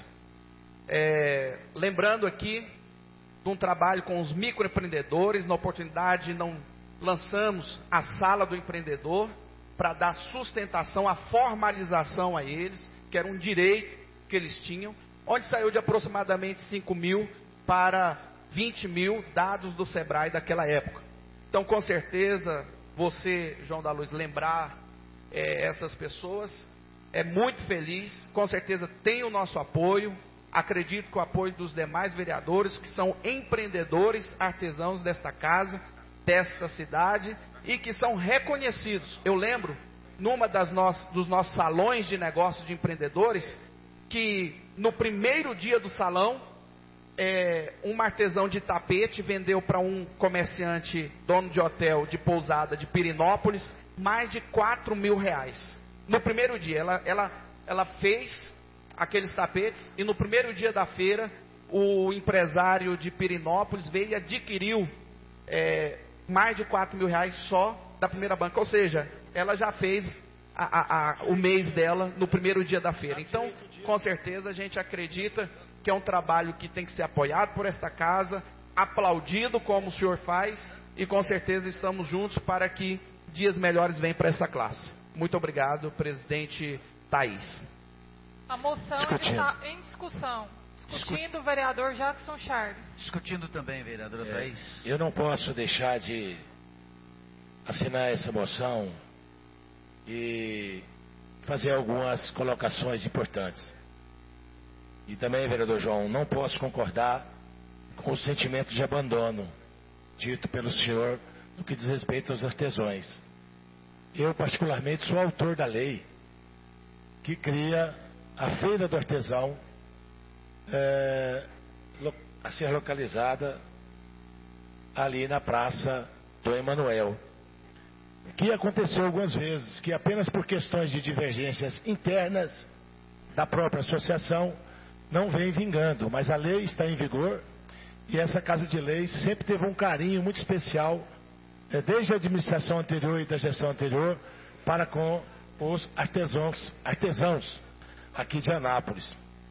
É, lembrando aqui de um trabalho com os microempreendedores, na oportunidade não lançamos a Sala do Empreendedor para dar sustentação, a formalização a eles, que era um direito que eles tinham, onde saiu de aproximadamente cinco mil para vinte mil dados do Sebrae daquela época. Então, com certeza, você, João da Luz, lembrar é, essas pessoas, é muito feliz, com certeza tem o nosso apoio, acredito que o apoio dos demais vereadores, que são empreendedores, artesãos desta casa, desta cidade, e que são reconhecidos. Eu lembro, numa das no, dos nossos salões de negócios de empreendedores, que no primeiro dia do salão, É, um artesão de tapete vendeu para um comerciante, dono de hotel de pousada de Pirinópolis, mais de quatro mil reais. No primeiro dia, ela, ela, ela fez aqueles tapetes, e no primeiro dia da feira, o empresário de Pirinópolis veio e adquiriu é, mais de quatro mil reais só da primeira banca. Ou seja, ela já fez a, a, a, o mês dela no primeiro dia da feira. Então, com certeza, a gente acredita que é um trabalho que tem que ser apoiado por esta casa, aplaudido como o senhor faz, e com certeza estamos juntos para que dias melhores venham para essa classe. Muito obrigado, presidente Thaís. A moção está em discussão. Discutindo o vereador Jackson Charles. Discutindo também, vereadora é, Thaís. Eu não posso deixar de assinar essa moção e fazer algumas colocações importantes. E também, vereador João, não posso concordar com o sentimento de abandono dito pelo senhor no que diz respeito aos artesãos. Eu, particularmente, sou autor da lei que cria a Feira do Artesão é, a ser localizada ali na Praça do Emanuel. Que aconteceu algumas vezes, que apenas por questões de divergências internas da própria associação não vem vingando, mas a lei está em vigor e essa Casa de Leis sempre teve um carinho muito especial, é, desde a administração anterior e da gestão anterior, para com os artesãos, artesãos aqui de Anápolis.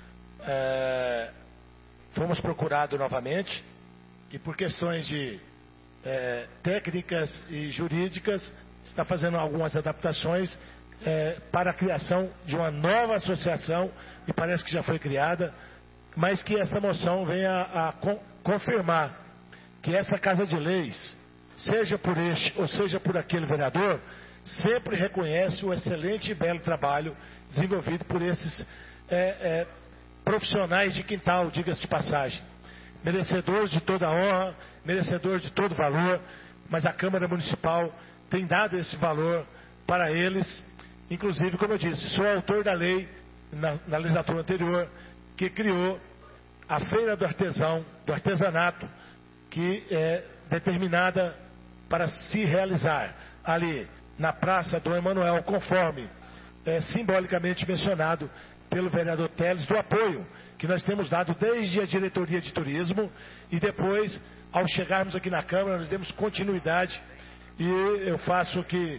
É, fomos procurados novamente e por questões de é, técnicas e jurídicas está fazendo algumas adaptações é, para a criação de uma nova associação, e parece que já foi criada, mas que essa moção venha a, a con, confirmar que essa Casa de Leis, seja por este ou seja por aquele vereador, sempre reconhece o excelente e belo trabalho desenvolvido por esses é, é, profissionais de quintal, diga-se de passagem, merecedores de toda a honra, merecedores de todo valor, mas a Câmara Municipal tem dado esse valor para eles. Inclusive, como eu disse, sou autor da lei na, na legislatura anterior que criou a Feira do Artesão, do Artesanato, que é determinada para se realizar ali na Praça do Emanuel, conforme é, simbolicamente mencionado pelo vereador Teles, do apoio que nós temos dado desde a diretoria de turismo e depois, ao chegarmos aqui na Câmara, nós demos continuidade e eu faço que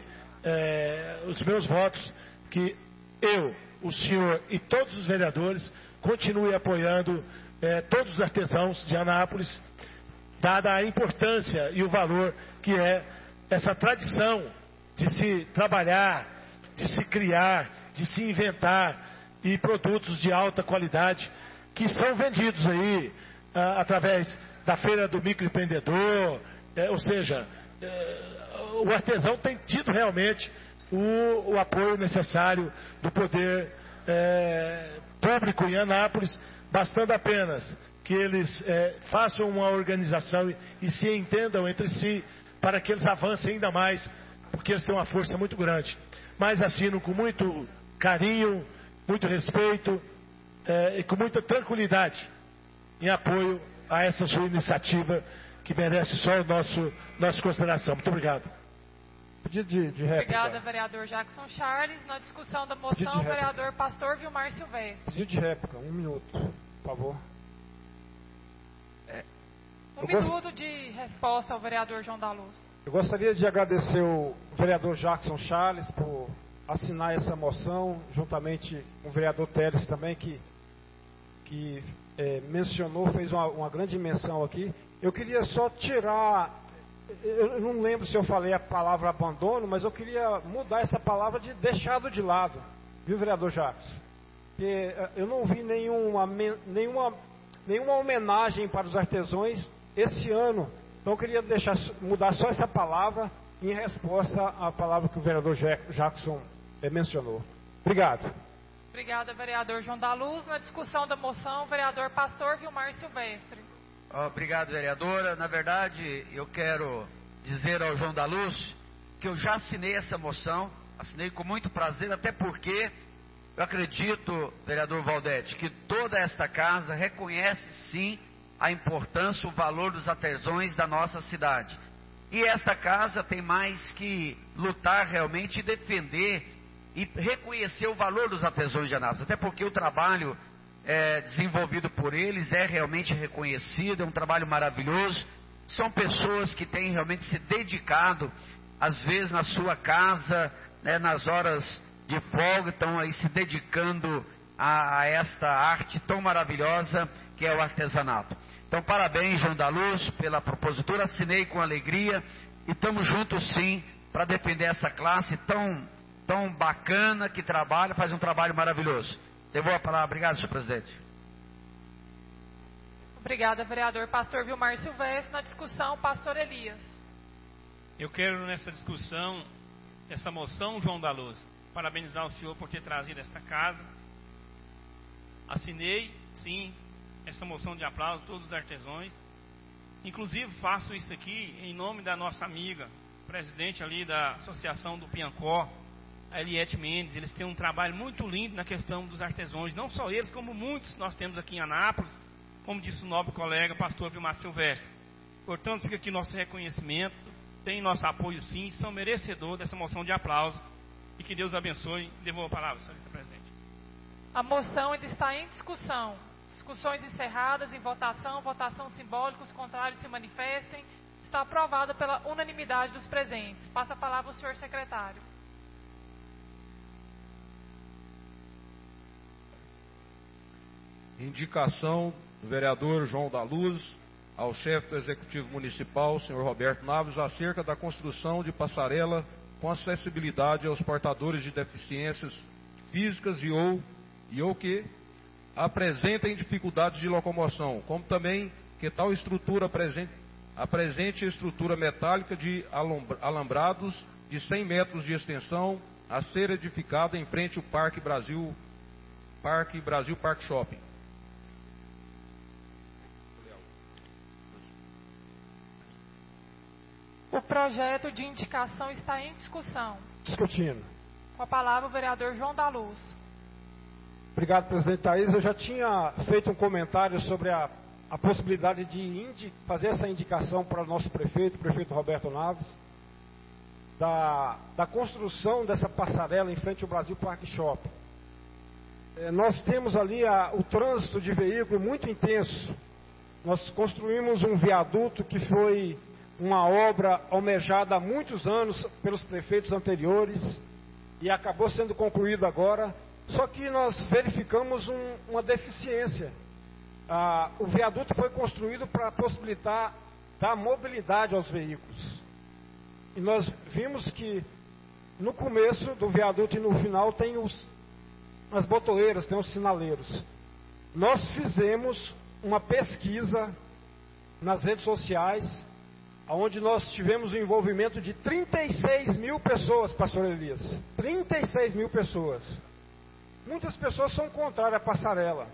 é, os meus votos, que eu, o senhor e todos os vereadores continuem apoiando é, todos os artesãos de Anápolis, dada a importância e o valor que é essa tradição de se trabalhar, de se criar, de se inventar e produtos de alta qualidade que são vendidos aí ah, através da Feira do Microempreendedor, é, ou seja, é, o artesão tem tido realmente o, o apoio necessário do poder é, público em Anápolis, bastando apenas que eles é, façam uma organização e, e se entendam entre si para que eles avancem ainda mais, porque eles têm uma força muito grande. Mas assinam com muito carinho, muito respeito é, e com muita tranquilidade em apoio a essa sua iniciativa que merece só o nosso nossa consideração. Muito obrigado. Pedido de, de réplica. Obrigada, vereador Jackson Charles. Na discussão da moção, o vereador Pastor Vilmar Silvestre. Pedido de réplica, um minuto, por favor. É, um minuto gost... de resposta ao vereador João da Luz. Eu gostaria de agradecer o vereador Jackson Charles por assinar essa moção, juntamente com o vereador Teles também, que, que é, mencionou, fez uma, uma grande menção aqui. Eu queria só tirar, eu não lembro se eu falei a palavra abandono, mas eu queria mudar essa palavra de deixado de lado, viu, vereador Jackson? Porque eu não vi nenhuma, nenhuma, nenhuma homenagem para os artesãos esse ano, então eu queria deixar, mudar só essa palavra em resposta à palavra que o vereador Jackson eh, mencionou. Obrigado. Obrigada, vereador João da Luz. Na discussão da moção, o vereador Pastor Vilmar Silvestre. Obrigado, vereadora. Na verdade, eu quero dizer ao João da Luz que eu já assinei essa moção, assinei com muito prazer, até porque eu acredito, vereador Valdete, que toda esta casa reconhece sim a importância, o valor dos artesãos da nossa cidade. E esta casa tem mais que lutar realmente e defender e reconhecer o valor dos artesãos de Anápolis, até porque o trabalho é, desenvolvido por eles é realmente reconhecido, é um trabalho maravilhoso. São pessoas que têm realmente se dedicado, às vezes na sua casa, né, nas horas de folga, estão aí se dedicando a, a esta arte tão maravilhosa que é o artesanato. Então, parabéns, João da Luz, pela propositura, assinei com alegria e estamos juntos sim para defender essa classe tão, tão bacana que trabalha, faz um trabalho maravilhoso. Devolvo a palavra. Obrigado, senhor presidente. Obrigada, vereador. Pastor Vilmar Silvestre. Na discussão, pastor Elias. Eu quero, nessa discussão, essa moção, João da Luz, parabenizar o senhor por ter trazido esta casa. Assinei, sim, essa moção de aplauso, todos os artesãos. Inclusive, faço isso aqui em nome da nossa amiga, presidente ali da Associação do Piancó, a Eliette Mendes. Eles têm um trabalho muito lindo na questão dos artesãos. Não só eles, como muitos nós temos aqui em Anápolis, como disse o nobre colega, pastor Vilmar Silvestre. Portanto, fica aqui nosso reconhecimento, tem nosso apoio sim, são merecedores dessa moção de aplauso. E que Deus abençoe. Devolvo a palavra, senhor presidente. A moção ainda está em discussão. Discussões encerradas, em votação, votação simbólica, os contrários se manifestem. Está aprovada pela unanimidade dos presentes. Passa a palavra ao senhor secretário. Indicação do vereador João da Luz ao chefe do Executivo Municipal, senhor Roberto Naves, acerca da construção de passarela com acessibilidade aos portadores de deficiências físicas e ou, e ou que apresentem dificuldades de locomoção, como também que tal estrutura apresente, apresente estrutura metálica de alambrados de cem metros de extensão a ser edificada em frente ao Parque Brasil, Parque Brasil Park Shopping. O projeto de indicação está em discussão. Discutindo. Com a palavra o vereador João da Luz. Obrigado, presidente Thaís. Eu já tinha feito um comentário sobre a, a possibilidade de indi, fazer essa indicação para o nosso prefeito, o prefeito Roberto Naves, da, da construção dessa passarela em frente ao Brasil Park Shopping. É, nós temos ali a, o trânsito de veículo muito intenso. Nós construímos um viaduto que foi uma obra almejada há muitos anos pelos prefeitos anteriores e acabou sendo concluído agora. Só que nós verificamos um, uma deficiência. Ah, o viaduto foi construído para possibilitar dar mobilidade aos veículos. E nós vimos que no começo do viaduto e no final tem os, as botoeiras, tem os sinaleiros. Nós fizemos uma pesquisa nas redes sociais, onde nós tivemos o envolvimento de trinta e seis mil pessoas, pastor Elias. trinta e seis mil pessoas. Muitas pessoas são contrárias à passarela,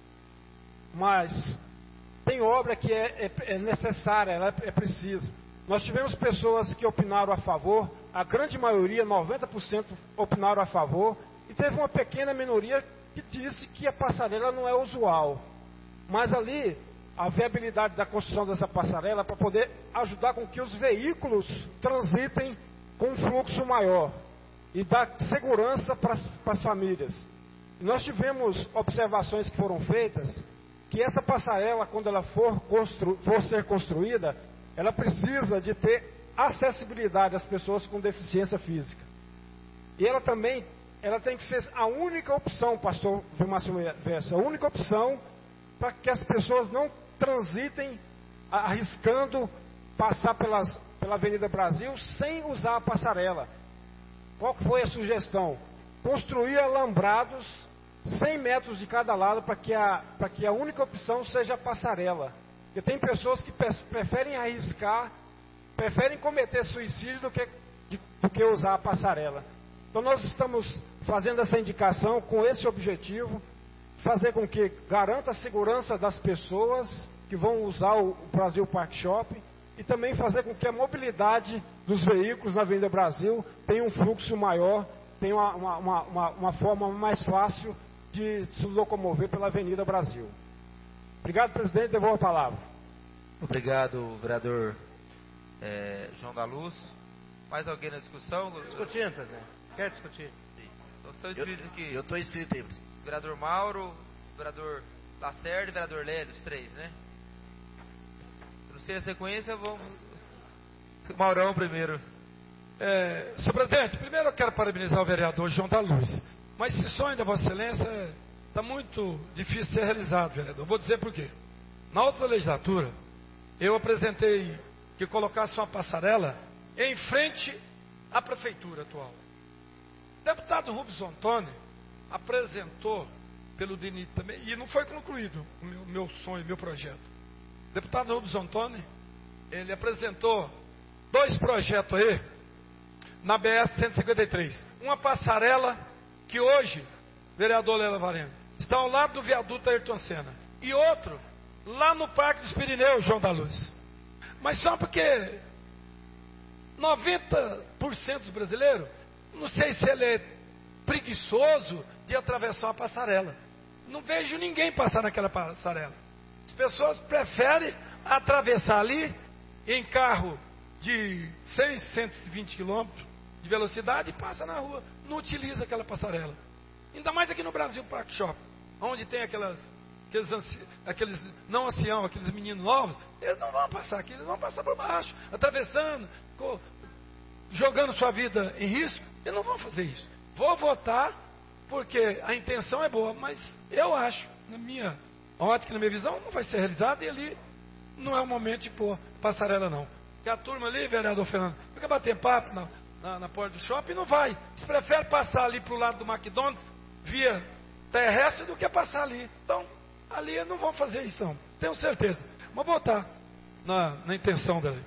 mas tem obra que é, é, é necessária, ela é, é precisa. Nós tivemos pessoas que opinaram a favor, a grande maioria, noventa por cento, opinaram a favor, e teve uma pequena minoria que disse que a passarela não é usual. Mas ali, a viabilidade da construção dessa passarela para poder ajudar com que os veículos transitem com um fluxo maior e dar segurança para as famílias. Nós tivemos observações que foram feitas, que essa passarela, quando ela for, constru, for ser construída, ela precisa de ter acessibilidade às pessoas com deficiência física. E ela também, ela tem que ser a única opção, pastor Vilmar Silvestre, a única opção para que as pessoas não transitem arriscando passar pelas, pela Avenida Brasil sem usar a passarela. Qual foi a sugestão? Construir alambrados cem metros de cada lado para que, a, para que a única opção seja a passarela. Porque tem pessoas que preferem arriscar, preferem cometer suicídio do que, de, do que usar a passarela. Então nós estamos fazendo essa indicação com esse objetivo, fazer com que garanta a segurança das pessoas que vão usar o Brasil Park Shopping e também fazer com que a mobilidade dos veículos na Avenida Brasil tenha um fluxo maior, tenha uma, uma, uma, uma forma mais fácil de se locomover pela Avenida Brasil. Obrigado, presidente. Devolvo a palavra. Obrigado, vereador é, João da Luz. Mais alguém na discussão? Discutindo, presidente. Quer discutir? Estou inscritos aqui. Eu estou inscrito aí. Vereador Mauro, vereador Lacerda e vereador Lélio, os três, né? Eu não sei a sequência, vamos... Maurão primeiro. É, senhor presidente, primeiro eu quero parabenizar o vereador João da Luz. Mas esse sonho da Vossa Excelência está muito difícil de ser realizado, vereador. Vou dizer por quê. Na outra legislatura, eu apresentei que colocasse uma passarela em frente à prefeitura atual. O deputado Rubens Antônio apresentou pelo D N I também, e não foi concluído o meu, meu sonho, meu projeto. O deputado Rubens Antônio, ele apresentou dois projetos aí, na B S cento e cinquenta e três. Uma passarela que hoje, vereador Lélia Varenga, está ao lado do viaduto Ayrton Senna. E outro, lá no Parque dos Pirineus, João da Luz. Mas só porque noventa por cento dos brasileiros, não sei se ele é preguiçoso de atravessar uma passarela. Não vejo ninguém passar naquela passarela. As pessoas preferem atravessar ali em carro de seiscentos e vinte quilômetros de velocidade e passa na rua. Não utiliza aquela passarela. Ainda mais aqui no Brasil Park Shop, onde tem aquelas, aqueles, anci, aqueles não ancião, aqueles meninos novos. Eles não vão passar aqui, eles vão passar por baixo, atravessando, co, jogando sua vida em risco. Eles não vão fazer isso. Vou votar porque a intenção é boa, mas eu acho, na minha ótica, na minha visão, não vai ser realizado e ali não é o momento de pôr passarela não. Porque a turma ali, vereador Fernando, fica batendo papo na, na, na porta do shopping e não vai. Eles preferem passar ali para o lado do McDonald's via terrestre do que passar ali. Então, ali eles não vão fazer isso não, tenho certeza. Mas vou votar na, na intenção dele.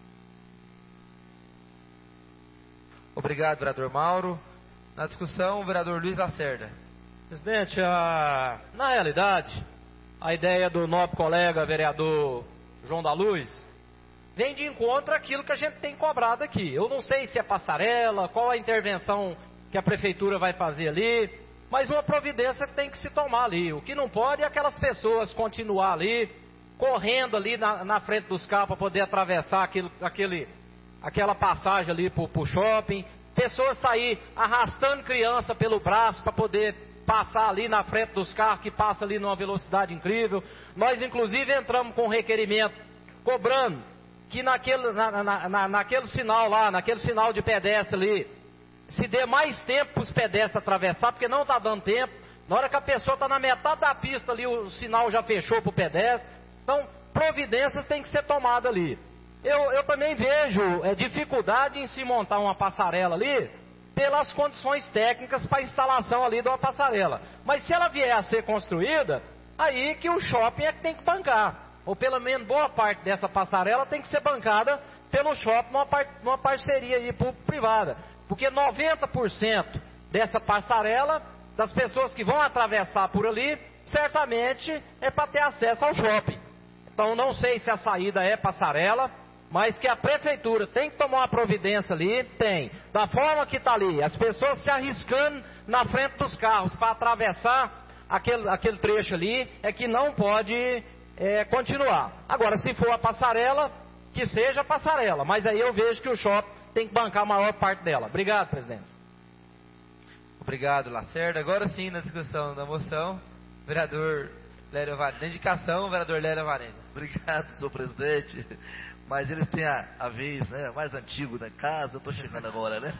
Obrigado, vereador Mauro. Na discussão, o vereador Luiz Lacerda. Presidente, a, na realidade, a ideia do nobre colega vereador João da Luz vem de encontro àquilo que a gente tem cobrado aqui. Eu não sei se é passarela, qual a intervenção que a prefeitura vai fazer ali, mas uma providência que tem que se tomar ali. O que não pode é aquelas pessoas continuar ali, correndo ali na, na frente dos carros para poder atravessar aquilo, aquele, aquela passagem ali para o shopping. Pessoas sair arrastando criança pelo braço para poder passar ali na frente dos carros que passa ali numa velocidade incrível. Nós inclusive entramos com um requerimento cobrando que naquele, na, na, na, naquele sinal lá, naquele sinal de pedestre ali, se dê mais tempo para os pedestres atravessar, porque não está dando tempo. Na hora que a pessoa está na metade da pista ali, o sinal já fechou para o pedestre. Então, providências têm que ser tomadas ali. Eu, eu também vejo é, dificuldade em se montar uma passarela ali, pelas condições técnicas para a instalação ali de uma passarela. Mas se ela vier a ser construída, aí que o shopping é que tem que bancar. Ou pelo menos boa parte dessa passarela tem que ser bancada pelo shopping, numa, par, numa parceria aí público-privada. Porque noventa por cento dessa passarela, das pessoas que vão atravessar por ali, certamente é para ter acesso ao shopping. Então não sei se a saída é passarela, mas que a prefeitura tem que tomar uma providência ali, tem. Da forma que está ali, as pessoas se arriscando na frente dos carros para atravessar aquele, aquele trecho ali, é que não pode é, continuar. Agora, se for a passarela, que seja a passarela, mas aí eu vejo que o shopping tem que bancar a maior parte dela. Obrigado, presidente. Obrigado, Lacerda. Agora sim, na discussão da moção, vereador Lélia Varenga. Na indicação, vereador Lélia Varenga. Obrigado, senhor presidente. Mas eles têm a, a vez, né, mais antigo da casa, eu estou chegando agora, né?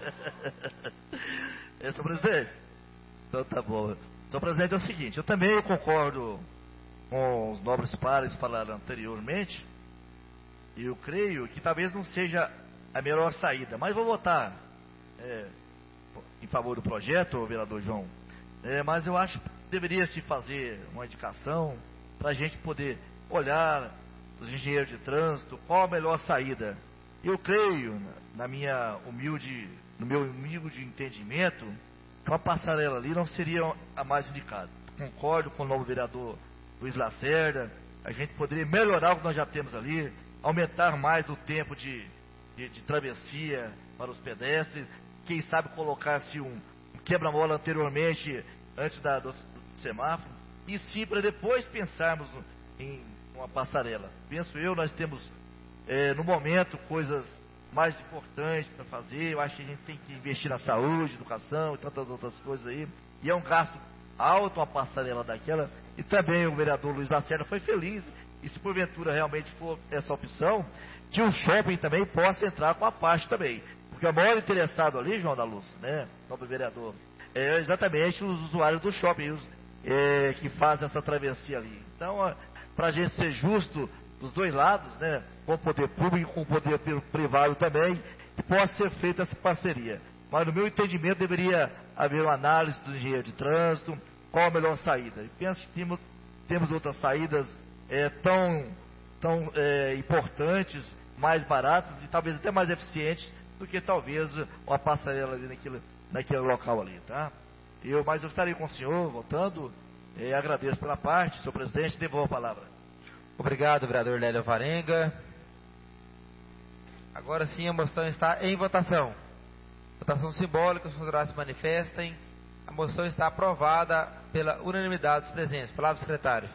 É, senhor presidente? Então tá bom. Senhor presidente, é o seguinte, eu também concordo com os nobres pares que falaram anteriormente, e eu creio que talvez não seja a melhor saída, mas vou votar é, em favor do projeto, vereador João, é, mas eu acho que deveria se fazer uma indicação para a gente poder olhar os engenheiros de trânsito, qual a melhor saída. Eu creio, na minha humilde, no meu humilde entendimento, que uma passarela ali não seria a mais indicada. Concordo com o novo vereador Luiz Lacerda, a gente poderia melhorar o que nós já temos ali, aumentar mais o tempo de, de, de travessia para os pedestres, quem sabe colocar-se um quebra-mola anteriormente, antes da, do, do semáforo, e sim para depois pensarmos em uma passarela. Penso eu, nós temos é, no momento coisas mais importantes para fazer. Eu acho que a gente tem que investir na saúde, educação e tantas outras coisas aí, e é um gasto alto uma passarela daquela. E também o vereador Luiz Lacerda foi feliz, e se porventura realmente for essa opção, que o shopping também possa entrar com a parte também, Porque o maior interessado ali, João da Luz, né, nobre vereador, é exatamente os usuários do shopping, os, é, que fazem essa travessia ali. Então, para a gente ser justo dos dois lados, né, com o poder público e com o poder privado também, que possa ser feita essa parceria. Mas, no meu entendimento, deveria haver uma análise do engenheiro de trânsito, qual a melhor saída. E penso que temos, temos outras saídas é, tão, tão é, importantes, mais baratas e talvez até mais eficientes do que talvez uma passarela ali naquele, naquele local ali, tá? Eu, mas eu estarei com o senhor, voltando, e agradeço pela parte, senhor presidente, devolvo a palavra. Obrigado, vereador Lélio Varenga. Agora sim, a moção está em votação. Votação simbólica, os funcionários se manifestem. A moção está aprovada pela unanimidade dos presentes. Palavra, secretário.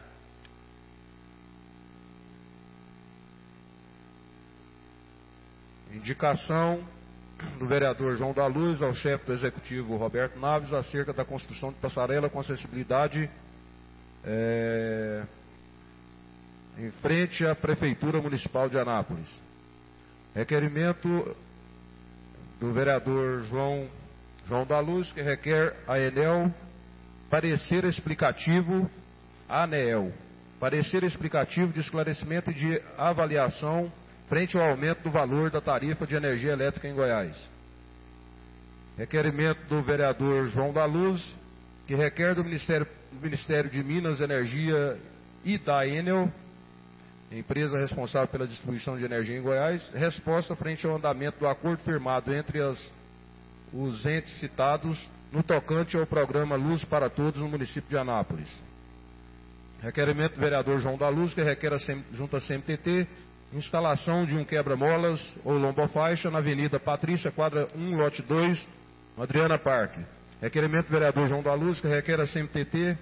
Indicação do vereador João da Luz ao chefe do executivo Roberto Naves acerca da construção de passarela com acessibilidade é, em frente à Prefeitura Municipal de Anápolis. Requerimento do vereador João, João da Luz, que requer a Enel parecer explicativo, a ANEEL, parecer explicativo de esclarecimento e de avaliação frente ao aumento do valor da tarifa de energia elétrica em Goiás. Requerimento do vereador João da Luz, que requer do Ministério, do Ministério de Minas, Energia e da Enel, empresa responsável pela distribuição de energia em Goiás, resposta frente ao andamento do acordo firmado entre as, os entes citados no tocante ao programa Luz para Todos no município de Anápolis. Requerimento do vereador João da Luz, que requer a junta C M T T instalação de um quebra-molas ou lombofaixa na Avenida Patrícia, quadra um, lote dois, no Adriana Parque. Requerimento do vereador João da Luz, que requer a C M T T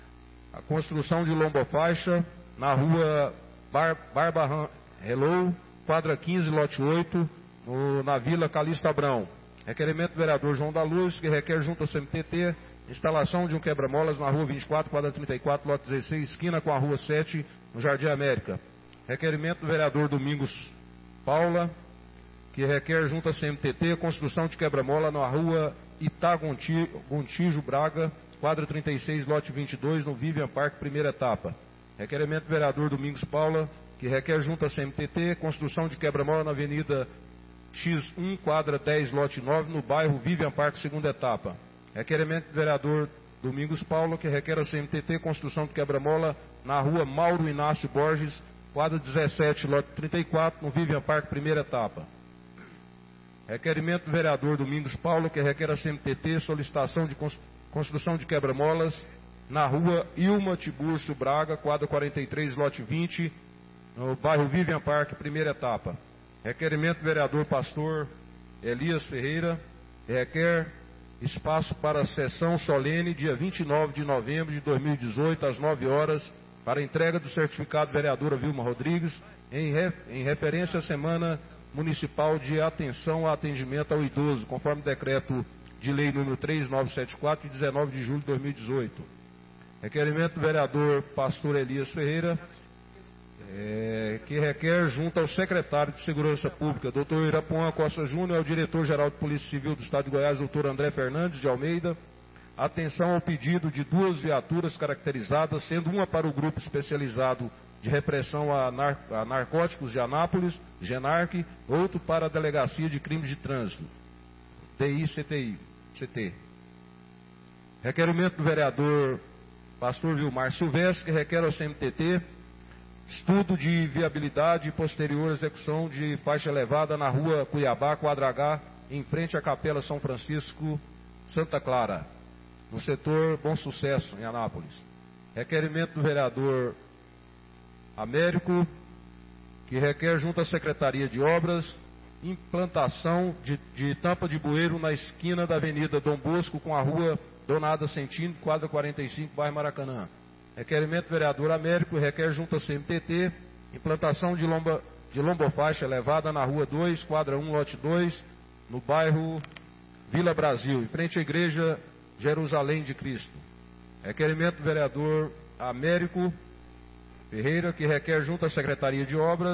a construção de lombofaixa na rua Bar, Barba Hello, quadra quinze, lote oito, no, na Vila Calixto Abrão. Requerimento do vereador João da Luz, que requer junto ao C M T T instalação de um quebra-molas na rua vinte e quatro, quadra trinta e quatro, lote dezesseis, esquina com a rua sete, no Jardim América. Requerimento do vereador Domingos Paula, que requer junto à C M T T construção de quebra-mola na rua Itagontijo Braga, quadra trinta e seis, lote vinte e dois, no Vivian Park, primeira etapa. Requerimento do vereador Domingos Paula, que requer junto à C M T T construção de quebra-mola na Avenida X um, quadra dez, lote nove, no bairro Vivian Park, segunda etapa. Requerimento do vereador Domingos Paula, que requer a C M T T construção de quebra-mola na rua Mauro Inácio Borges, quadra dezessete, lote trinta e quatro, no Vivian Park, primeira etapa. Requerimento do vereador Domingos Paulo, que requer a C M T T solicitação de construção de quebra-molas na rua Ilma Tiburcio Braga, quadra quarenta e três, lote vinte, no bairro Vivian Park, primeira etapa. Requerimento do vereador pastor Elias Ferreira, que requer espaço para sessão solene, dia vinte e nove de novembro de dois mil e dezoito, às nove horas, para entrega do certificado vereadora Vilma Rodrigues, em, re, em referência à Semana Municipal de Atenção ao Atendimento ao Idoso, conforme decreto de lei número três mil novecentos e setenta e quatro, de dezenove de julho de dois mil e dezoito. Requerimento do vereador pastor Elias Ferreira, é, que requer junto ao secretário de Segurança Pública, doutor Irapuã Costa Júnior, ao diretor-geral de Polícia Civil do Estado de Goiás, doutor André Fernandes de Almeida, atenção ao pedido de duas viaturas caracterizadas, sendo uma para o Grupo Especializado de Repressão a, nar a Narcóticos de Anápolis, GENARC, outro para a Delegacia de Crimes de Trânsito, D I C T I, C T. Requerimento do vereador pastor Vilmar Silvestre, que requer ao C M T T estudo de viabilidade e posterior execução de faixa elevada na rua Cuiabá, quadra H, em frente à Capela São Francisco, Santa Clara, no setor Bom Sucesso, em Anápolis. Requerimento do vereador Américo, que requer junto à Secretaria de Obras implantação de, de tampa de bueiro na esquina da Avenida Dom Bosco com a rua Donada Centino, quadra quarenta e cinco, bairro Maracanã. Requerimento do vereador Américo, requer junto à C M T T implantação de, lomba, de lombofaixa elevada na rua dois, quadra um, lote dois, no bairro Vila Brasil, em frente à Igreja Jerusalém de Cristo. Requerimento do vereador Américo Ferreira, que requer junto à Secretaria de Obras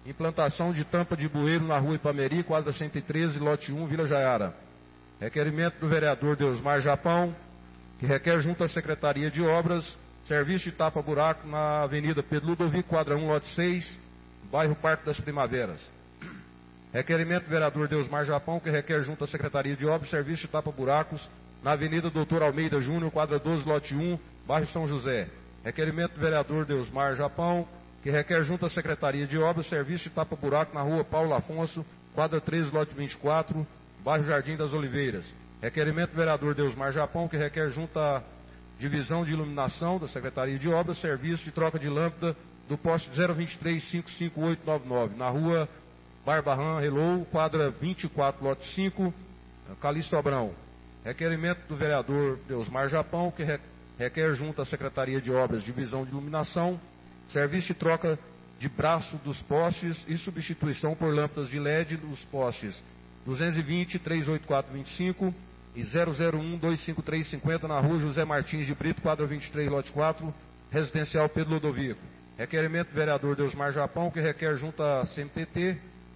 implantação de tampa de bueiro na rua Ipameri, quadra cento e treze, lote um, Vila Jaiara. Requerimento do vereador Deusmar Japão, que requer junto à Secretaria de Obras, serviço de tapa-buraco na Avenida Pedro Ludovico, quadra um, lote seis, bairro Parque das Primaveras. Requerimento do vereador Deusmar Japão, que requer junto à Secretaria de Obras, serviço de tapa-buracos na Avenida Doutor Almeida Júnior, quadra doze, lote um, bairro São José. Requerimento do vereador Deusmar Japão, que requer junto à Secretaria de Obras, serviço de tapa-buraco na rua Paulo Afonso, quadra treze, lote vinte e quatro, bairro Jardim das Oliveiras. Requerimento do vereador Deusmar Japão, que requer junto à Divisão de Iluminação da Secretaria de Obras, serviço de troca de lâmpada do poste zero vinte e três, cinco cinco oito nove nove, na rua Barbarran Relou, quadra vinte e quatro, lote cinco, Calixto Abrão. Requerimento do vereador Deusmar Japão, que requer junto à Secretaria de Obras, Divisão de Iluminação, serviço de troca de braço dos postes e substituição por lâmpadas de L E D dos postes duzentos e vinte, trezentos e oitenta e quatro, vinte e cinco e zero zero um, dois cinco três, cinquenta na rua José Martins de Brito, quadra vinte e três, lote quatro, residencial Pedro Ludovico. Requerimento do vereador Deusmar Japão, que requer junto à C M T T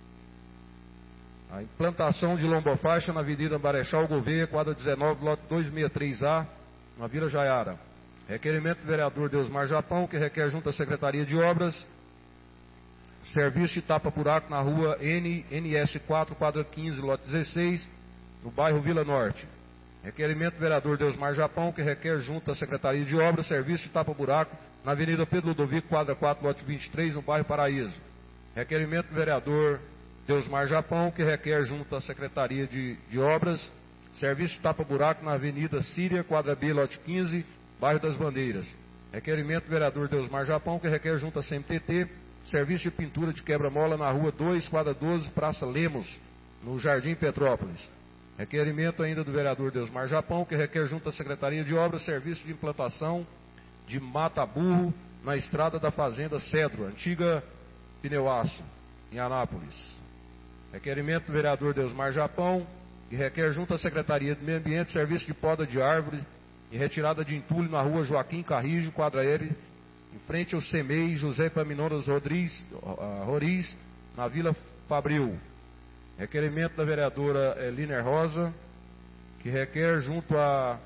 a implantação de lombofaixa na Avenida Marechal Gouveia, quadra dezenove, lote duzentos e sessenta e três A, na Vila Jaiara. Requerimento do vereador Deusmar Japão, que requer junto à Secretaria de Obras, serviço de tapa-buraco na rua N S quatro, quadra quinze, lote dezesseis, no bairro Vila Norte. Requerimento do vereador Deusmar Japão, que requer junto à Secretaria de Obras, serviço de tapa-buraco na Avenida Pedro Ludovico, quadra quatro, lote vinte e três, no bairro Paraíso. Requerimento do vereador Deusmar Japão, que requer junto à Secretaria de, de Obras, serviço de tapa-buraco na Avenida Síria, quadra B, lote quinze, bairro das Bandeiras. Requerimento do vereador Deusmar Japão, que requer junto à C M T T, serviço de pintura de quebra-mola na rua dois, quadra doze, Praça Lemos, no Jardim Petrópolis. Requerimento ainda do vereador Deusmar Japão, que requer junto à Secretaria de Obras, serviço de implantação de mata-burro na estrada da Fazenda Cedro, antiga Pneuaço, em Anápolis. Requerimento do vereador Deusmar Japão, que requer junto à Secretaria do Meio Ambiente, serviço de poda de árvore e retirada de entulho na rua Joaquim Carrijo, quadra L, em frente ao C M E I José Epaminondas Rodrigues, Roriz, na Vila Fabril. Requerimento da vereadora Eliner Rosa, que requer junto à,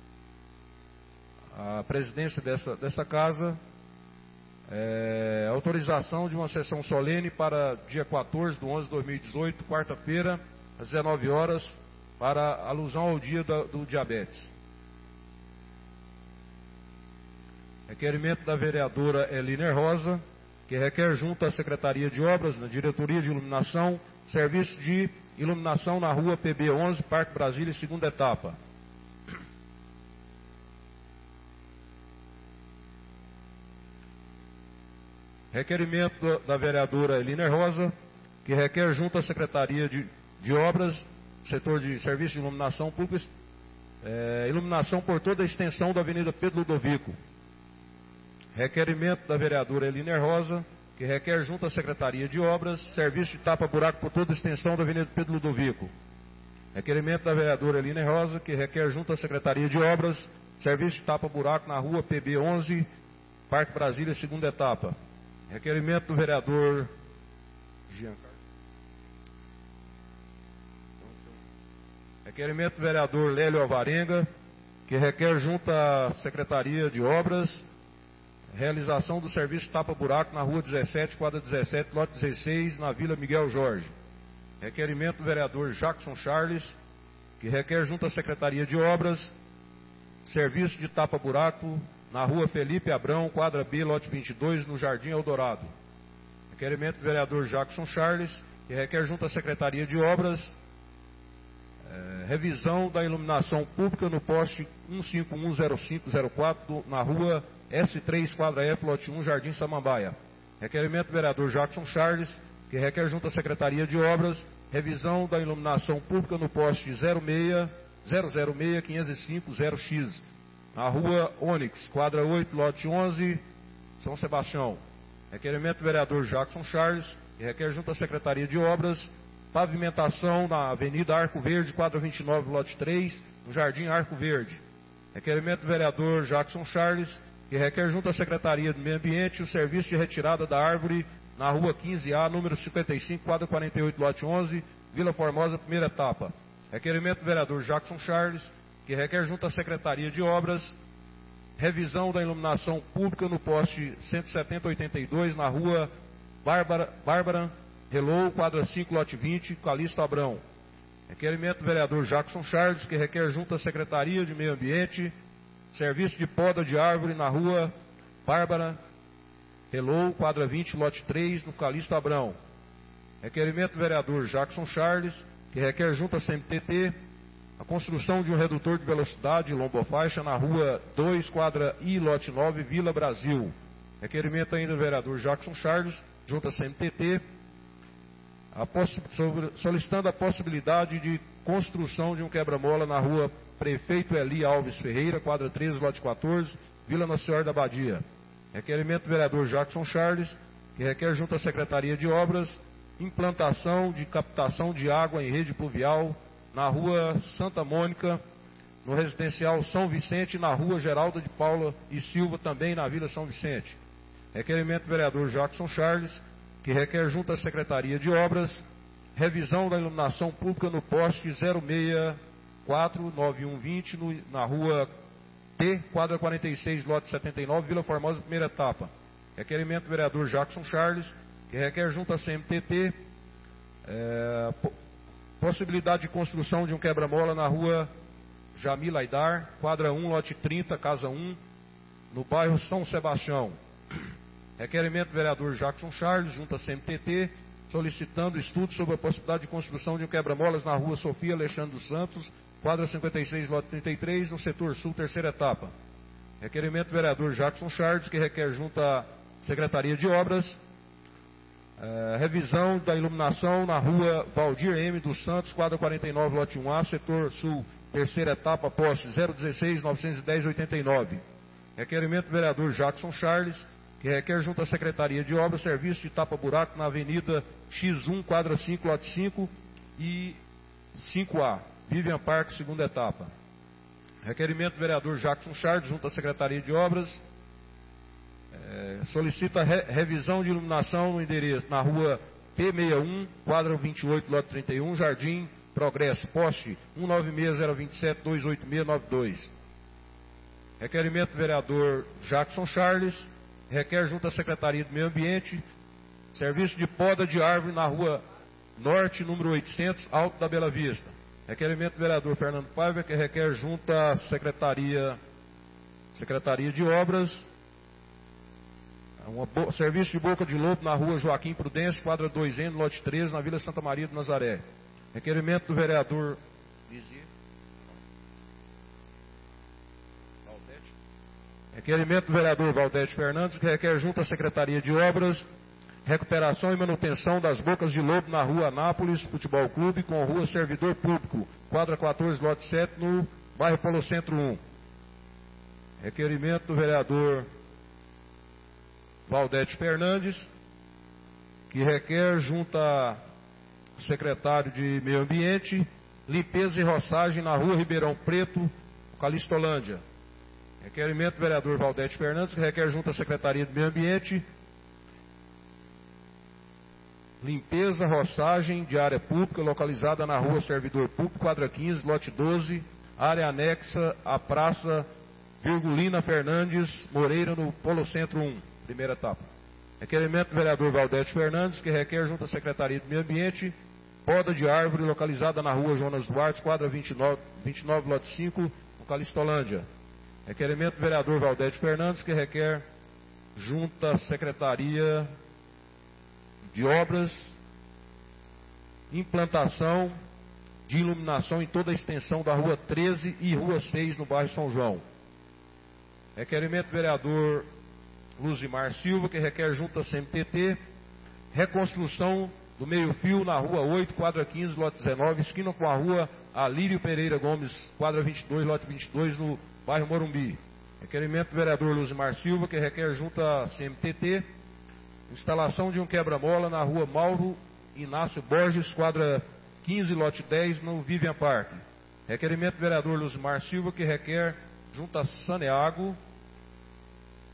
à presidência dessa, dessa casa é, autorização de uma sessão solene para dia quatorze de onze de dois mil e dezoito, quarta-feira, às dezenove horas, para alusão ao dia da, do diabetes. Requerimento da vereadora Eliner Rosa, que requer junto à Secretaria de Obras, na Diretoria de Iluminação, serviço de iluminação na rua P B onze, Parque Brasília, segunda etapa. Requerimento da vereadora Eliner Rosa, que requer junto à Secretaria de, de Obras, setor de serviço de iluminação pública, é, iluminação por toda a extensão da Avenida Pedro Ludovico. Requerimento da vereadora Eliner Rosa, que requer junto à Secretaria de Obras, serviço de tapa-buraco por toda a extensão da Avenida Pedro Ludovico. Requerimento da vereadora Eliner Rosa, que requer junto à Secretaria de Obras, serviço de tapa-buraco na rua P B onze, Parque Brasília, segunda etapa. Requerimento do vereador Giancarlo. Requerimento do vereador Lélio Alvarenga, que requer junto à Secretaria de Obras, realização do serviço tapa-buraco na rua dezessete, quadra dezessete, lote dezesseis, na Vila Miguel Jorge. Requerimento do vereador Jackson Charles, que requer junto à Secretaria de Obras, serviço de tapa-buraco na rua Felipe Abrão, quadra B, lote vinte e dois, no Jardim Eldorado. Requerimento do vereador Jackson Charles, que requer junto à Secretaria de Obras, eh, revisão da iluminação pública no poste um cinco um zero cinco zero quatro, na rua S três, quadra F, lote um, Jardim Samambaia. Requerimento do vereador Jackson Charles, que requer junto à Secretaria de Obras, revisão da iluminação pública no poste zero seis zero zero seis quinhentos e cinco zero X, na rua Ônix, quadra oito, lote onze, São Sebastião. Requerimento do vereador Jackson Charles, que requer junto à Secretaria de Obras, pavimentação na Avenida Arco Verde, quadra vinte e nove, lote três, no Jardim Arco Verde. Requerimento do vereador Jackson Charles, que requer junto à Secretaria do Meio Ambiente o serviço de retirada da árvore na rua quinze A, número cinquenta e cinco, quadra quarenta e oito, lote onze, Vila Formosa, primeira etapa. Requerimento do vereador Jackson Charles, que requer junto à Secretaria de Obras revisão da iluminação pública no poste cento e setenta oitenta e dois, na rua Bárbara, Bárbara Hello, quadra cinco, lote vinte, Calixto Abrão. Requerimento do vereador Jackson Charles, que requer junto à Secretaria de Meio Ambiente serviço de poda de árvore na rua Bárbara Hello, quadra vinte, lote três, no Calixto Abrão. Requerimento do vereador Jackson Charles, que requer junto à C M T T a construção de um redutor de velocidade lombofaixa na rua dois, quadra I, lote nove, Vila Brasil. Requerimento ainda do vereador Jackson Charles, junto à C M T T, a sobre, solicitando a possibilidade de construção de um quebra-mola na rua Prefeito Eli Alves Ferreira, quadra treze, lote quatorze, Vila Nossa Senhora da Badia. Requerimento do vereador Jackson Charles, que requer junto à Secretaria de Obras implantação de captação de água em rede pluvial na rua Santa Mônica, no residencial São Vicente, na rua Geraldo de Paula e Silva, também na Vila São Vicente. Requerimento do vereador Jackson Charles, que requer junto à Secretaria de Obras revisão da iluminação pública no poste zero seis quatro nove um dois zero, no, na rua T, quadra quarenta e seis, lote setenta e nove, Vila Formosa, primeira etapa. Requerimento do vereador Jackson Charles, que requer junto à C M T T é, possibilidade de construção de um quebra-mola na rua Jamil Aidar, quadra um, lote trinta, casa um, no bairro São Sebastião. Requerimento do vereador Jackson Charles, junto à C M T T, solicitando estudo sobre a possibilidade de construção de um quebra-molas na rua Sofia Alexandre dos Santos, quadra cinquenta e seis, lote trinta e três, no setor sul, terceira etapa. Requerimento do vereador Jackson Charles, que requer junto à Secretaria de Obras é, revisão da iluminação na rua Valdir M. dos Santos, quadra quarenta e nove, lote um A, setor sul, terceira etapa, poste zero dezesseis, novecentos e dez, oitenta e nove. Requerimento do vereador Jackson Charles, que requer junto à Secretaria de Obras serviço de tapa-buraco na Avenida X um, quadra cinco, lote cinco e cinco A, Vivian Park, segunda etapa. Requerimento do vereador Jackson Charles, junto à Secretaria de Obras, é, solicita re, revisão de iluminação no endereço na rua P sessenta e um, quadra vinte e oito, lote trinta e um, Jardim Progresso, poste um nove seis zero dois sete dois oito seis nove dois. Requerimento do vereador Jackson Charles, requer junto à Secretaria do Meio Ambiente serviço de poda de árvore na rua Norte, número oitocentos, Alto da Bela Vista. Requerimento do vereador Fernando Paiva, que requer junto à Secretaria, Secretaria de Obras um serviço de boca de lobo na rua Joaquim Prudêncio, quadra dois N, lote treze, na Vila Santa Maria do Nazaré. Requerimento do vereador Requerimento do vereador Valdete Fernandes, que requer junto à Secretaria de Obras recuperação e manutenção das bocas de lobo na rua Anápolis Futebol Clube com rua Servidor Público, quadra quatorze, lote sete, no bairro Polo Centro um. Requerimento do vereador Valdete Fernandes, que requer junto ao secretário de Meio Ambiente limpeza e roçagem na rua Ribeirão Preto, Calistolândia. Requerimento do vereador Valdete Fernandes, que requer junto à Secretaria do Meio Ambiente limpeza, roçagem de área pública localizada na rua Servidor Público, quadra quinze, lote doze, área anexa à Praça Virgulina Fernandes Moreira, no Polo Centro um, primeira etapa. Requerimento do vereador Valdete Fernandes, que requer junto à Secretaria do Meio Ambiente poda de árvore localizada na rua Jonas Duarte, quadra vinte e nove, vinte e nove, lote cinco, no Calistolândia. Requerimento do vereador Valdete Fernandes, que requer junto à Secretaria de Obras implantação de iluminação em toda a extensão da rua treze e rua seis, no bairro São João. Requerimento do vereador Luzimar Silva, que requer junto à C M T T reconstrução do meio-fio na rua oito, quadra quinze, lote dezenove, esquina com a rua Alírio Pereira Gomes, quadra vinte e dois, lote vinte e dois, no bairro Morumbi. Requerimento do vereador Luzimar Silva, que requer junto à C M T T instalação de um quebra-mola na rua Mauro Inácio Borges, quadra quinze, lote dez, no Vivian Park. Requerimento do vereador Luzimar Silva, que requer junto a Saneago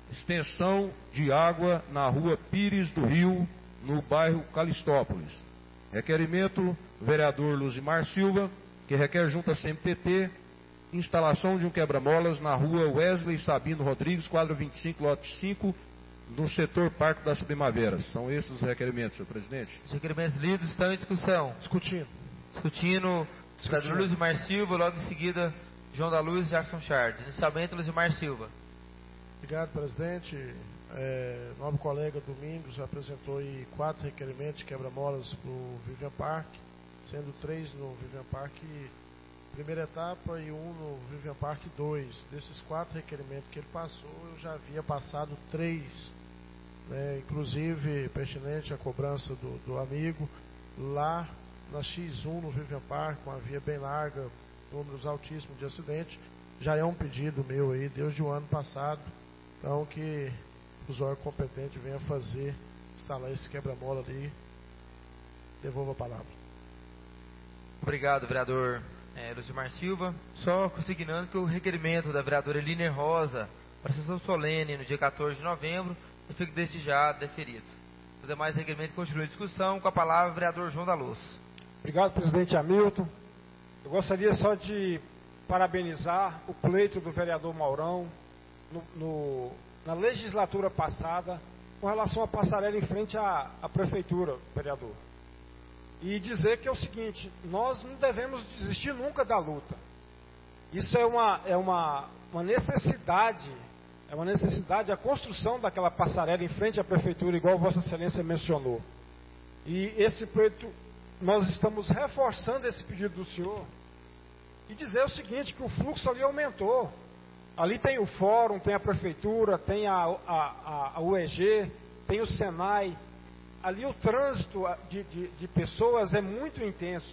extensão de água na rua Pires do Rio, no bairro Calistópolis. Requerimento, vereador Luzimar Silva, que requer junto à C M P T, instalação de um quebra-molas na rua Wesley Sabino Rodrigues, quadra vinte e cinco, lote cinco, no setor Parque das Primaveras. São esses os requerimentos, senhor presidente. Os requerimentos lidos estão em discussão. Discutindo. Discutindo, vereador Luzimar Silva, logo em seguida, João da Luz e Jackson Charles. Inicialmente, Luzimar Silva. Obrigado, presidente. É, nobre colega Domingos apresentou aí quatro requerimentos de quebra-molas para o Vivian Park, sendo três no Vivian Park primeira etapa e um no Vivian Park dois. Desses quatro requerimentos que ele passou, eu já havia passado três, né, inclusive pertinente à cobrança do, do amigo, lá na X um no Vivian Park, com a via bem larga, números altíssimos de acidente, já é um pedido meu aí, desde o ano passado, então que os órgãos competentes venham fazer, instalar esse quebra-mola ali. Devolvo a palavra. Obrigado, vereador é, Luzimar Silva. Só consignando que o requerimento da vereadora Eliner Rosa para a sessão solene no dia quatorze de novembro fica desde já deferido. Os demais requerimentos continuam em discussão. Com a palavra, o vereador João da Luz. Obrigado, presidente Hamilton. Eu gostaria só de parabenizar o pleito do vereador Maurão no, no, na legislatura passada com relação à passarela em frente à, à prefeitura, vereador. E dizer que é o seguinte, nós não devemos desistir nunca da luta. Isso é uma, é uma, uma necessidade, é uma necessidade a construção daquela passarela em frente à prefeitura, igual Vossa Excelência mencionou. E esse pleito, nós estamos reforçando esse pedido do senhor e dizer o seguinte, que o fluxo ali aumentou. Ali tem o fórum, tem a prefeitura, tem a, a, a, a U E G, tem o Senai. Ali o trânsito de, de, de pessoas é muito intenso.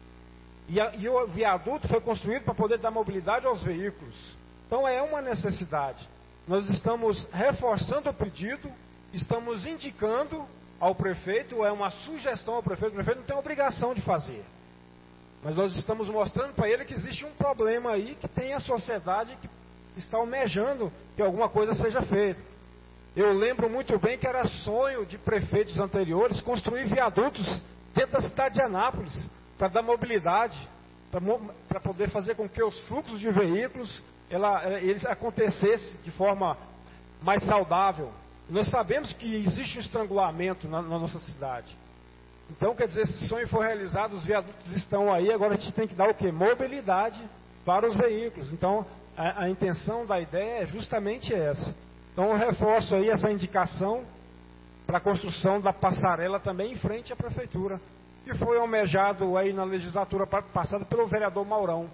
E, a, e o viaduto foi construído para poder dar mobilidade aos veículos. Então é uma necessidade. Nós estamos reforçando o pedido, estamos indicando ao prefeito, é uma sugestão ao prefeito, o prefeito não tem obrigação de fazer. Mas nós estamos mostrando para ele que existe um problema aí, que tem a sociedade que está almejando que alguma coisa seja feita. Eu lembro muito bem que era sonho de prefeitos anteriores construir viadutos dentro da cidade de Anápolis, para dar mobilidade, para poder fazer com que os fluxos de veículos ela, eles acontecessem de forma mais saudável. Nós sabemos que existe um estrangulamento na, na nossa cidade. Então, quer dizer, esse sonho foi realizado, os viadutos estão aí, agora a gente tem que dar o quê? Mobilidade para os veículos. Então, a, a intenção da ideia é justamente essa. Então eu reforço aí essa indicação para a construção da passarela também em frente à prefeitura, que foi almejado aí na legislatura passada pelo vereador Maurão.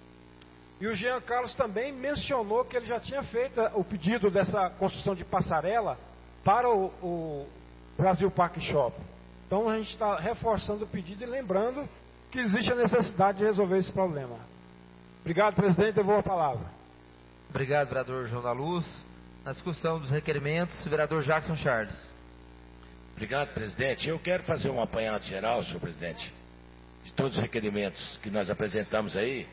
E o Jean Carlos também mencionou que ele já tinha feito o pedido dessa construção de passarela para o, o Brasil Park Shopping. Então a gente está reforçando o pedido e lembrando que existe a necessidade de resolver esse problema. Obrigado, presidente, eu vou a palavra. Obrigado, vereador João da Luz. Na discussão dos requerimentos, o vereador Jackson Charles. Obrigado, presidente. Eu quero fazer um apanhado geral, senhor presidente, de todos os requerimentos que nós apresentamos aí,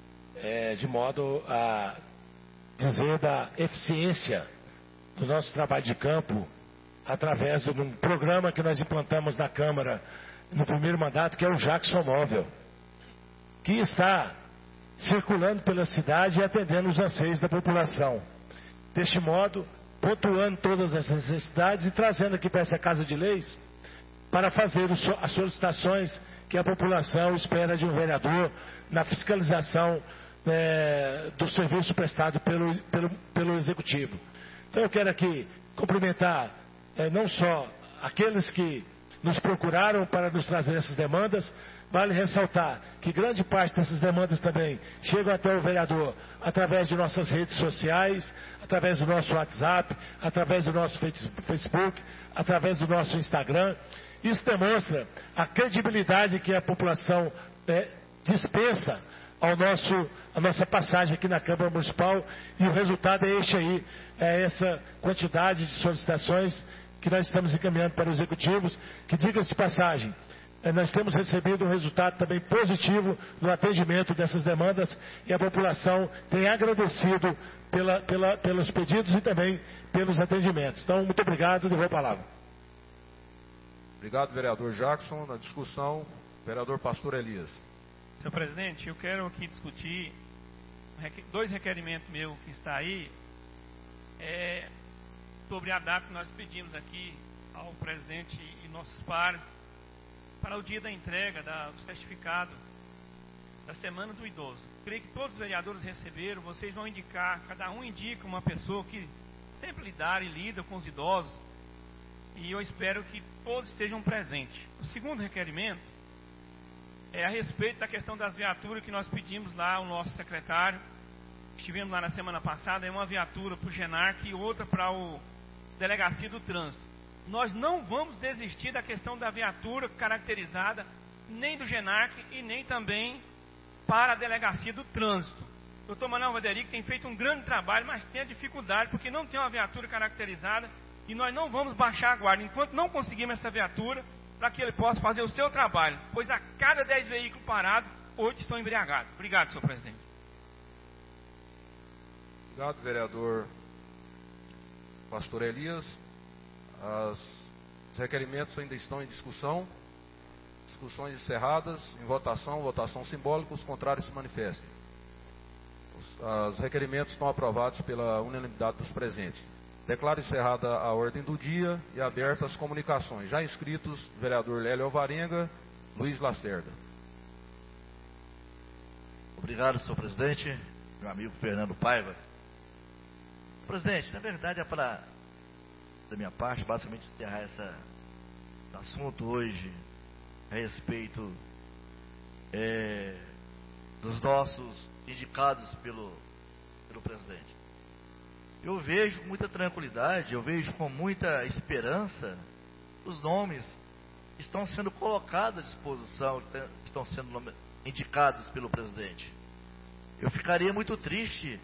é, de modo a dizer da eficiência do nosso trabalho de campo através de um programa que nós implantamos na Câmara no primeiro mandato, que é o Jackson Móvel, que está circulando pela cidade e atendendo os anseios da população. Deste modo, pontuando todas as necessidades e trazendo aqui para essa Casa de Leis para fazer as solicitações que a população espera de um vereador na fiscalização é, do serviço prestado pelo, pelo, pelo Executivo. Então eu quero aqui cumprimentar é, não só aqueles que nos procuraram para nos trazer essas demandas, vale ressaltar que grande parte dessas demandas também chegam até o vereador através de nossas redes sociais, através do nosso WhatsApp, através do nosso Facebook, através do nosso Instagram. Isso demonstra a credibilidade que a população é, dispensa ao nosso, a nossa passagem aqui na Câmara Municipal, e o resultado é este aí, é essa quantidade de solicitações que nós estamos encaminhando para os executivos, que, diga-se de passagem, eh, nós temos recebido um resultado também positivo no atendimento dessas demandas e a população tem agradecido pela, pela, pelos pedidos e também pelos atendimentos. Então, muito obrigado, devolvo a palavra. Obrigado, vereador Jackson. Na discussão, vereador Pastor Elias. Senhor presidente, eu quero aqui discutir dois requerimentos meus que está aí, é, sobre a data que nós pedimos aqui ao presidente e nossos pares para o dia da entrega da, do certificado da Semana do Idoso. Creio que todos os vereadores receberam, vocês vão indicar, cada um indica uma pessoa que sempre lidar e lida com os idosos, e eu espero que todos estejam presentes. O segundo requerimento é a respeito da questão das viaturas que nós pedimos lá ao nosso secretário. Estivemos lá na semana passada, é uma viatura para o GENARC e outra para o Delegacia do Trânsito. Nós não vamos desistir da questão da viatura caracterizada, nem do GENARC e nem também para a Delegacia do Trânsito. O doutor Manuel Vaderico tem feito um grande trabalho, mas tem a dificuldade, porque não tem uma viatura caracterizada, e nós não vamos baixar a guarda enquanto não conseguirmos essa viatura, para que ele possa fazer o seu trabalho, pois a cada dez veículos parados, oito estão embriagados. Obrigado, senhor presidente. Obrigado, vereador Pastor Elias. As, os requerimentos ainda estão em discussão. Discussões encerradas, em votação, votação simbólica, os contrários se manifestem. Os, os requerimentos estão aprovados pela unanimidade dos presentes. Declaro encerrada a ordem do dia e abertas as comunicações. Já inscritos, vereador Lélio Alvarenga, Luiz Lacerda. Obrigado, senhor presidente. Meu amigo Fernando Paiva. Presidente, na verdade é para, da minha parte, basicamente encerrar esse assunto hoje a respeito é, dos nossos indicados pelo, pelo presidente. Eu vejo com muita tranquilidade, eu vejo com muita esperança os nomes que estão sendo colocados à disposição, que estão sendo indicados pelo presidente. Eu ficaria muito triste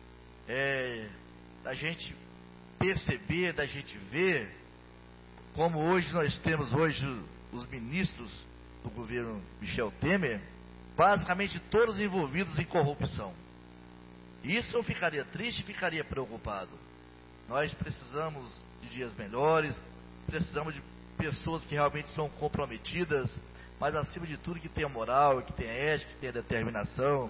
é, da gente perceber, da gente ver como hoje nós temos hoje os ministros do governo Michel Temer, basicamente todos envolvidos em corrupção. Isso eu ficaria triste, ficaria preocupado. Nós precisamos de dias melhores, precisamos de pessoas que realmente são comprometidas, mas acima de tudo que tenha moral, que tenha ética, que tenha determinação.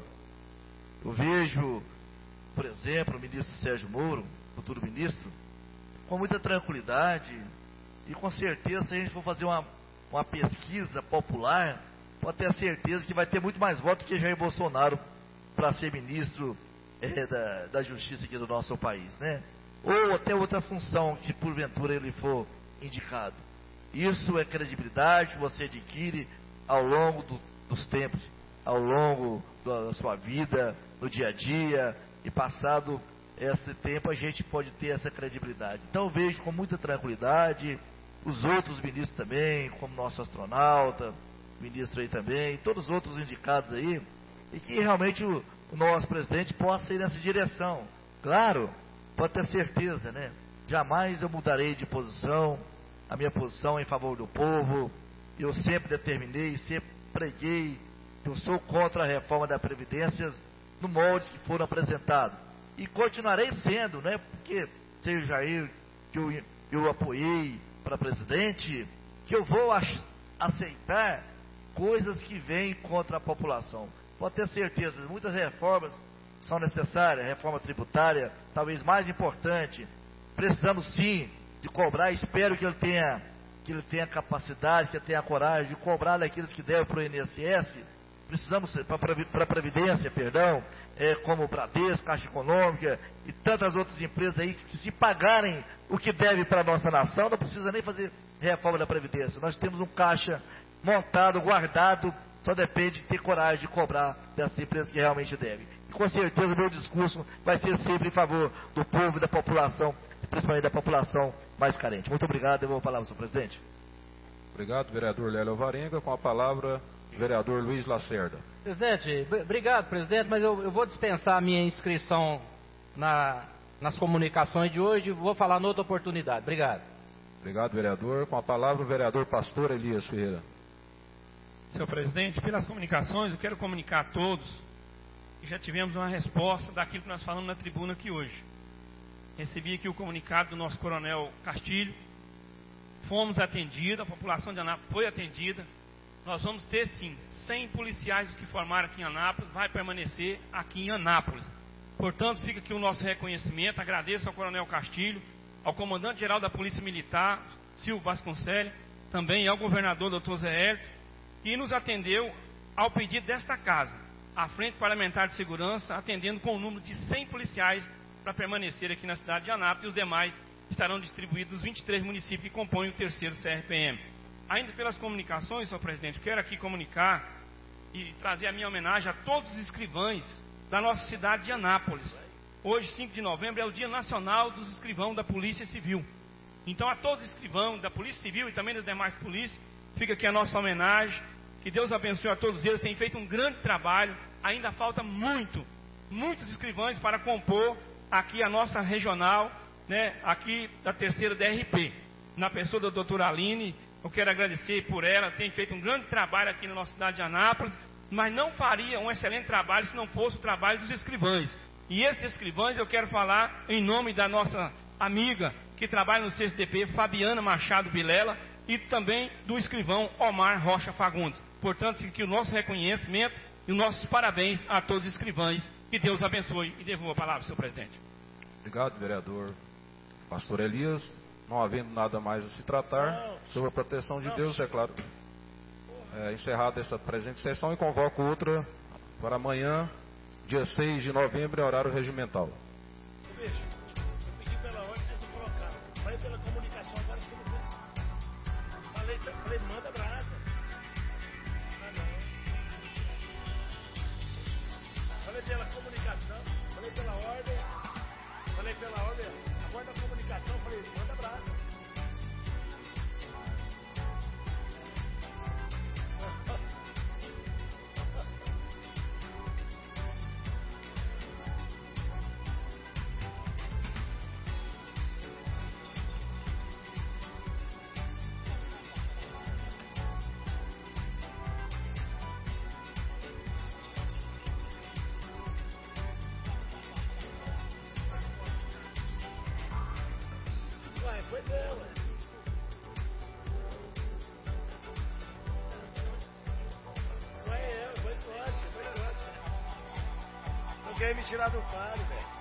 Eu vejo, por exemplo, o ministro Sérgio Moro, futuro ministro, com muita tranquilidade, e com certeza, se a gente for fazer uma, uma pesquisa popular, pode ter a certeza que vai ter muito mais votos que Jair Bolsonaro para ser ministro é, da, da Justiça aqui do nosso país, né? Ou até outra função, se porventura ele for indicado. Isso é credibilidade que você adquire ao longo do, dos tempos, ao longo da sua vida, no dia a dia, e passado esse tempo a gente pode ter essa credibilidade. Então eu vejo com muita tranquilidade os outros ministros também, como nosso astronauta, ministro aí também, todos os outros indicados aí, e que realmente o, o nosso presidente possa ir nessa direção. Claro, pode ter certeza, né? Jamais eu mudarei de posição, a minha posição é em favor do povo. Eu sempre determinei, sempre preguei que eu sou contra a reforma da Previdência no molde que foram apresentados. E continuarei sendo, né? Porque seja Jair que eu, eu apoiei para presidente, que eu vou aceitar coisas que vêm contra a população. Pode ter certeza, muitas reformas são necessárias, reforma tributária, talvez mais importante. Precisamos sim de cobrar, espero que ele tenha, que ele tenha capacidade, que ele tenha coragem de cobrar daqueles que devem para o I N S S. Precisamos, para a Previdência, perdão, é, como o Bradesco, Caixa Econômica e tantas outras empresas aí, que se pagarem o que deve para a nossa nação, não precisa nem fazer reforma da Previdência. Nós temos um caixa montado, guardado, só depende de ter coragem de cobrar dessas empresas que realmente devem. E com certeza o meu discurso vai ser sempre em favor do povo e da população, principalmente da população mais carente. Muito obrigado, eu vou falar, senhor presidente. Obrigado, vereador Lélio Alvarenga. Com a palavra, vereador Luiz Lacerda. Presidente, obrigado, presidente, mas eu, eu vou dispensar a minha inscrição na, nas comunicações de hoje e vou falar noutra oportunidade. Obrigado. Obrigado, vereador. Com a palavra, o vereador Pastor Elias Ferreira. senhor presidente, pelas comunicações, eu quero comunicar a todos que já tivemos uma resposta daquilo que nós falamos na tribuna aqui hoje. Recebi aqui o comunicado do nosso coronel Castilho. Fomos atendidos, a população de Anápolis foi atendida. Nós vamos ter, sim, cem policiais que formaram aqui em Anápolis, vai permanecer aqui em Anápolis. Portanto, fica aqui o nosso reconhecimento. Agradeço ao coronel Castilho, ao comandante-geral da Polícia Militar, Silvio Vasconcelos, também ao governador, doutor Zé Hélito, que nos atendeu ao pedido desta casa, a Frente Parlamentar de Segurança, atendendo com o número de cem policiais para permanecer aqui na cidade de Anápolis, e os demais estarão distribuídos nos vinte e três municípios que compõem o terceiro C R P M. Ainda pelas comunicações, senhor presidente, quero aqui comunicar e trazer a minha homenagem a todos os escrivães da nossa cidade de Anápolis. Hoje, cinco de novembro, é o Dia Nacional dos Escrivãos da Polícia Civil. Então, a todos os escrivãos da Polícia Civil e também das demais polícias, fica aqui a nossa homenagem. Que Deus abençoe a todos eles, têm feito um grande trabalho. Ainda falta muito, muitos escrivães para compor aqui a nossa regional, né, aqui da terceira D R P. Na pessoa da doutora Aline, eu quero agradecer por ela, tem feito um grande trabalho aqui na nossa cidade de Anápolis, mas não faria um excelente trabalho se não fosse o trabalho dos escrivães. E esses escrivães eu quero falar em nome da nossa amiga que trabalha no C S D P, Fabiana Machado Vilela, e também do escrivão Omar Rocha Fagundes. Portanto, fica aqui o nosso reconhecimento e os nossos parabéns a todos os escrivães. Que Deus abençoe e devolva a palavra, senhor presidente. Obrigado, vereador Pastor Elias. Não havendo nada mais a se tratar, sobre a proteção de Deus, é claro. É, encerrada essa presente sessão e convoco outra para amanhã, dia seis de novembro, em horário regimental. Veja, eu pedi pela ordem, vocês não colocaram. Falei pela comunicação, agora que eu não vi. Falei, falei, manda brasa. Ah, não. Falei pela comunicação, falei pela ordem, falei pela ordem, agora da comunicação, falei, manda brasa. Foi dela. Foi eu, foi forte, foi forte. Não quer me tirar do páreo, velho.